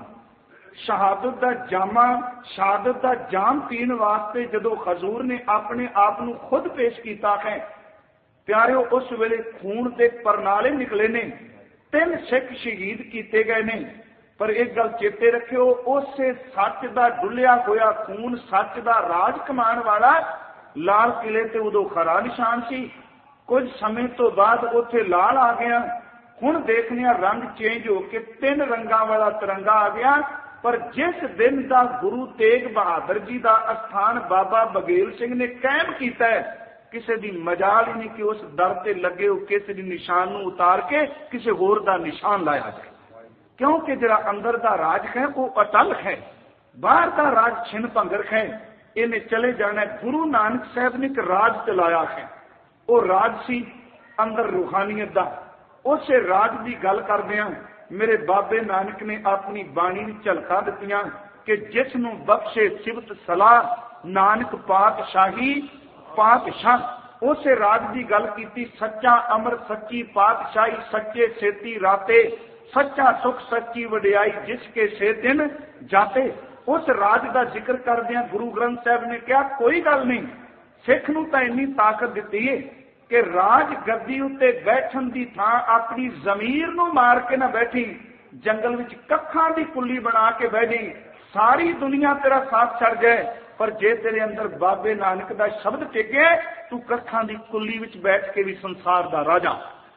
A: ਸ਼ਹਾਦਤ ਦਾ ਜਾਮਾ ਸ਼ਹਾਦਤ ਦਾ ਜਾਮ ਪੀਣ ਵਾਸਤੇ ਜਦੋਂ ਹਜ਼ੂਰ ਨੇ ਆਪਣੇ ਆਪ ਨੂੰ ਖੁਦ ਪੇਸ਼ ਕੀਤਾ ਹੈ, ਪਿਆਰਿਓ, ਉਸ ਵੇਲੇ ਖੂਨ ਦੇ ਪਰਨਾਲੇ ਨਿਕਲੇ ਨੇ, ਤਿੰਨ ਸਿੱਖ ਸ਼ਹੀਦ ਕੀਤੇ ਗਏ ਨੇ। ਪਰ ਇੱਕ ਗੱਲ ਚੇਤੇ ਰੱਖਿਓ, ਉਸੇ ਸੱਚ ਦਾ ਡੁੱਲਿਆ ਹੋਇਆ ਖੂਨ, ਸੱਚ ਦਾ ਰਾਜ ਕਮਾਉਣ ਵਾਲਾ ਲਾਲ ਕਿਲੇ ਤੇ ਉਦੋਂ ਖਰਾ ਨਿਸ਼ਾਨ ਸੀ। ਕੁਝ ਸਮੇਂ ਤੋਂ ਬਾਅਦ ਉੱਥੇ ਲਾਲ ਆ ਗਿਆ, ਹੁਣ ਦੇਖਦੇ ਹਾਂ ਰੰਗ ਚੇਂਜ ਹੋ ਕੇ ਤਿੰਨ ਰੰਗਾਂ ਵਾਲਾ ਤਿਰੰਗਾ ਆ ਗਿਆ। ਪਰ ਜਿਸ ਦਿਨ ਦਾ ਗੁਰੂ ਤੇਗ ਬਹਾਦਰ ਜੀ ਦਾ ਅਸਥਾਨ ਬਾਬਾ ਬਗੇਲ ਸਿੰਘ ਨੇ ਕਾਇਮ ਕੀਤਾ ਹੈ, ਕਿਸੇ ਦੀ ਮਜਾਲ ਹੀ ਨਹੀਂ ਕਿ ਉਸ ਦਰ ਤੇ ਲੱਗੇ ਹੋ ਕਿਸੇ ਦੀ ਨਿਸ਼ਾਨ ਨੂੰ ਉਤਾਰ ਕੇ ਕਿਸੇ ਹੋਰ ਦਾ ਨਿਸ਼ਾਨ ਲਾਇਆ ਜਾਏ, ਕਿਉਂਕਿ ਜਿਹੜਾ ਅੰਦਰ ਦਾ ਰਾਜ ਹੈ ਉਹ ਅਟਲ ਹੈ, ਬਾਹਰ ਦਾ ਰਾਜ ਛਿਨ ਭੰਗਰ ਹੈ, ਇਹਨੇ ਚਲੇ ਜਾਣਾ। ਗੁਰੂ ਨਾਨਕ ਸਾਹਿਬ ਨੇ ਇੱਕ ਰਾਜ ਚਲਾਇਆ ਹੈ, ਉਹ ਰਾਜ ਸੀ ਅੰਦਰ ਰੂਹਾਨੀਅਤ ਦਾ। ਉਸੇ ਰਾਜ ਦੀ ਗੱਲ ਕਰਦੇ ਹਾਂ, ਮੇਰੇ ਬਾਬੇ ਨਾਨਕ ਨੇ ਆਪਣੀ ਬਾਣੀ ਵਿੱਚ ਝਲਕਾਂ ਦਿੱਤੀਆਂ ਕਿ ਜਿਸ ਨੂੰ ਬਖਸ਼ੇ ਸਿਫਤ ਸਲਾਹ ਨਾਨਕ ਪਾਤਸ਼ਾਹੀ ਪਾਤਸ਼ਾਹ, ਉਸੇ ਰਾਜ ਦੀ ਗੱਲ ਕੀਤੀ। ਸੱਚਾ ਅਮਰ ਸੱਚੀ ਪਾਤਸ਼ਾਹੀ, ਸੱਚੇ ਸੇਤੀ ਰਾਤੇ, ਸੱਚਾ ਸੁਖ ਸੱਚੀ ਵਡਿਆਈ ਜਿਸ ਕੇ ਸੇ ਦਿਨ ਜਾਤੇ। ਉਸ ਰਾਜ ਦਾ ਜ਼ਿਕਰ ਕਰਦਿਆਂ ਗੁਰੂ ਗ੍ਰੰਥ ਸਾਹਿਬ ਨੇ ਕਿਹਾ, ਕੋਈ ਗੱਲ ਨਹੀਂ, ਸਿੱਖ ਨੂੰ ਤਾਂ ਇੰਨੀ ਤਾਕਤ ਦਿੱਤੀ ਹੈ ਕਿ ਰਾਜ ਗੱਦੀ ਉੱਤੇ ਬੈਠਣ ਦੀ ਥਾਂ ਆਪਣੀ ਜ਼ਮੀਰ ਨੂੰ ਮਾਰ ਕੇ ਨਾ ਬੈਠੀ, ਜੰਗਲ ਵਿੱਚ ਕੱਖਾਂ ਦੀ ਕੁੱਲੀ ਬਣਾ ਕੇ ਬਹਿ ਗਈ, ਸਾਰੀ ਦੁਨੀਆ ਤੇਰਾ ਸਾਥ ਛੱਡ ਗਏ, ਪਰ ਜੇ ਤੇਰੇ ਅੰਦਰ ਬਾਬੇ ਨਾਨਕ ਦਾ ਸ਼ਬਦ ਟਿਕੇ, ਤੂੰ ਕੱਖਾਂ ਦੀ ਕੁੱਲੀ ਵਿੱਚ ਬੈਠ ਕੇ ਵੀ ਸੰਸਾਰ ਦਾ ਰਾਜਾ।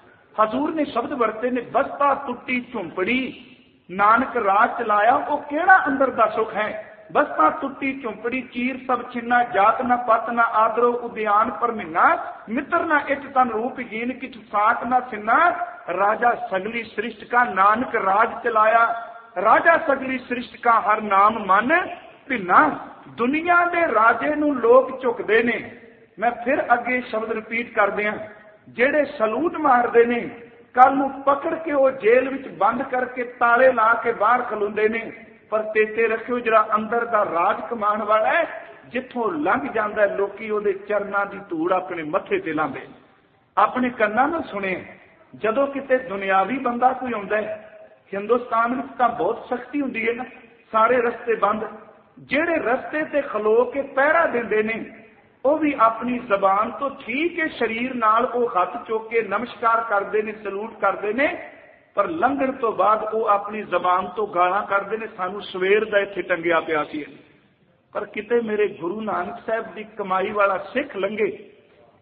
A: ਹਜ਼ੂਰ ਨੇ ਸ਼ਬਦ ਵਰਤੇ ਨੇ, ਬਸਤਾ ਟੁੱਟੀ ਝੁੰਪੜੀ ਨਾਨਕ ਰਾਜ ਚਲਾਇਆ, ਉਹ ਕਿਹੜਾ ਅੰਦਰ ਦਾ ਸੁਖ ਹੈ। ਬਸਤਾ ਟੁੱਟੀ ਝੁੰਪੜੀ ਚੀਰ ਸਭ ਛਿੰਨਾ, ਜਾਤ ਨਾ ਪਤ ਨਾ ਆਦਰੋ ਉਦਿਆਨ ਪਰ ਮਹੀਨਾ, ਮਿੱਤਰ ਨਾ ਇਚ ਤਨ ਰੂਪ ਹੀਨ ਕਿਛ ਸਾਕ ਨਾ ਸਿੰਨਾ, ਰਾਜਾ ਸਗਲੀ ਸ੍ਰਿਸ਼ਟ ਕਾ ਨਾਨਕ ਰਾਜ ਚਲਾਇਆ, ਰਾਜਾ ਸਗਲੀ ਸ੍ਰਿਸ਼ਟ ਕਾ ਹਰ ਨਾਮ ਮਨ ਭਿੰਨਾ। ਦੁਨੀਆ ਦੇ ਰਾਜੇ ਨੂੰ ਲੋਕ ਝੁਕਦੇ ਨੇ। ਮੈਂ ਫਿਰ ਅੱਗੇ ਸ਼ਬਦ ਰਿਪੀਟ ਕਰਦੇ ਹਾਂ, ਜਿਹੜੇ ਸਲੂਟ ਮਾਰਦੇ ਨੇ, ਕੱਲ ਨੂੰ ਪਕੜ ਕੇ ਉਹ ਜੇਲ੍ਹ ਵਿੱਚ ਬੰਦ ਕਰਕੇ ਤਾਲੇ ਲਾ ਕੇ ਬਾਹਰ ਖਲੋਂਦੇ ਨੇ। ਪਰ ਤੇਤੇ ਰੱਖਿਓ, ਜਿਹੜਾ ਅੰਦਰ ਦਾ ਰਾਜ ਕਮਾਉਣ ਵਾਲਾ ਹੈ, ਜਿੱਥੋਂ ਲੰਘ ਜਾਂਦਾ ਲੋਕੀ ਉਹਦੇ ਚਰਨਾਂ ਦੀ ਧੂੜ ਆਪਣੇ ਮੱਥੇ ਤੇ ਲਾਉਂਦੇ। ਆਪਣੇ ਕੰਨਾਂ ਨਾਲ ਸੁਣੇ, ਜਦੋਂ ਕਿਤੇ ਦੁਨਿਆਵੀ ਬੰਦਾ ਕੋਈ ਆਉਂਦਾ ਹੈ, ਹਿੰਦੁਸਤਾਨ ਵਿੱਚ ਤਾਂ ਬਹੁਤ ਸਖਤੀ ਹੁੰਦੀ ਹੈ ਨਾ, ਸਾਰੇ ਰਸਤੇ ਬੰਦ। ਜਿਹੜੇ ਰਸਤੇ ਤੇ ਖਲੋ ਕੇ ਪਹਿਰਾ ਦਿੰਦੇ ਨੇ, ਉਹ ਵੀ ਆਪਣੀ ਜ਼ਬਾਨ ਤੋਂ ਠੀਕ ਹੈ, ਸਰੀਰ ਨਾਲ ਉਹ ਹੱਥ ਚੁੱਕ ਕੇ ਨਮਸਕਾਰ ਕਰਦੇ ਨੇ, ਸਲੂਟ ਕਰਦੇ ਨੇ, ਪਰ ਲੰਘਣ ਤੋਂ ਬਾਅਦ ਉਹ ਆਪਣੀ ਜ਼ਬਾਨ ਤੋਂ ਗਾਲਾਂ ਕੱਢਦੇ ਨੇ, ਸਾਨੂੰ ਸਵੇਰ ਦਾ ਇੱਥੇ ਟੰਗਿਆ ਪਿਆ ਸੀ। ਪਰ ਕਿਤੇ ਮੇਰੇ ਗੁਰੂ ਨਾਨਕ ਸਾਹਿਬ ਦੀ ਕਮਾਈ ਵਾਲਾ ਸਿੱਖ ਲੰਘੇ,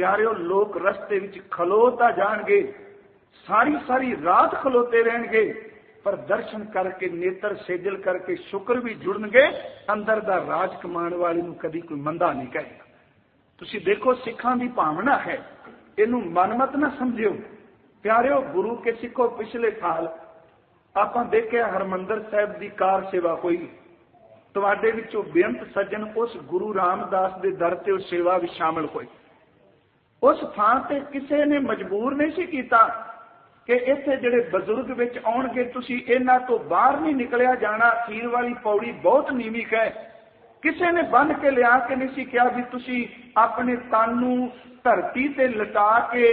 A: ਪਿਆਰਿਓ, ਲੋਕ ਰਸਤੇ ਵਿੱਚ ਖਲੋ ਤਾਂ ਜਾਣਗੇ, ਸਾਰੀ ਸਾਰੀ ਰਾਤ ਖਲੋਤੇ ਰਹਿਣਗੇ, ਪਰ ਦਰਸ਼ਨ ਕਰਕੇ, ਨੇਤਰ ਸੇਜਲ ਕਰਕੇ ਸ਼ੁਕਰ ਵੀ ਜੁੜਨਗੇ। ਅੰਦਰ ਦਾ ਰਾਜ ਕਮਾਉਣ ਵਾਲੇ ਨੂੰ ਕਦੀ ਕੋਈ ਮੰਦਾ ਨਹੀਂ ਕਹੇਗਾ। ਤੁਸੀਂ ਦੇਖੋ, ਸਿੱਖਾਂ ਦੀ ਭਾਵਨਾ ਹੈ, ਇਹਨੂੰ ਮਨਮਤ ਨਾ ਸਮਝਿਓ। ਪਿਆਰਿਓ, ਗੁਰੂ ਕੇ ਸਿੱਖੋ, ਪਿਛਲੇ ਸਾਲ ਆਪਾਂ ਦੇਖਿਆ ਹਰਮੰਦਰ ਸਾਹਿਬ ਦੀ ਕਾਰ ਸੇਵਾ ਹੋਈ। ਤੁਹਾਡੇ ਵਿੱਚੋਂ ਬੇਅੰਤ ਸੱਜਣ ਉਸ ਗੁਰੂ ਰਾਮਦਾਸ ਦੇ ਦਰ ਤੇ ਉਸ ਸੇਵਾ ਵਿੱਚ ਸ਼ਾਮਲ ਹੋਏ। ਉਸ ਥਾਂ ਤੇ ਕਿਸੇ ਨੇ ਮਜਬੂਰ ਨਹੀਂ ਸੀ ਕੀਤਾ ਕਿ ਇੱਥੇ ਜਿਹੜੇ ਬਜ਼ੁਰਗ ਵਿੱਚ ਆਉਣਗੇ, ਤੁਸੀਂ ਇਹਨਾਂ ਤੋਂ ਬਾਹਰ ਨਹੀਂ ਨਿਕਲਿਆ ਜਾਣਾ, ਅਖੀਰ ਵਾਲੀ ਪੌੜੀ ਬਹੁਤ ਨੀਵੀਂ ਹੈ। ਕਿਸੇ ਨੇ ਬੰਨ ਕੇ ਲਿਆ ਕੇ ਨਹੀਂ ਸੀ ਕਿਹਾ ਵੀ ਤੁਸੀਂ ਆਪਣੇ ਤਨ ਨੂੰ ਧਰਤੀ ਤੇ ਲਟਾ ਕੇ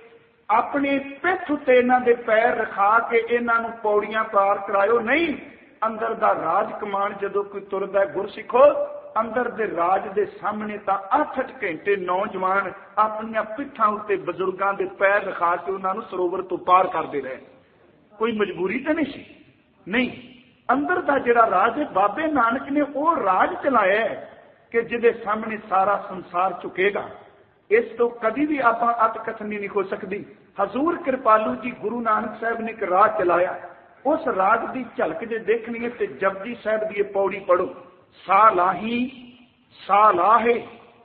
A: ਆਪਣੇ ਪਿੱਠ ਉੱਤੇ ਇਹਨਾਂ ਦੇ ਪੈਰ ਰਖਾ ਕੇ ਇਹਨਾਂ ਨੂੰ ਪੌੜੀਆਂ ਪਾਰ ਕਰਾਇਓ। ਨਹੀਂ, ਅੰਦਰ ਦਾ ਰਾਜ ਕਮਾਨ ਜਦੋਂ ਕੋਈ ਤੁਰਦਾ, ਗੁਰਸਿੱਖੋ, ਅੰਦਰ ਦੇ ਰਾਜ ਦੇ ਸਾਹਮਣੇ ਤਾਂ ਅੱਠ ਅੱਠ ਘੰਟੇ ਨੌਜਵਾਨ ਆਪਣੀਆਂ ਪਿੱਠਾਂ ਉੱਤੇ ਬਜ਼ੁਰਗਾਂ ਦੇ ਪੈਰ ਰਖਾ ਕੇ ਉਹਨਾਂ ਨੂੰ ਸਰੋਵਰ ਤੋਂ ਪਾਰ ਕਰਦੇ ਰਹੇ। ਕੋਈ ਮਜਬੂਰੀ ਤਾਂ ਨਹੀਂ ਸੀ। ਨਹੀਂ, ਅੰਦਰ ਦਾ ਜਿਹੜਾ ਰਾਜ ਹੈ, ਬਾਬੇ ਨਾਨਕ ਨੇ ਉਹ ਰਾਜ ਚਲਾਇਆ ਕਿ ਜਿਹਦੇ ਸਾਹਮਣੇ ਸਾਰਾ ਸੰਸਾਰ ਝੁਕੇਗਾ। ਇਸ ਤੋਂ ਕਦੀ ਵੀ ਆਪਾਂ ਅਤਕਥਨੀ ਨਹੀਂ ਹੋ ਸਕਦੀ। ਹਜ਼ੂਰ ਕਿਰਪਾਲੂ ਜੀ ਗੁਰੂ ਨਾਨਕ ਸਾਹਿਬ ਨੇ ਇੱਕ ਰਾਜ ਚਲਾਇਆ। ਉਸ ਰਾਜ ਦੀ ਝਲਕ ਜੇ ਦੇਖਣੀ ਹੈ ਤੇ ਜਪਜੀ ਸਾਹਿਬ ਦੀ ਇਹ ਪੌੜੀ ਪੜੋ। ਸਾ ਲਾਹੀ ਸਾ ਲਾਹੇ,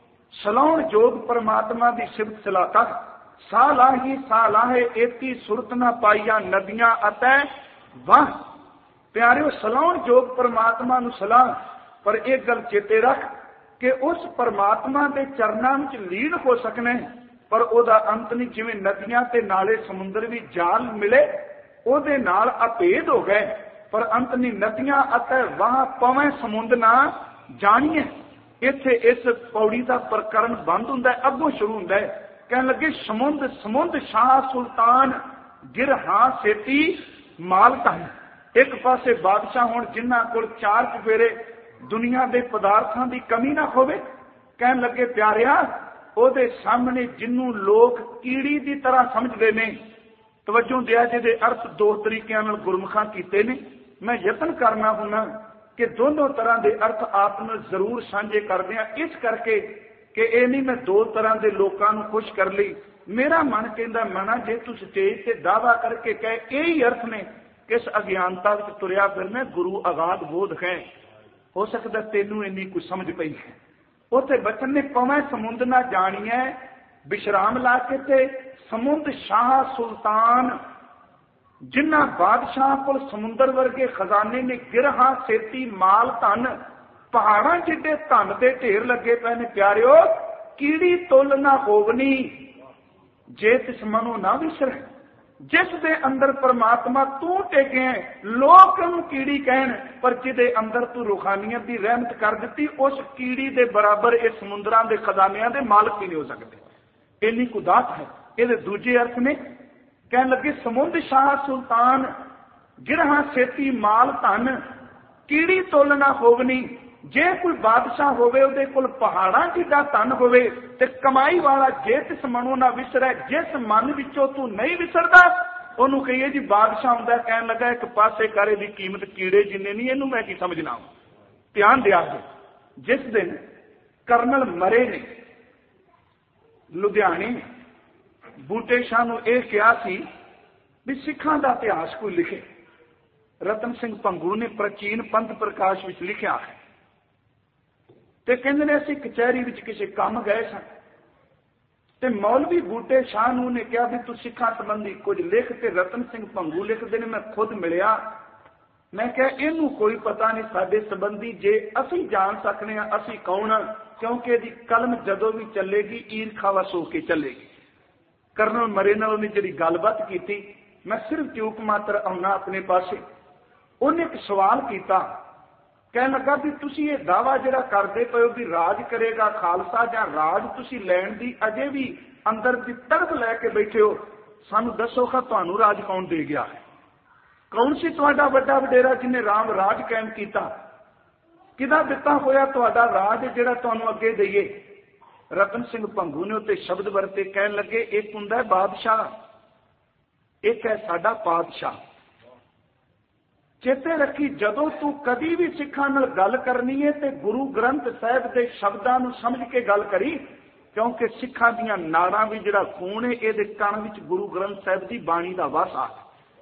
A: ਸਲਾਉਣ ਜੋਗ ਪਰਮਾਤਮਾ ਦੀ ਸਿਫਤ ਸਲਾਤਾ। ਸਾ ਲਾਹੀ ਸਾ ਲਾਹੇ, ਏਤੀ ਸੁਰਤ ਨਾ ਪਾਈਆਂ ਨਦੀਆਂ ਅਤੇ ਵਾਹ। ਪਿਆਰਿਓ, ਸਲਾਉਣ ਜੋਗ ਪਰਮਾਤਮਾ ਨੂੰ ਸਲਾਹ, ਪਰ ਇਹ ਗੱਲ ਚੇਤੇ ਰੱਖ ਕਿ ਉਸ ਪਰਮਾਤਮਾ ਦੇ ਚਰਨਾਂ ਵਿੱਚ ਲੀਨ ਹੋ ਸਕਣਾ, ਪਰ ਉਹਦਾ ਅੰਤ ਨਹੀਂ। ਜਿਵੇਂ ਨਦੀਆਂ ਤੇ ਨਾਲੇ ਸਮੁੰਦਰ ਵੀ ਜਾਲ ਮਿਲੇ, ਉਹਦੇ ਨਾਲ ਅਭੇਦ ਹੋ ਗਏ, ਪਰ ਅੰਤ ਨਹੀਂ। ਨਦੀਆਂ ਅਤੇ ਵਾਹ ਪਵੇਂ ਸਮੁੰਦ ਨਾ ਜਾਣੀਏ। ਇੱਥੇ ਇਸ ਪੌੜੀ ਦਾ ਪ੍ਰਕਰਨ ਬੰਦ ਹੁੰਦਾ, ਅੱਗੋਂ ਸ਼ੁਰੂ ਹੁੰਦਾ। ਕਹਿਣ ਲੱਗੇ, ਸਮੁੰਦ ਸਮੁੰਦ ਸ਼ਾਹ ਸੁਲਤਾਨ ਗਿਰ ਹਾਂ ਸੇਤੀ ਮਾਲਕ ਹੈ। ਇੱਕ ਪਾਸੇ ਬਾਦਸ਼ਾਹ ਹੋਣ ਜਿਨ੍ਹਾਂ ਕੋਲ ਚਾਰ ਚੁਫੇਰੇ ਦੁਨੀਆ ਦੇ ਪਦਾਰਥਾਂ ਦੀ ਕਮੀ ਨਾ ਹੋਵੇ। ਕਹਿਣ ਲੱਗੇ, ਪਿਆਰਿਆ, ਉਹਦੇ ਸਾਹਮਣੇ ਜਿਹਨੂੰ ਲੋਕ ਕੀੜੀ ਦੀ ਤਰ੍ਹਾਂ ਸਮਝਦੇ ਨੇ, ਤਵੱਜੋ ਦਿਆ, ਜਿਹਦੇ ਅਰਥ ਦੋ ਤਰੀਕਿਆਂ ਨਾਲ ਗੁਰਮੁਖਾਂ ਕੀਤੇ ਨੇ। ਮੈਂ ਯਤਨ ਕਰਨਾ ਹੁੰਦਾ ਕਿ ਦੋਨੋਂ ਤਰ੍ਹਾਂ ਦੇ ਅਰਥ ਆਪ ਨੂੰ ਜ਼ਰੂਰ ਸਾਂਝੇ ਕਰਦੇ ਆ, ਇਸ ਕਰਕੇ ਕਿ ਇਹ ਨਹੀਂ ਮੈਂ ਦੋ ਤਰ੍ਹਾਂ ਦੇ ਲੋਕਾਂ ਨੂੰ ਖੁਸ਼ ਕਰ ਲਈ। ਮੇਰਾ ਮਨ ਕਹਿੰਦਾ, ਮਨਾ ਜੇ ਤੂੰ ਸਟੇਜ ਤੇ ਦਾਵਾ ਕਰਕੇ ਕਹੇ ਇਹ ਹੀ ਅਰਥ ਨੇ, ਕਿਸ ਅਗਿਆਨਤਾ ਵਿੱਚ ਤੁਰਿਆ ਫਿਰਨਾ, ਗੁਰੂ ਅਗਾਧ ਬੋਧ ਹੈ। ਹੋ ਸਕਦਾ ਤੈਨੂੰ ਇੰਨੀ ਕੁਝ ਸਮਝ ਪਈ ਹੈ। ਉੱਥੇ ਬਚਨ ਨੇ ਪਵੇਂ ਸਮੁੰਦ ਨਾ ਜਾਣੀਐ, ਵਿਸ਼ਰਾਮ ਲਾ ਕੇ ਤੇ ਸਮੁੰਦ ਸ਼ਾਹ ਸੁਲਤਾਨ, ਜਿਨ੍ਹਾਂ ਬਾਦਸ਼ਾਹ ਕੋਲ ਸਮੁੰਦਰ ਵਰਗੇ ਖਜ਼ਾਨੇ ਨੇ, ਗਿਰਹਾ ਸੇਤੀ ਮਾਲ ਧਨ, ਪਹਾੜਾਂ ਜਿੱਡੇ ਧਨ ਦੇ ਢੇਰ ਲੱਗੇ ਪਏ ਨੇ। ਪਿਆਰਿਓ, ਕੀੜੀ ਤੁਲ ਨਾ ਹੋਵਨੀ ਜੇ ਤਿਸ ਮਨੋਂ ਨਾ ਵਿਸਰ। ਜਿਸ ਦੇ ਅੰਦਰ ਪਰਮਾਤਮਾ ਤੂੰ ਟੇਕਿਆ, ਲੋਕ ਨੂੰ ਕੀੜੀ ਕਹਿਣ, ਪਰ ਜਿਹਦੇ ਅੰਦਰ ਤੂੰ ਰੂਹਾਨੀਅਤ ਦੀ ਰਹਿਮਤ ਕਰ ਦਿੱਤੀ, ਉਸ ਕੀੜੀ ਦੇ ਬਰਾਬਰ ਇਹ ਸਮੁੰਦਰਾਂ ਦੇ ਖਜ਼ਾਨਿਆਂ ਦੇ ਮਾਲਕ ਵੀ ਨਹੀਂ ਹੋ ਸਕਦੇ। ਇੰਨੀ ਕੁਦਾਤ ਹੈ। ਇਹਦੇ ਦੂਜੇ ਅਰਥ ਨੇ, ਕਹਿਣ ਲੱਗੇ, ਸਮੁੰਦ ਸ਼ਾਹ ਸੁਲਤਾਨ ਗਿਰਹਾ ਸੇਤੀ ਮਾਲ ਧਨ, ਕੀੜੀ ਤੁਲ ਨਾ ਹੋਵਨੀ। ਜੇ ਕੋਈ ਬਾਦਸ਼ਾਹ ਹੋਵੇ, ਉਹਦੇ ਕੋਲ ਪਹਾੜਾਂ ਜਿੱਡਾ ਧਨ ਹੋਵੇ, ਤੇ ਕਮਾਈ ਵਾਲਾ ਜੇ ਤਿਸ ਮਨੋਂ ਨਾ ਵਿਸਰੈ, ਜਿਸ ਮਨ ਵਿੱਚੋਂ ਤੂੰ ਨਹੀਂ ਵਿਸਰਦਾ, ਉਹਨੂੰ ਕਹੀਏ ਜੀ ਬਾਦਸ਼ਾਹ ਹੁੰਦਾ। ਕਹਿਣ ਲੱਗਾ, ਇੱਕ ਪਾਸੇ ਕਰੇ ਦੀ ਕੀਮਤ ਕੀੜੇ ਜਿੰਨੇ ਨਹੀਂ, ਇਹਨੂੰ ਮੈਂ ਕੀ ਸਮਝਣਾ। ਧਿਆਨ ਦਿਆ ਜੇ, ਜਿਸ ਦਿਨ ਕਰਨਲ ਮਰੇ ਨੇ ਲੁਧਿਆਣੇ ਬੂਟੇ ਸ਼ਾਹ ਨੂੰ ਇਹ ਕਿਹਾ ਸੀ ਵੀ ਸਿੱਖਾਂ ਦਾ ਇਤਿਹਾਸ ਕੋਈ ਲਿਖੇ। ਰਤਨ ਸਿੰਘ ਭੰਗੂ ਨੇ ਪ੍ਰਾਚੀਨ ਪੰਥ ਪ੍ਰਕਾਸ਼ ਵਿੱਚ ਲਿਖਿਆ ਹੈ। ਤੇ ਕਹਿੰਦੇ ਨੇ, ਅਸੀਂ ਕਚਹਿਰੀ ਵਿੱਚ ਕਿਸੇ ਕੰਮ ਗਏ ਸਾਂ ਤੇ ਮੌਲਵੀ ਬੂਟੇ ਸ਼ਾਹ ਨੂੰ ਨੇ ਕਿਹਾ ਵੀ ਤੂੰ ਸਿੱਖਾਂ ਸੰਬੰਧੀ ਕੁਝ ਲਿਖ। ਤੇ ਰਤਨ ਸਿੰਘ ਭੰਗੂ ਲਿਖਦੇ ਨੇ, ਮੈਂ ਖੁਦ ਮਿਲਿਆ। ਮੈਂ ਕਿਹਾ, ਇਹਨੂੰ ਕੋਈ ਪਤਾ ਨਹੀਂ ਸਾਡੇ ਸੰਬੰਧੀ। ਜੇ ਅਸੀਂ ਜਾਣ ਸਕਨੇ ਹਾਂ ਅਸੀਂ ਕੌਣ, ਕਿਉਂਕਿ ਇਹਦੀ ਕਲਮ ਜਦੋਂ ਵੀ ਚੱਲੇਗੀ ਈਰਖਾਵਸ ਹੋ ਕੇ ਚੱਲੇਗੀ। ਕਰਨਲ ਮਰੇ ਨਾਲ ਉਹਨੇ ਜਿਹੜੀ ਗੱਲਬਾਤ ਕੀਤੀ, ਮੈਂ ਸਿਰਫ ਚੂਕ ਮਾਤਰ ਆਉਣਾ ਆਪਣੇ ਪਾਸੇ। ਉਹਨੇ ਇੱਕ ਸਵਾਲ ਕੀਤਾ, ਕਹਿਣ ਲੱਗਾ ਵੀ ਤੁਸੀਂ ਇਹ ਦਾਵਾ ਜਿਹੜਾ ਕਰਦੇ ਪਏ ਹੋ ਵੀ ਰਾਜ ਕਰੇਗਾ ਖਾਲਸਾ, ਜਾਂ ਰਾਜ ਤੁਸੀਂ ਲੈਣ ਦੀ ਅਜੇ ਵੀ ਅੰਦਰ ਦੀ ਤੜਫ ਲੈ ਕੇ ਬੈਠੇ ਹੋ, ਸਾਨੂੰ ਦੱਸੋ ਕਿ ਤੁਹਾਨੂੰ ਰਾਜ ਕੌਣ ਦੇ ਗਿਆ ਹੈ? ਕੌਣ ਸੀ ਤੁਹਾਡਾ ਵੱਡਾ ਵਡੇਰਾ ਜਿਹਨੇ ਰਾਮ ਰਾਜ ਕਾਇਮ ਕੀਤਾ? ਕਿਹਦਾ ਦਿੱਤਾ ਹੋਇਆ ਤੁਹਾਡਾ ਰਾਜ ਜਿਹੜਾ ਤੁਹਾਨੂੰ ਅੱਗੇ ਦਈਏ? ਰਤਨ ਸਿੰਘ ਭੰਗੂ ਨੇ ਉੱਤੇ ਸ਼ਬਦ ਵਰਤੇ, ਕਹਿਣ ਲੱਗੇ, ਇੱਕ ਹੁੰਦਾ ਬਾਦਸ਼ਾਹ, ਇੱਕ ਹੈ ਸਾਡਾ ਪਾਤਸ਼ਾਹ। ਚੇਤੇ ਰੱਖੀ, ਜਦੋਂ ਤੂੰ ਕਦੀ ਵੀ ਸਿੱਖਾਂ ਨਾਲ ਗੱਲ ਕਰਨੀ ਹੈ ਤੇ ਗੁਰੂ ਗ੍ਰੰਥ ਸਾਹਿਬ ਦੇ ਸ਼ਬਦਾਂ ਨੂੰ ਸਮਝ ਕੇ ਗੱਲ ਕਰੀ, क्योंकि सिखां दीयां नाड़ां भी जिहड़ा खून है इहदे कण विच गुरु ग्रंथ साहिब की बाणी का वस आ।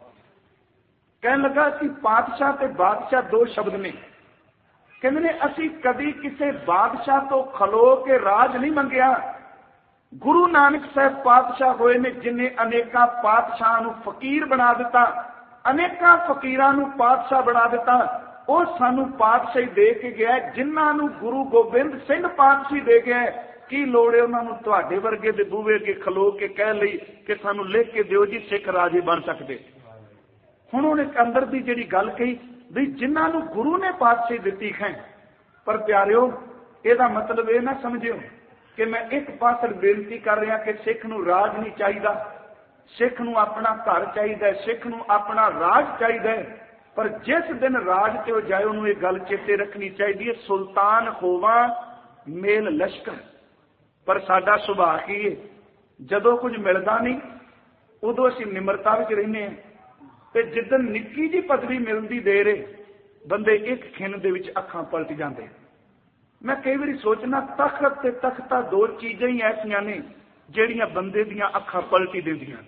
A: कहन लगा कि पातशाह ते बादशाह दो शब्द ने। कहंदे ने असीं कदी किसी बादशाह तो खलो के राज नहीं मंगिया। गुरु नानक साहब पातशाह होए ने जिन्हें अनेका पातशाह नूं फकीर बना दिता, अनेका फकीरां नूं पातशाह बना दिता। वो सानू पातशाही दे के गया जिन्हां नूं गुरु गोबिंद सिंह पातशाही दे गया। की लोड़ है उन्होंने तुहाडे वर्गे दे बूहे अगे खलो के कह लई कि सानू लिख के दिओ जी सिख राजे बन सकते। हुण उन्हें अंदर दी जिहड़ी गल कही भी जिन्हां नूं गुरु ने पातशाही दित्ती है। पर प्यारिओ इहदा मतलब ये ना समझिओ कि मैं एक पासे बेनती कर रहा कि सिख नूं राज नहीं चाहिदा, सिख नूं अपना घर चाहिदा, सिख नूं अपना राज चाहिदा। पर जिस दिन राज ते हो जाए उन्होंने ये गल चेते रखनी चाहिए सुल्तान होवा मेल लश्कर। पर साडा सुभाअ की है जदों कुछ मिलता नहीं उदों असीं निमरता विच रहिंदे हां ते जिद्दन निक्की जी पदवी मिलदी देर बंदे एक खिन दे विच अखां पलट जांदे। मैं कई बार सोचना तखत ते तख्ता दो चीज़ां ही ऐसियां ने जिहड़ियां बंदे दीयां अखां पलटी दिंदियां।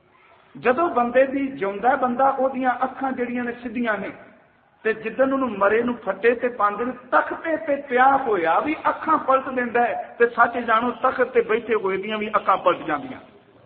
A: जदों बंदे दी जिउंदा बंदा ओहदियां अखां जिहड़ियां ने सिद्धियां ने ते जिद्दन उहनूं मरे नूं फट्टे ते पांदे ने तख्ते ते पिया होया भी अखां पलट दिंदा है ते सच जानो तख्त ते बैठे होए दियां भी अखां पलट जांदियां।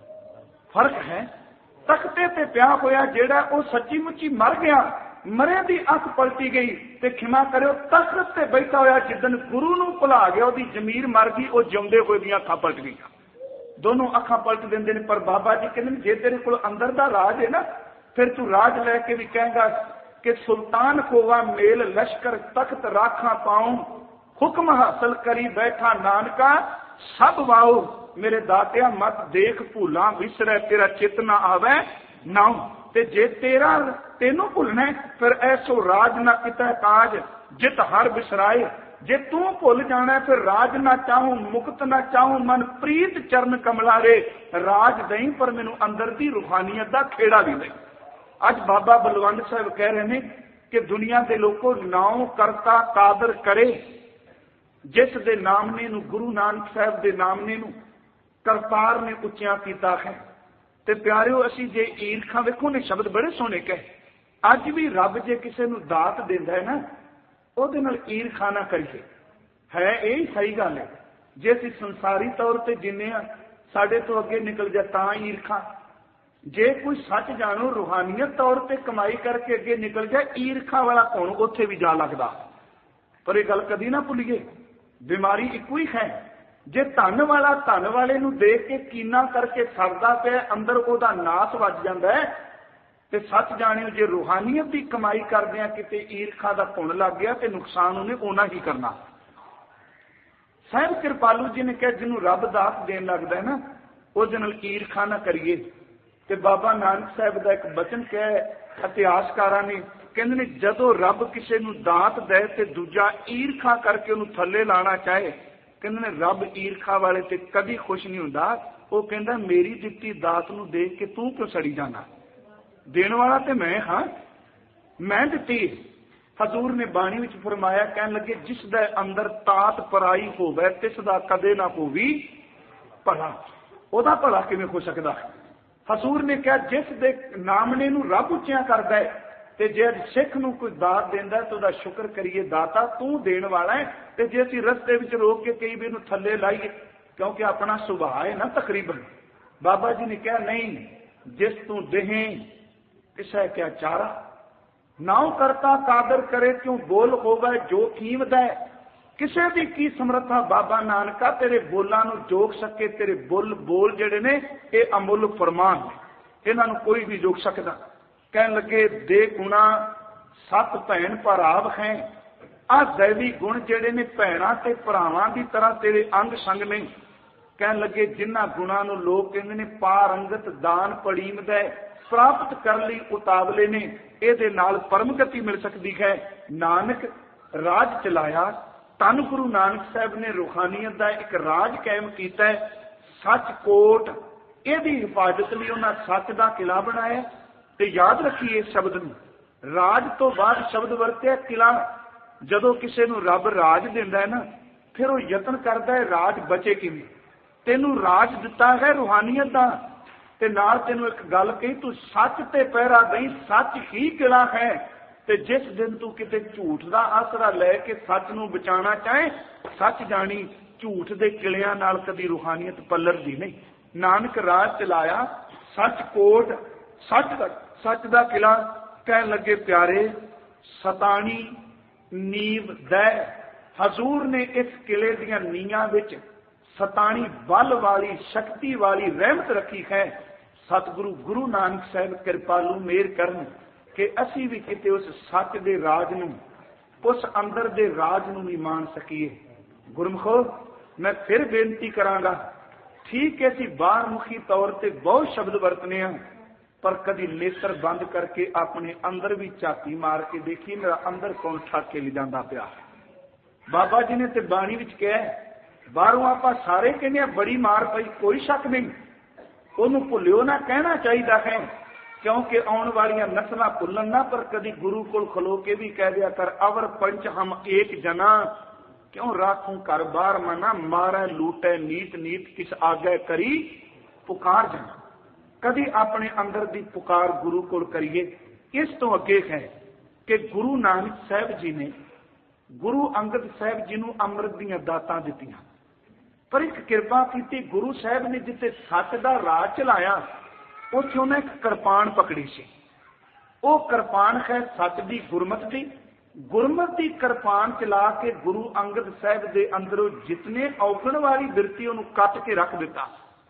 A: फर्क है तख्ते ते पिया होया जेड़ा वो सच्ची मुच्ची मर गया, मरे दी अख पलटी गई ते खिमा करो तख्त ते बैठा होया जिद्दन गुरु नूं भुला गया ओहदी जमीर मर गई, वो जिउंदे होए दियां अखां पलट गईयां। दोनों अखां पलट देंदे ने। पर बाबा जी कहंदे जे तेरे कोल अंदर दा राज है ना फिर तू राज लैके भी कहेगा कि सुल्तान कोवा मेल लश्कर तख्त राखा पाऊं हुक्म हासिल करी बैठा नानका सब वाओ। मेरे दातिया मत देख भूला विसरै तेरा चित ना आवे नाउ। ते जे तेरा तेनों भुलना फिर ऐसो राज ना किता काज जित हर बिसराए। जे तू भुल जाना फिर राज ना चाहूं मुक्त ना चाहूं मन प्रीत चरण कमलारे। राज दई पर मैनू अंदर दी रूहानियत दा खेड़ा भी दई। अज बाबा बलवंड साहब कह रहे हैं कि दुनिया के लोगों नाम करता कादर करे जिस दे नामने नू गुरु नानक साहब दे नामने नू करतार ने उच्चिया किया है। ते प्यारिओ असी जे ईरखा वेखो ने शब्द बड़े सोहने कहे। अज भी रब जे किसी नू दात देंदा है ना ਉਹਦੇ ਨਾਲ ਈਰਖਾ ਨਾ ਕਰੀਏ। है यही सही गल है। जे असीं संसारी तौर पर जिन्ने आ साडे तो अगे निकल जा तां ईरखा। जे कोई सच जानो रूहानियत तौर पर कमाई करके अगे निकल जाए ईरखा वाला कौन उत्थे भी जा लगदा। पर यह गल कदी ना भुलीए बीमारी इको ही है। जे धन वाला धन वाले नूं देख के कीना करके सरदा पे अंदर ओहदा नास वज जांदा है ते सच जानियो जे रूहानियत की कमाई करदे किते ईरखा का पुन लग गया तो नुकसान उन्हें उन्ना ही करना। साहिब कृपालू जी ने कहा जिन्हों रब दात देन लगता है ना उहदे नाल ईरखा ना करिए। ते बाबा नानक साहब का एक बचन कहा इतिहासकारां ने कहंदे ने जदों रब किसी नूं दात दे ते दूजा ईरखा करके उन्होंने थले लाना चाहे कहंदे ने रब ईरखा वाले ते कभी खुश नहीं हुंदा। वो कहंदा मेरी दित्ती दात नूं देख के तू क्यों सड़ी जाना, देने वाला तो मैं हाँ मैं दिती। हजूर ने बाणी विच फरमाया कहन लगे जिसदा अंदर तात पराई होवे तिसदा कदे ना होवी भला। ओदा भला किवें हो सकदा। हजूर ने कहा जिस दे नामने नूं रब उच्चिया करदा है ते जे सिख नूं कोई दात देंदा तो ओदा शुक्र करिए दाता तू देण वाला है। ते जे असीं रस्ते विच रोक के कई भी नूं थल्ले लाइए क्योंकि अपना सुभाअ है ना तकरीबन। बाबा जी ने कहा नहीं जिस तू देहें किसा क्या चारा नाव करता कादर करे क्यों बोल होवे जो कीमत है। किसे भी की समर्था बाबा नानका तेरे बोलों नूं जोक सके। तेरे बुल बोल जेड़े ने ये अमुल फरमान ने इन्हां नूं कोई भी जोक सकदा। कहन लगे दे गुणा सत भैन भराव है आ दैवी गुण जेड़े ने भैणा ते भरावां दी तरह तेरे अंग संग ने। कहन लगे जिन्हां गुणां नूं लोग कहंदे ने पारंगत दान पड़ीमदा प्राप्त कर ली उतावले ने ਇਹਦੇ ਨਾਲ परम गति मिल सकती है। नानक राज चलाया धन गुरु नानक साहब ने रूहानियत का एक राज कायम किया है। सच कोट ਇਹਦੀ हिफाजत लिए उन्हें सच का किला बनाया। तो याद रखिए इस शब्द में राज तो बाद शब्द वरत्या किला। जदों किसी नूं रब राज दिंदा है ना फिर वो यतन करता है राज बचे किवें। ਤੈਨੂੰ ਰਾਜ ਦਿੱਤਾ ਹੈ ਰੂਹਾਨੀਅਤ ਦਾ, ਤੇ ਨਾਲ ਤੈਨੂੰ ਇੱਕ ਗੱਲ ਕਹੀ, ਤੂੰ ਸੱਚ ਤੇ ਪਹਿਰਾ ਦਈ, ਸੱਚ ਹੀ ਕਿਲਾ ਹੈ। ਤੇ ਜਿਸ ਦਿਨ ਤੂੰ ਕਿਤੇ ਝੂਠ ਦਾ ਆਸਰਾ ਲੈ ਕੇ ਸੱਚ ਨੂੰ ਬਚਾਉਣਾ ਚਾਹੇ, ਸੱਚ ਜਾਣੀ ਝੂਠ ਦੇ ਕਿਲਿਆਂ ਨਾਲ ਕਦੀ ਰੂਹਾਨੀਅਤ ਪੱਲਰਦੀ ਨਹੀਂ। ਨਾਨਕ ਰਾਜ ਚਲਾਇਆ, ਸੱਚ ਕੋਟ, ਸੱਚ ਦਾ ਸੱਚ ਦਾ ਕਿਲਾ। ਕਹਿਣ ਲੱਗੇ ਪਿਆਰੇ, ਸਤਾਣੀ ਨੀਂਵ ਦੈ। ਹਜ਼ੂਰ ਨੇ ਇਸ ਕਿਲੇ ਦੀਆਂ ਨੀਹਾਂ ਵਿੱਚ ਸਤਾਣੀ ਬਲ ਵਾਲੀ, ਸ਼ਕਤੀ ਵਾਲੀ ਰਹਿਮਤ ਰੱਖੀ ਹੈ। ਸਤਿਗੁਰੂ ਗੁਰੂ ਨਾਨਕ ਸਾਹਿਬ ਕਿਰਪਾਲੂ ਮਿਹਰ ਕਰਨ ਕਿ ਅਸੀਂ ਵੀ ਕਿਤੇ ਉਸ ਸੱਚ ਦੇ ਰਾਜ ਨੂੰ, ਉਸ ਅੰਦਰ ਦੇ ਰਾਜ ਨੂੰ ਵੀ ਮਾਣ ਸਕੀਏ। ਗੁਰਮੁਖੋ, ਮੈਂ ਫਿਰ ਬੇਨਤੀ ਕਰਾਂਗਾ, ਠੀਕ ਹੈ ਅਸੀਂ ਬਾਹਰ ਮੁਖੀ ਤੌਰ ਤੇ ਬਹੁਤ ਸ਼ਬਦ ਵਰਤਨੇ ਆ, ਪਰ ਕਦੀ ਨੇਤਰ ਬੰਦ ਕਰਕੇ ਆਪਣੇ ਅੰਦਰ ਵੀ ਝਾਤੀ ਮਾਰ ਕੇ ਦੇਖੀ, ਮੇਰਾ ਅੰਦਰ ਕੌਣ ਠੱਕ ਕੇ ਲਿਜਾਂਦਾ ਪਿਆ। ਬਾਬਾ ਜੀ ਨੇ ਤੇ ਬਾਣੀ ਵਿੱਚ ਕਿਹਾ, ਬਾਹਰੋਂ ਆਪਾਂ ਸਾਰੇ ਕਹਿੰਦੇ ਆ ਬੜੀ ਮਾਰ ਪਈ, ਕੋਈ ਸ਼ੱਕ ਨਹੀਂ, ਉਹਨੂੰ ਭੁੱਲਿਓ ਨਾ ਕਹਿਣਾ ਚਾਹੀਦਾ ਹੈ, ਕਿਉਂਕਿ ਆਉਣ ਵਾਲੀਆਂ ਨਸਲਾਂ ਭੁੱਲਣ ਨਾ। ਪਰ ਕਦੀ ਗੁਰੂ ਕੋਲ ਖਲੋ ਕੇ ਵੀ ਕਹਿ ਦਿਆ ਕਰ, ਅਵਰ ਪੰਚ ਹਮ ਏਕ ਜਨਾ, ਕਿਉਂ ਰਾਖੂ ਘਰ ਬਾਹਰ ਮਨਾ, ਮਾਰੇ ਲੂਟੇ ਨੀਤ ਨੀਤ, ਕਿਸ ਆਗੇ ਕਰੀ ਪੁਕਾਰ ਜਾਣਾ। ਕਦੀ ਆਪਣੇ ਅੰਦਰ ਦੀ ਪੁਕਾਰ ਗੁਰੂ ਕੋਲ ਕਰੀਏ। ਇਸ ਤੋਂ ਅੱਗੇ ਹੈ ਕਿ ਗੁਰੂ ਨਾਨਕ ਸਾਹਿਬ ਜੀ ਨੇ ਗੁਰੂ ਅੰਗਦ ਸਾਹਿਬ ਜੀ ਨੂੰ ਅੰਮ੍ਰਿਤ ਦੀਆਂ ਦਾਤਾਂ ਦਿੱਤੀਆਂ, ਪਰ ਇੱਕ ਕਿਰਪਾ ਕੀਤੀ, ਗੁਰੂ ਸਾਹਿਬ ਨੇ ਜਿੱਥੇ ਸੱਚ ਦਾ ਰਾਜ ਚਲਾਇਆ, ਉੱਥੇ ਉਹਨੇ ਇੱਕ ਕਿਰਪਾਨ ਪਕੜੀ ਸੀ। ਉਹ ਕਿਰਪਾਨ ਹੈ ਸੱਚ ਦੀ, ਗੁਰਮਤਿ ਦੀ। ਗੁਰਮਤਿ ਦੀ ਕਿਰਪਾਨ ਚਲਾ ਕੇ ਗੁਰੂ ਅੰਗਦ ਸਾਹਿਬ ਦੇ ਅੰਦਰੋਂ ਜਿਤਨੇ ਔਗਣ ਵਾਲੀ ਬਿਰਤੀ ਉਹਨੂੰ ਕੱਟ ਕੇ ਰੱਖ ਦਿੱਤਾ।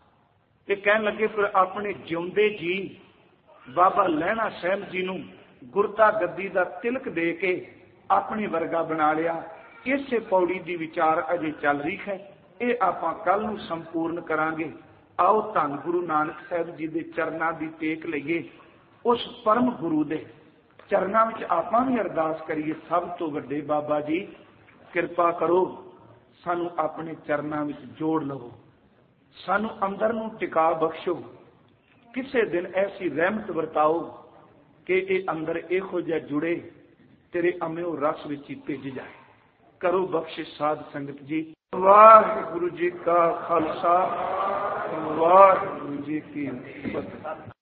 A: ਤੇ ਕਹਿਣ ਲੱਗੇ ਫਿਰ ਆਪਣੇ ਜਿਉਂਦੇ ਜੀ ਬਾਬਾ ਲਹਿਣਾ ਸਾਹਿਬ ਜੀ ਨੂੰ ਗੁਰਤਾ ਗੱਦੀ ਦਾ ਤਿਲਕ ਦੇ ਕੇ ਆਪਣੇ ਵਰਗਾ ਬਣਾ ਲਿਆ। ਇਸੇ ਪੌੜੀ ਦੀ ਵਿਚਾਰ ਅਜੇ ਚੱਲ ਰਹੀ ਹੈ, ਇਹ ਆਪਾਂ ਕੱਲ ਨੂੰ ਸੰਪੂਰਨ ਕਰਾਂਗੇ। ਆਓ ਧੰਨ ਗੁਰੂ ਨਾਨਕ ਸਾਹਿਬ ਜੀ ਦੇ ਚਰਨਾਂ ਦੀ ਟੇਕ ਲਈਏ, ਉਸ ਪਰਮ ਗੁਰੂ ਦੇ ਚਰਨਾਂ ਵਿੱਚ ਆਪਾਂ ਵੀ ਅਰਦਾਸ ਕਰੀਏ। ਸਭ ਤੋਂ ਵੱਡੇ ਬਾਬਾ ਜੀ, ਕਿਰਪਾ ਕਰੋ, ਸਾਨੂੰ ਆਪਣੇ ਚਰਨਾਂ ਵਿੱਚ ਜੋੜ ਲਵੋ, ਸਾਨੂੰ ਅੰਦਰ ਨੂੰ ਟਿਕਾ ਬਖਸ਼ੋ। ਕਿਸੇ ਦਿਨ ਐਸੀ ਰਹਿਮਤ ਵਰਤਾਓ ਕਿ ਇਹ ਅੰਦਰ ਇਹੋ ਜਿਹਾ ਜੁੜੇ, ਤੇਰੇ ਅਮਿਓ ਰਸ ਵਿੱਚ ਹੀ ਭਿੱਜ ਜਾਏ। ਕਰੋ ਬਖਸ਼ਿਸ਼ ਸਾਧ ਸੰਗਤ ਜੀ। ਵਾਹਿਗੁਰੂ ਜੀ ਕਾ ਖਾਲਸਾ, ਵਾਹਿਗੁਰੂ ਜੀ ਕੀ ਫਤਿਹ।